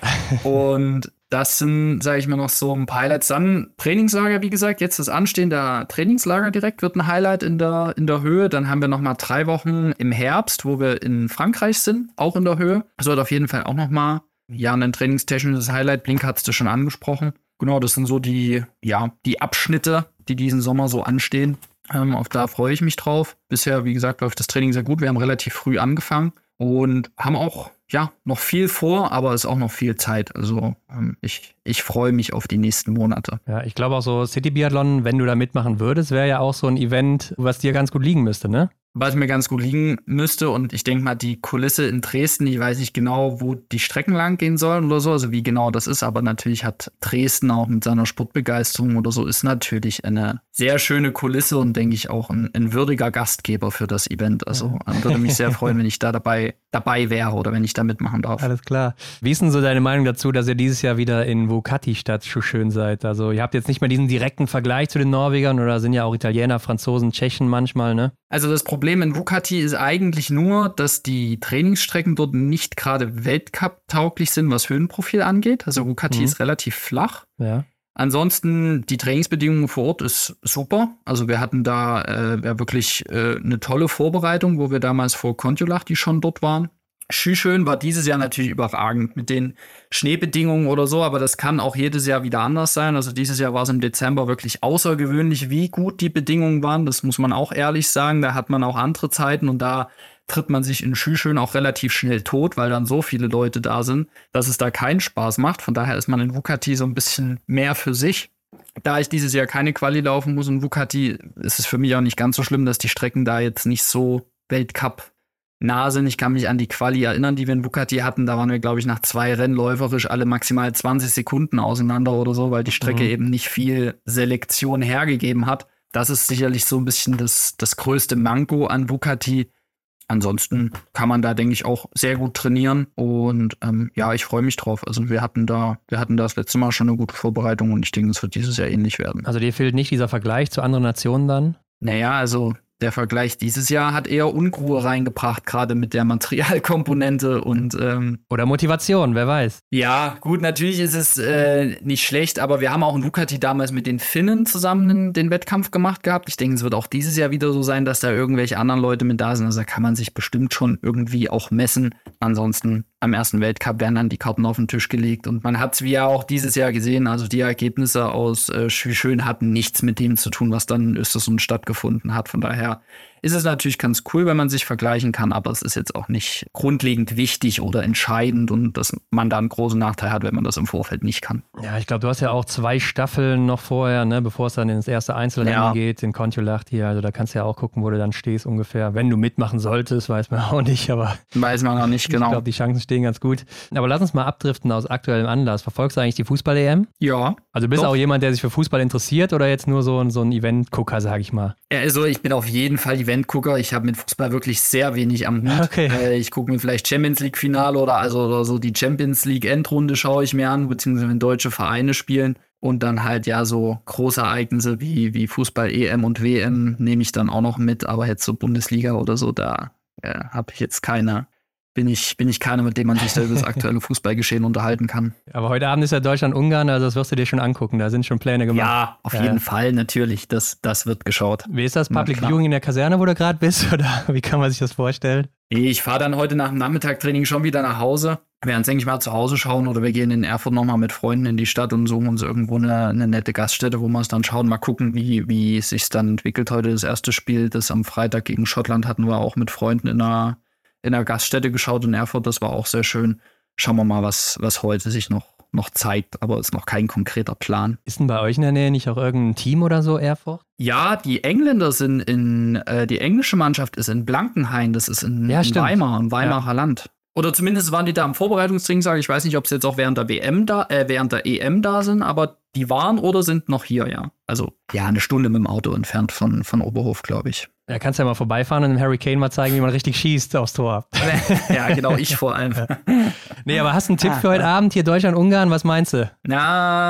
Und das sind, sage ich mal, noch so ein paar Highlights. Dann Trainingslager, wie gesagt, jetzt das anstehende Trainingslager direkt wird ein Highlight in der, in der Höhe. Dann haben wir nochmal drei Wochen im Herbst, wo wir in Frankreich sind, auch in der Höhe. Das wird auf jeden Fall auch nochmal, ja, ein trainingstechnisches Highlight. Blink hattest du schon angesprochen. Genau, das sind so die, ja, die Abschnitte, die diesen Sommer so anstehen. Ähm, auf da freue ich mich drauf. Bisher, wie gesagt, läuft das Training sehr gut. Wir haben relativ früh angefangen und haben auch, ja, noch viel vor, aber es ist auch noch viel Zeit. Also ähm, ich, ich freue mich auf die nächsten Monate. Ja, ich glaube auch so City Biathlon, wenn du da mitmachen würdest, wäre ja auch so ein Event, was dir ganz gut liegen müsste, ne? Was mir ganz gut liegen müsste. Und ich denke mal, die Kulisse in Dresden, ich weiß nicht genau, wo die Strecken lang gehen sollen oder so, also wie genau das ist, aber natürlich hat Dresden auch mit seiner Sportbegeisterung oder so, ist natürlich eine sehr schöne Kulisse und denke ich auch ein, ein würdiger Gastgeber für das Event. Also ja. Würde mich sehr freuen, wenn ich da dabei, dabei wäre oder wenn ich da mitmachen darf. Alles klar. Wie ist denn so deine Meinung dazu, dass ihr dieses Jahr wieder in Vuokatti-Stadt so schön seid? Also ihr habt jetzt nicht mehr diesen direkten Vergleich zu den Norwegern oder sind ja auch Italiener, Franzosen, Tschechen manchmal, ne? Also das Problem in Vuokatti ist eigentlich nur, dass die Trainingsstrecken dort nicht gerade Weltcup-tauglich sind, was Höhenprofil angeht. Also Vuokatti mhm. ist relativ flach. Ja. Ansonsten, die Trainingsbedingungen vor Ort ist super. Also wir hatten da äh, ja wirklich äh, eine tolle Vorbereitung, wo wir damals vor Kontiolahti schon dort waren. Schüschön war dieses Jahr natürlich überragend mit den Schneebedingungen oder so, aber das kann auch jedes Jahr wieder anders sein. Also dieses Jahr war es im Dezember wirklich außergewöhnlich, wie gut die Bedingungen waren. Das muss man auch ehrlich sagen. Da hat man auch andere Zeiten und da tritt man sich in Schüschön auch relativ schnell tot, weil dann so viele Leute da sind, dass es da keinen Spaß macht. Von daher ist man in Vuokatti so ein bisschen mehr für sich. Da ich dieses Jahr keine Quali laufen muss in Vuokatti, ist es für mich auch nicht ganz so schlimm, dass die Strecken da jetzt nicht so Weltcup nah sind. Ich kann mich an die Quali erinnern, die wir in Vuokatti hatten. Da waren wir, glaube ich, nach zwei Rennen läuferisch alle maximal zwanzig Sekunden auseinander oder so, weil die Strecke mhm. eben nicht viel Selektion hergegeben hat. Das ist sicherlich so ein bisschen das, das größte Manko an Vuokatti. Ansonsten kann man da, denke ich, auch sehr gut trainieren. Und ähm, ja, ich freue mich drauf. Also wir hatten da, wir hatten da das letzte Mal schon eine gute Vorbereitung und ich denke, es wird dieses Jahr ähnlich werden. Also dir fehlt nicht dieser Vergleich zu anderen Nationen dann? Naja, also der Vergleich dieses Jahr hat eher Unruhe reingebracht, gerade mit der Materialkomponente und ähm, oder Motivation, wer weiß. Ja, gut, natürlich ist es äh, nicht schlecht, aber wir haben auch in Vuokatti damals mit den Finnen zusammen den, den Wettkampf gemacht gehabt. Ich denke, es wird auch dieses Jahr wieder so sein, dass da irgendwelche anderen Leute mit da sind. Also da kann man sich bestimmt schon irgendwie auch messen. Ansonsten am ersten Weltcup werden dann die Karten auf den Tisch gelegt und man hat es wie ja auch dieses Jahr gesehen, also die Ergebnisse aus äh, Schön hatten nichts mit dem zu tun, was dann in Östersund stattgefunden hat. Von daher ist es natürlich ganz cool, wenn man sich vergleichen kann, aber es ist jetzt auch nicht grundlegend wichtig oder entscheidend und dass man da einen großen Nachteil hat, wenn man das im Vorfeld nicht kann. Ja, ich glaube, du hast ja auch zwei Staffeln noch vorher, ne, bevor es dann ins erste Einzelrennen ja. geht, in Kontiolahti, also da kannst du ja auch gucken, wo du dann stehst ungefähr. Wenn du mitmachen solltest, weiß man auch nicht, aber weiß man auch nicht, genau. Ich glaube, die Chancen stehen ganz gut. Aber lass uns mal abdriften aus aktuellem Anlass. Verfolgst du eigentlich die Fußball-E M? Ja. Also bist du doch. auch jemand, der sich für Fußball interessiert oder jetzt nur so, so ein Event-Gucker, sag ich mal? Ja, also ich bin auf jeden Fall Event-Gucker. Ich habe mit Fußball wirklich sehr wenig am Hut. Okay. Äh, ich gucke mir vielleicht Champions League-Finale oder also oder so die Champions League-Endrunde schaue ich mir an, beziehungsweise wenn deutsche Vereine spielen. Und dann halt ja so Großereignisse wie, wie Fußball-E M und W M nehme ich dann auch noch mit. Aber jetzt so Bundesliga oder so, da äh, habe ich jetzt keine... Bin ich, bin ich keiner, mit dem man sich da über das aktuelle Fußballgeschehen unterhalten kann. Aber heute Abend ist ja Deutschland-Ungarn, also das wirst du dir schon angucken, da sind schon Pläne gemacht. Ja, auf ja. jeden Fall, natürlich, das, das wird geschaut. Wie ist das, Public Viewing in der Kaserne, wo du gerade bist, oder wie kann man sich das vorstellen? Ich fahre dann heute nach dem Nachmittagtraining schon wieder nach Hause. Wir werden es, denke ich mal, zu Hause schauen oder wir gehen in Erfurt nochmal mit Freunden in die Stadt und suchen uns irgendwo eine, eine nette Gaststätte, wo wir es dann schauen. Mal gucken, wie, wie es sich dann entwickelt. Heute das erste Spiel, das am Freitag gegen Schottland hatten wir auch mit Freunden in einer in einer Gaststätte geschaut in Erfurt, das war auch sehr schön. Schauen wir mal, was, was heute sich noch, noch zeigt, aber ist noch kein konkreter Plan. Ist denn bei euch in der Nähe nicht auch irgendein Team oder so, Erfurt? Ja, die Engländer sind in, äh, die englische Mannschaft ist in Blankenhain, das ist in, ja, in Weimar, im Weimarer ja. Land. Oder zumindest waren die da am Vorbereitungstraining, sage ich. Ich weiß nicht, ob sie jetzt auch während der W M da, äh, während der E M da sind, aber die waren oder sind noch hier, ja. Also, ja, eine Stunde mit dem Auto entfernt von, von Oberhof, glaube ich. Ja, kannst ja mal vorbeifahren und dem Harry Kane mal zeigen, wie man richtig schießt aufs Tor. Ja, genau, ich vor allem. Nee, aber hast du einen Tipp für heute Abend hier Deutschland-Ungarn? Was meinst du? Na,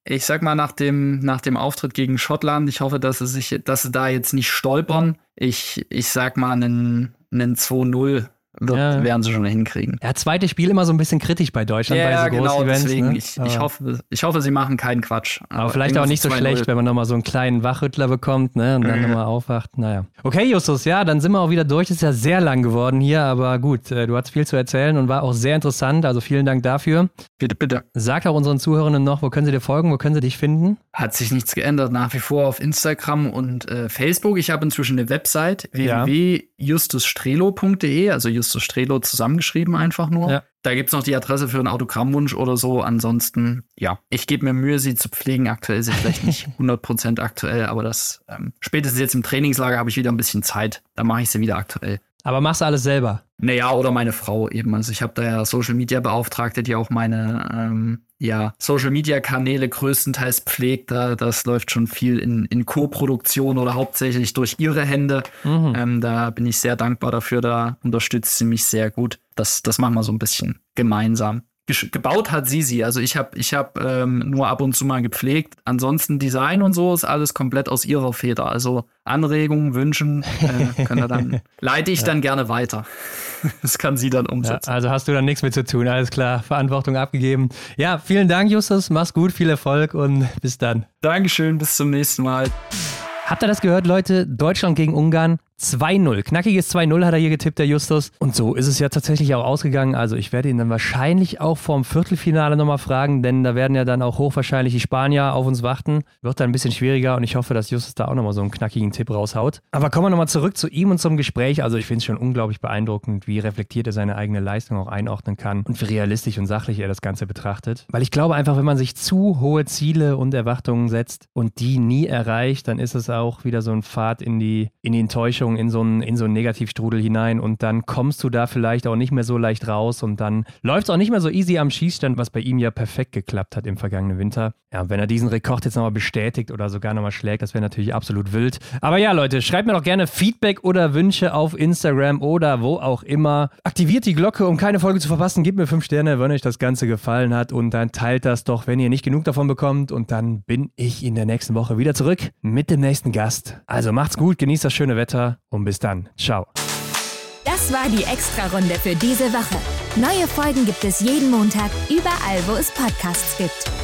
ich sag mal, nach dem, nach dem Auftritt gegen Schottland, ich hoffe, dass sie sich, dass sie da jetzt nicht stolpern. Ich, ich sag mal, einen, einen zwei null wird, ja. werden sie schon hinkriegen. Ja, zweites Spiel immer so ein bisschen kritisch bei Deutschland ja, bei so genau, großen Events. Deswegen, ne? ich, ich, hoffe, ich hoffe, sie machen keinen Quatsch. Aber, aber vielleicht auch nicht so schlecht, wenn man nochmal so einen kleinen Wachrüttler bekommt, ne, und dann nochmal aufwacht. Naja. Okay, Justus, ja, dann sind wir auch wieder durch. Ist ja sehr lang geworden hier, aber gut, du hattest viel zu erzählen und war auch sehr interessant. Also vielen Dank dafür. Bitte, bitte. Sag auch unseren Zuhörenden noch, wo können sie dir folgen, wo können sie dich finden? Hat sich nichts geändert, nach wie vor auf Instagram und äh, Facebook. Ich habe inzwischen eine Website, ja. w w w punkt justus strelo punkt d e, also Justus Strelo zusammengeschrieben einfach nur. Ja. Da gibt es noch die Adresse für einen Autogrammwunsch oder so. Ansonsten, ja, ich gebe mir Mühe, sie zu pflegen. Aktuell ist sie vielleicht nicht hundert Prozent aktuell, aber das ähm, spätestens jetzt im Trainingslager habe ich wieder ein bisschen Zeit. Da mache ich sie wieder aktuell. Aber machst du alles selber? Naja, oder meine Frau eben. Also ich habe da ja Social-Media-Beauftragte, die auch meine ähm, ja, Social-Media-Kanäle größtenteils pflegt. Da, das läuft schon viel in, in Co-Produktion oder hauptsächlich durch ihre Hände. Mhm. Ähm, da bin ich sehr dankbar dafür. Da unterstützt sie mich sehr gut. Das, das machen wir so ein bisschen gemeinsam. Gebaut hat sie sie. Also ich habe ich hab, ähm, nur ab und zu mal gepflegt. Ansonsten Design und so ist alles komplett aus ihrer Feder. Also Anregungen, Wünschen, äh, können wir dann, leite ich ja. dann gerne weiter. Das kann sie dann umsetzen. Ja, also hast du dann nichts mit zu tun. Alles klar, Verantwortung abgegeben. Ja, vielen Dank, Justus. Mach's gut, viel Erfolg und bis dann. Dankeschön, bis zum nächsten Mal. Habt ihr das gehört, Leute? Deutschland gegen Ungarn zwei null. Knackiges zwei null hat er hier getippt, der Justus. Und so ist es ja tatsächlich auch ausgegangen. Also ich werde ihn dann wahrscheinlich auch vorm Viertelfinale nochmal fragen, denn da werden ja dann auch hochwahrscheinlich die Spanier auf uns warten. Wird dann ein bisschen schwieriger und ich hoffe, dass Justus da auch nochmal so einen knackigen Tipp raushaut. Aber kommen wir nochmal zurück zu ihm und zum Gespräch. Also ich finde es schon unglaublich beeindruckend, wie reflektiert er seine eigene Leistung auch einordnen kann und wie realistisch und sachlich er das Ganze betrachtet. Weil ich glaube einfach, wenn man sich zu hohe Ziele und Erwartungen setzt und die nie erreicht, dann ist es auch wieder so ein Pfad in die, in die Enttäuschung, in so einen, in so einen Negativstrudel hinein und dann kommst du da vielleicht auch nicht mehr so leicht raus und dann läuft es auch nicht mehr so easy am Schießstand, was bei ihm ja perfekt geklappt hat im vergangenen Winter. Ja, wenn er diesen Rekord jetzt nochmal bestätigt oder sogar nochmal schlägt, das wäre natürlich absolut wild. Aber ja, Leute, schreibt mir doch gerne Feedback oder Wünsche auf Instagram oder wo auch immer. Aktiviert die Glocke, um keine Folge zu verpassen. Gebt mir fünf Sterne, wenn euch das Ganze gefallen hat und dann teilt das doch, wenn ihr nicht genug davon bekommt und dann bin ich in der nächsten Woche wieder zurück mit dem nächsten Gast. Also macht's gut, genießt das schöne Wetter und bis dann. Ciao. Das war die Extra-Runde für diese Woche. Neue Folgen gibt es jeden Montag, überall, wo es Podcasts gibt.